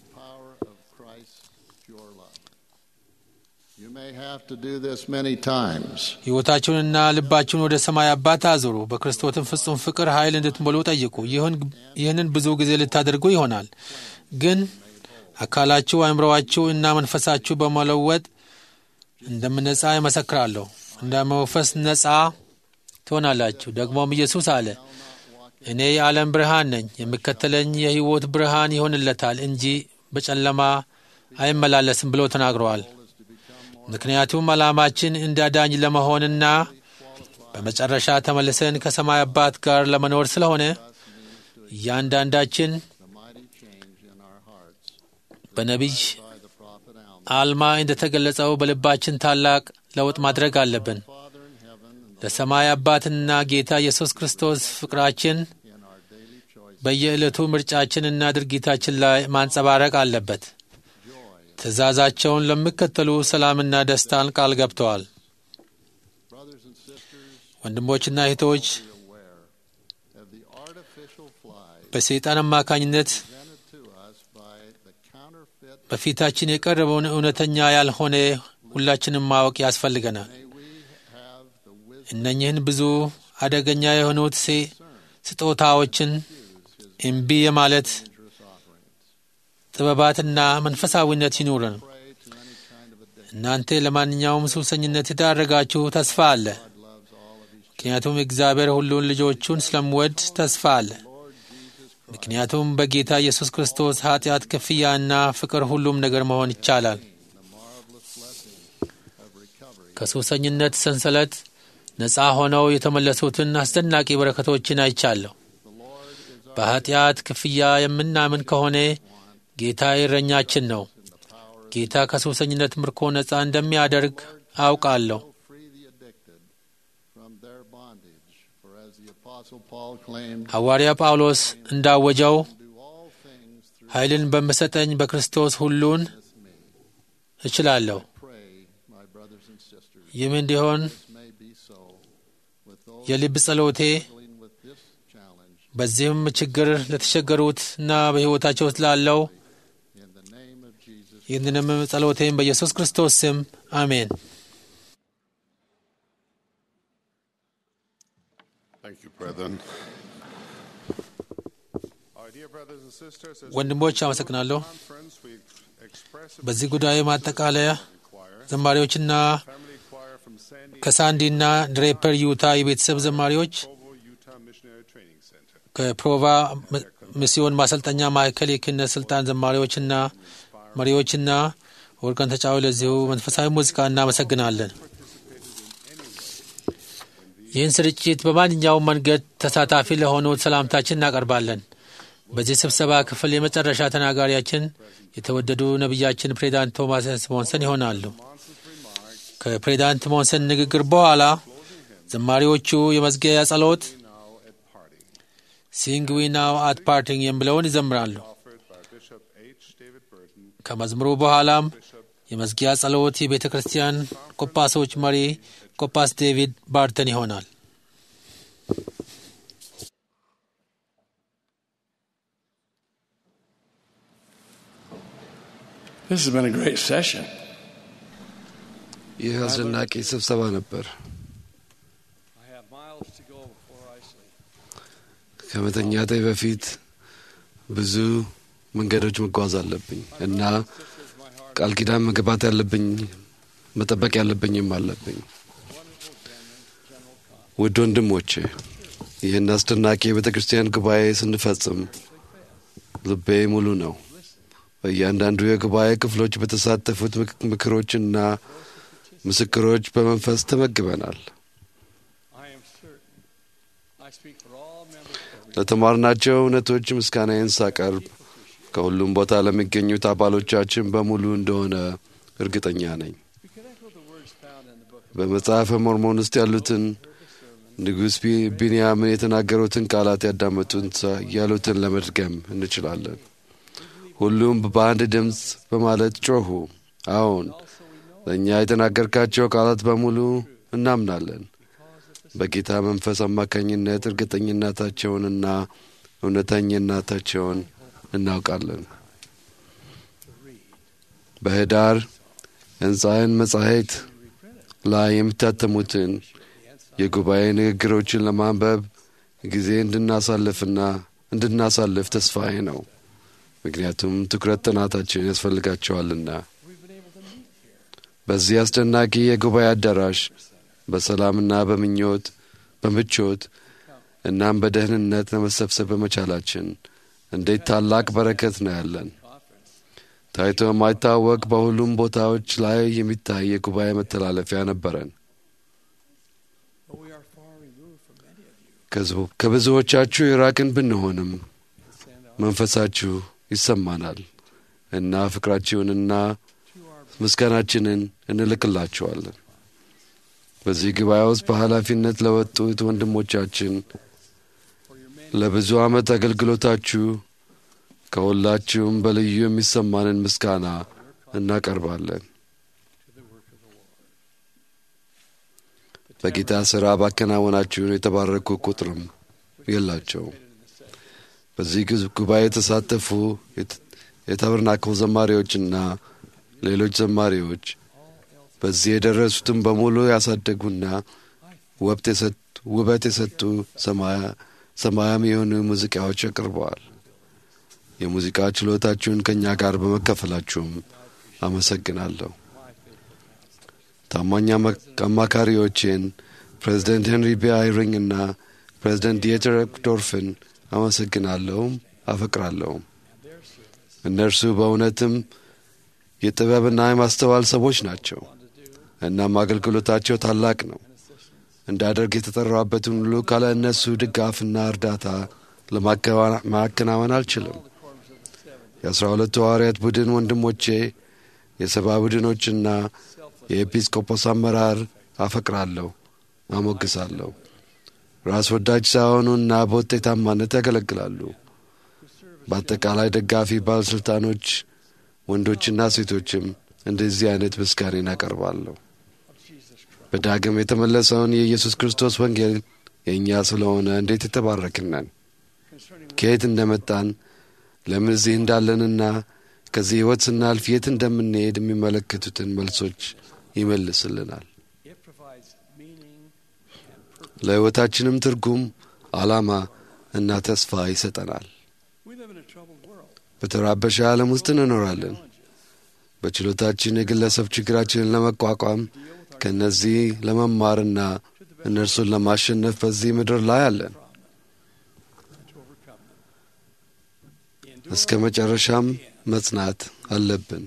ሕይወታችሁንና ልባችሁን ወደ ሰማይ አባት አዙሩ። በክርስቶስም ፍጹም ፍቅር ኃይል እንድትሞሉ ጠይቁ። ይህንን ብዙ ጊዜ ልታደርጉ ይሆናል፣ ግን አካላችሁ፣ አእምሮአችሁ እና መንፈሳችሁ በመለወጥ እንደምነጻ ይመሰክራለሁ። እንደ መንፈስ ነጻ ትሆናላችሁ። ደግሞም ኢየሱስ አለ፣ እኔ የዓለም ብርሃን ነኝ፣ የሚከተለኝ የሕይወት ብርሃን ይሆንለታል እንጂ በጨለማ አይመላለስም ብሎ ተናግረዋል። ምክንያቱም ዓላማችን እንደ አዳኝ ለመሆንና በመጨረሻ ተመልሰን ከሰማይ አባት ጋር ለመኖር ስለሆነ እያንዳንዳችን በነቢይ አልማ እንደተገለጸው በልባችን ታላቅ ለውጥ ማድረግ አለብን። ለሰማይ አባትና ጌታ ኢየሱስ ክርስቶስ ፍቅራችን በየዕለቱ ምርጫችንና ድርጊታችን ላይ ማንጸባረቅ አለበት። ትእዛዛቸውን ለሚከተሉ ሰላምና ደስታን ቃል ገብተዋል። ወንድሞችና እህቶች፣ በሰይጣን አማካኝነት በፊታችን የቀረበውን እውነተኛ ያልሆነ ሁላችንም ማወቅ ያስፈልገናል። እነኚህን ብዙ አደገኛ የሆኑት ስጦታዎችን እምቢ የማለት ጥበባትና መንፈሳዊነት ይኑረን። እናንተ ለማንኛውም ሱሰኝነት የዳረጋችሁ ተስፋ አለ። ምክንያቱም እግዚአብሔር ሁሉን ልጆቹን ስለሚወድ ተስፋ አለ። ምክንያቱም በጌታ ኢየሱስ ክርስቶስ ኃጢአት ክፍያና ፍቅር ሁሉም ነገር መሆን ይቻላል። ከሱሰኝነት ሰንሰለት ነፃ ሆነው የተመለሱትን አስደናቂ በረከቶችን አይቻለሁ። በኃጢአት ክፍያ የምናምን ከሆነ ጌታ እረኛችን ነው። ጌታ ከሱሰኝነት ምርኮ ነፃ እንደሚያደርግ አውቃለሁ። ሐዋርያ ጳውሎስ እንዳወጀው ኃይልን በሚሰጠኝ በክርስቶስ ሁሉን እችላለሁ። ይህም እንዲሆን የልብ ጸሎቴ በዚህም ችግር ለተቸገሩትና በሕይወታቸው ስላለው ይህንንም ጸሎቴን በኢየሱስ ክርስቶስ ስም አሜን። ወንድሞች አመሰግናለሁ። በዚህ ጉዳይ ማጠቃለያ ዘማሪዎችና ከሳንዲና ድሬፐር ዩታ የቤተሰብ ዘማሪዎች ከፕሮቫ ሚስዮን ማሰልጠኛ ማዕከል የክህነት ስልጣን ዘማሪዎችና መሪዎችና ወርቀን ተጫዋች ለዚሁ መንፈሳዊ ሙዚቃ እናመሰግናለን። ይህን ስርጭት በማንኛውም መንገድ ተሳታፊ ለሆኑት ሰላምታችን እናቀርባለን። በዚህ ስብሰባ ክፍል የመጨረሻ ተናጋሪያችን የተወደዱ ነቢያችን ፕሬዚዳንት ቶማስ ሞንሰን ይሆናሉ። ከፕሬዚዳንት ሞንሰን ንግግር በኋላ ዘማሪዎቹ የመዝጊያ ጸሎት ሲንግ ዊ ናው አት ፓርቲንግ የሚለውን ይዘምራሉ። ከመዝሙሩ በኋላም የመዝጊያ ጸሎት የቤተ ክርስቲያን ቆጳሶች መሪ ቆጳስ ዴቪድ ባርተን ይሆናል። This has been a great session. ይህ አስደናቂ ስብሰባ ነበር። ከመተኛቴ በፊት ብዙ መንገዶች መጓዝ አለብኝ እና ቃል ኪዳን መግባት ያለብኝ መጠበቅ ያለብኝም አለብኝ። ውድ ወንድሞቼ ይህን አስደናቂ የቤተ ክርስቲያን ጉባኤ ስንፈጽም ልቤ ሙሉ ነው። በእያንዳንዱ የጉባኤ ክፍሎች በተሳተፉት ምክሮችና ምስክሮች በመንፈስ ተመግበናል። ለተማርናቸው እውነቶች ምስጋናዬን ሳቀርብ ከሁሉም ቦታ ለሚገኙት አባሎቻችን በሙሉ እንደሆነ እርግጠኛ ነኝ። በመጽሐፈ ሞርሞን ውስጥ ያሉትን ንጉሥ ቢንያምን የተናገሩትን ቃላት ያሉትን ለመድገም እንችላለን። ሁሉም በአንድ ድምፅ በማለት ጮኹ፣ አዎን ለእኛ የተናገርካቸው ቃላት በሙሉ እናምናለን። በጌታ መንፈስ አማካኝነት እርግጠኝነታቸውንና እውነተኝነታቸውን እናውቃለን። በህዳር እንጻይን መጻሕፍት ላይ የሚታተሙትን የጉባኤ ንግግሮችን ለማንበብ ጊዜ እንድናሳልፍ ተስፋዬ ነው። ምክንያቱም ትኩረት ጥናታችን ያስፈልጋቸዋልና። በዚህ አስደናቂ የጉባኤ አዳራሽ በሰላምና በምቾት እናም በደህንነት ለመሰብሰብ በመቻላችን እንዴት ታላቅ በረከት ነው ያለን። ታይቶ የማይታወቅ በሁሉም ቦታዎች ላይ የሚታይ የጉባኤ መተላለፊያ ነበረን። ከብዙዎቻችሁ የራቅን ብንሆንም መንፈሳችሁ ይሰማናል እና ፍቅራችሁንና ምስጋናችንን እንልክላችኋለን። በዚህ ጉባኤ ውስጥ በኃላፊነት ለወጡት ወንድሞቻችን ለብዙ ዓመት አገልግሎታችሁ ከሁላችሁም በልዩ የሚሰማንን ምስጋና እናቀርባለን። በጌታ ሥራ ባከናወናችሁን የተባረኩ ቁጥርም የላቸውም። በዚህ ጉባኤ የተሳተፉ የታበርናክል ዘማሪዎችና ሌሎች ዘማሪዎች በዚህ የደረሱትን በሙሉ ያሳደጉና ውበት የሰጡ ሰማያዊ የሆኑ ሙዚቃዎች አቅርበዋል። የሙዚቃ ችሎታችሁን ከእኛ ጋር በመካፈላችሁም አመሰግናለሁ። ታማኝ አማካሪዎቼን ፕሬዚደንት ሄንሪ ቢ አይሪንግ እና ፕሬዚደንት ዲየተር ዶርፍን አመሰግናለሁም አፈቅራለሁም። እነርሱ በእውነትም የጥበብና የማስተዋል ሰዎች ናቸው። እናም አገልግሎታቸው ታላቅ ነው። እንዳደርግ የተጠራበትን ሁሉ ካለ እነሱ ድጋፍና እርዳታ ለማከናወን አልችልም። የ12 ሐዋርያት ቡድን ወንድሞቼ፣ የሰባ ቡድኖችና የኤጲስቆጶስ አመራር አፈቅራለሁ፣ አሞግሳለሁ። ራስ ወዳጅ ሳይሆኑና በውጤታማነት ያገለግላሉ። በአጠቃላይ ደጋፊ ባለሥልጣኖች፣ ወንዶችና ሴቶችም እንደዚህ አይነት ምስጋናን ያቀርባለሁ። በዳግም የተመለሰውን የኢየሱስ ክርስቶስ ወንጌል የእኛ ስለሆነ እንዴት የተባረክን ነን። ከየት እንደመጣን፣ ለምን እዚህ እንዳለንና ከዚህ ሕይወት ስናልፍ የት እንደምንሄድ የሚመለከቱትን መልሶች ይመልስልናል። ለሕይወታችንም ትርጉም፣ ዓላማ እና ተስፋ ይሰጠናል። በተራበሸ ዓለም ውስጥ እንኖራለን። በችሎታችን የግለሰብ ችግራችንን ለመቋቋም ከእነዚህ ለመማርና እነርሱን ለማሸነፍ በዚህ ምድር ላይ አለን። እስከ መጨረሻም መጽናት አለብን።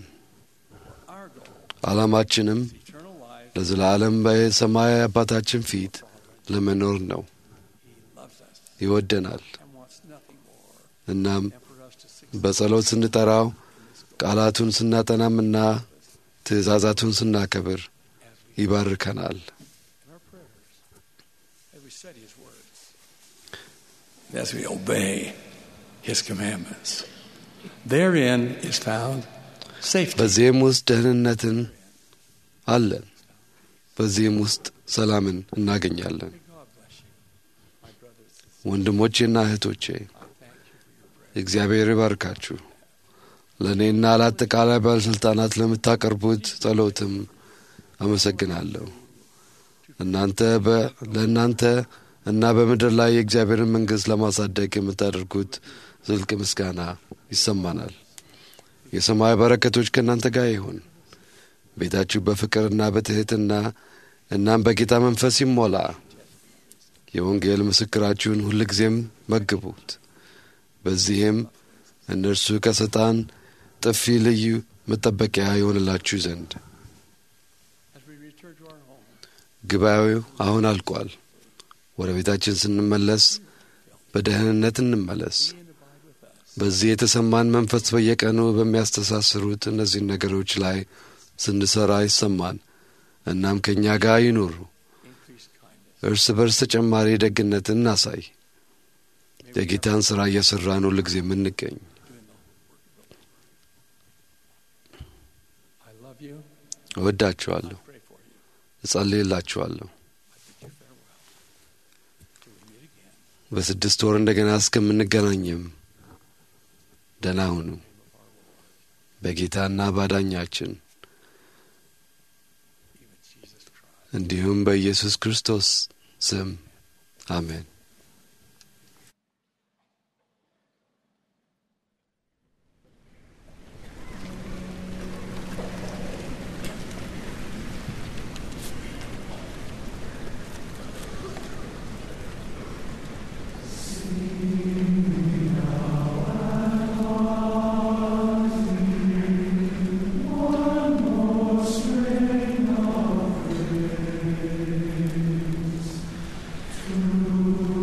ዓላማችንም ለዘላለም በሰማይ አባታችን ፊት ለመኖር ነው። ይወደናል። እናም በጸሎት ስንጠራው፣ ቃላቱን ስናጠናምና ትእዛዛቱን ስናከብር ይባርከናል። As we obey His commandments, therein is found safety. በዚህም ውስጥ ደህንነትን አለን። በዚህም ውስጥ ሰላምን እናገኛለን። ወንድሞቼና እህቶቼ እግዚአብሔር ይባርካችሁ። ለእኔና ለአጠቃላይ ባለሥልጣናት ለምታቀርቡት ጸሎትም አመሰግናለሁ። ለእናንተ እና በምድር ላይ የእግዚአብሔርን መንግሥት ለማሳደግ የምታደርጉት ዝልቅ ምስጋና ይሰማናል። የሰማይ በረከቶች ከእናንተ ጋር ይሁን። ቤታችሁ በፍቅርና በትሕትና እናም በጌታ መንፈስ ይሞላ። የወንጌል ምስክራችሁን ሁል ጊዜም መግቡት። በዚህም እነርሱ ከሰይጣን ጥፊ ልዩ መጠበቂያ ይሆንላችሁ ዘንድ። ጉባኤው አሁን አልቋል። ወደ ቤታችን ስንመለስ በደህንነት እንመለስ። በዚህ የተሰማን መንፈስ በየቀኑ በሚያስተሳስሩት እነዚህ ነገሮች ላይ ስንሰራ ይሰማን። እናም ከእኛ ጋር ይኑሩ። እርስ በርስ ተጨማሪ ደግነትን እናሳይ። የጌታን ሥራ እየሠራን ሁል ጊዜ የምንገኝ። እወዳችኋለሁ፣ እጸልይላችኋለሁ። በ6 ወር እንደገና እስከምንገናኝም ደህና ሁኑ። በጌታና ባዳኛችን እንዲሁም በኢየሱስ ክርስቶስ ስም አሜን። Ooh.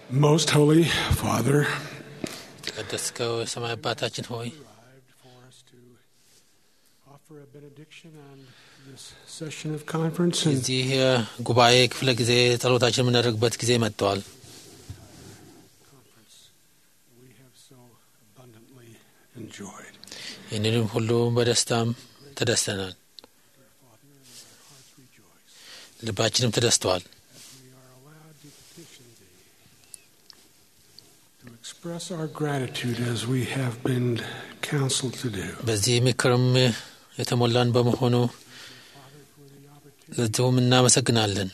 Most Holy Father, የተቀደስከው የሰማይ አባታችን ሆይ እዚህ ጉባኤ ክፍለ ጊዜ ጸሎታችን የምናደርግበት ጊዜ መጥቷል። ይህንንም ሁሉ በደስታም ተደስተናል፣ ልባችንም ተደስቷል። በዚህ ምክርም የተሞላን በመሆኑ ለዚሁም እናመሰግናለን።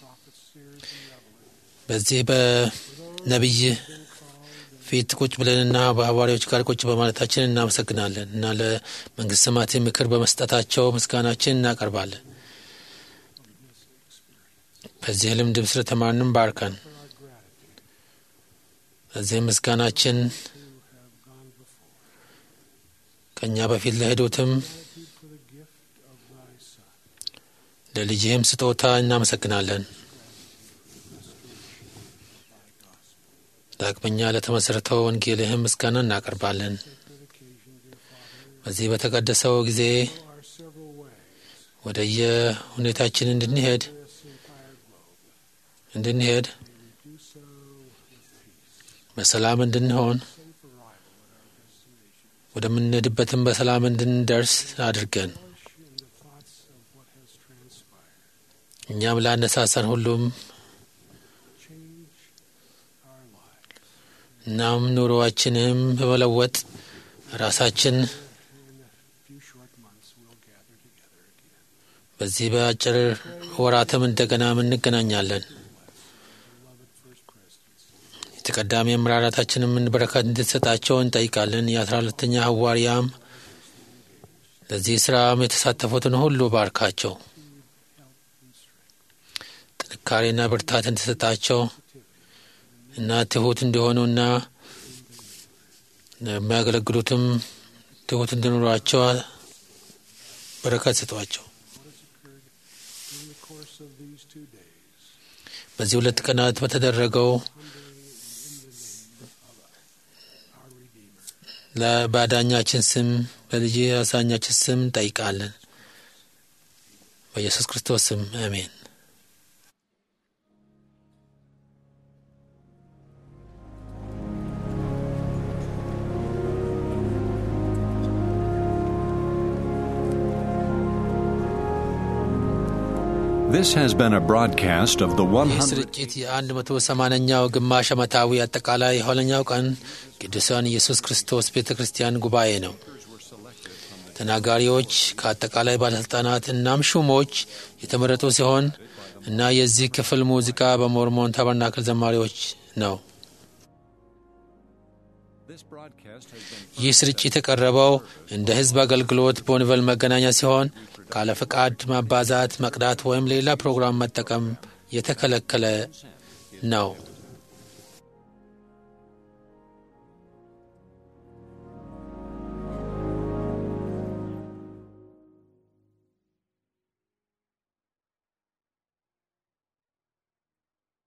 በዚህ በነቢይ ፊት ቁጭ ብለንና በሐዋርያዎች ጋር ቁጭ በማለታችን እናመሰግናለን እና ለመንግሥተ ሰማያት ምክር በመስጠታቸው ምስጋናችን እናቀርባለን። በዚህ ልምድ ስለተማርንም ባርከን። ለዚህ ምስጋናችን ከእኛ በፊት ለሄዱትም ለልጅህም ስጦታ እናመሰግናለን። ዳግመኛ ለተመሠረተው ወንጌልህም ምስጋና እናቀርባለን። በዚህ በተቀደሰው ጊዜ ወደየ ሁኔታችን እንድንሄድ በሰላም እንድንሆን ወደምንሄድበትም በሰላም እንድንደርስ አድርገን እኛም ላነሳሳን ሁሉም እናም ኑሮአችንም በመለወጥ ራሳችን በዚህ በአጭር ወራትም እንደገና እንገናኛለን። የተቀዳሚ አመራራታችንም በረከት እንድትሰጣቸው እንጠይቃለን። የ12ኛ ሐዋርያም ለዚህ ሥራም የተሳተፉትን ሁሉ ባርካቸው፣ ጥንካሬና ብርታት እንድትሰጣቸው እና ትሑት እንዲሆኑና የሚያገለግሉትም ትሑት እንዲኖራቸው በረከት ስጧቸው። በዚህ 2 ቀናት በተደረገው ለባዳኛችን ስም በልጅ አሳኛችን ስም እንጠይቃለን። በኢየሱስ ክርስቶስ ስም አሜን። This has been a broadcast of the 180ኛው ግማሽ ዓመታዊ አጠቃላይ የኋለኛው ቀን ቅዱሳን ኢየሱስ ክርስቶስ ቤተ ክርስቲያን ጉባኤ ነው። ተናጋሪዎች ከአጠቃላይ ባለሥልጣናት እናም ሹሞች የተመረጡ ሲሆን እና የዚህ ክፍል ሙዚቃ በሞርሞን ታበርናክል ዘማሪዎች ነው። ይህ ስርጭት የቀረበው እንደ ሕዝብ አገልግሎት በወንጌል መገናኛ ሲሆን ካለ ፈቃድ ማባዛት፣ መቅዳት ወይም ሌላ ፕሮግራም መጠቀም የተከለከለ ነው።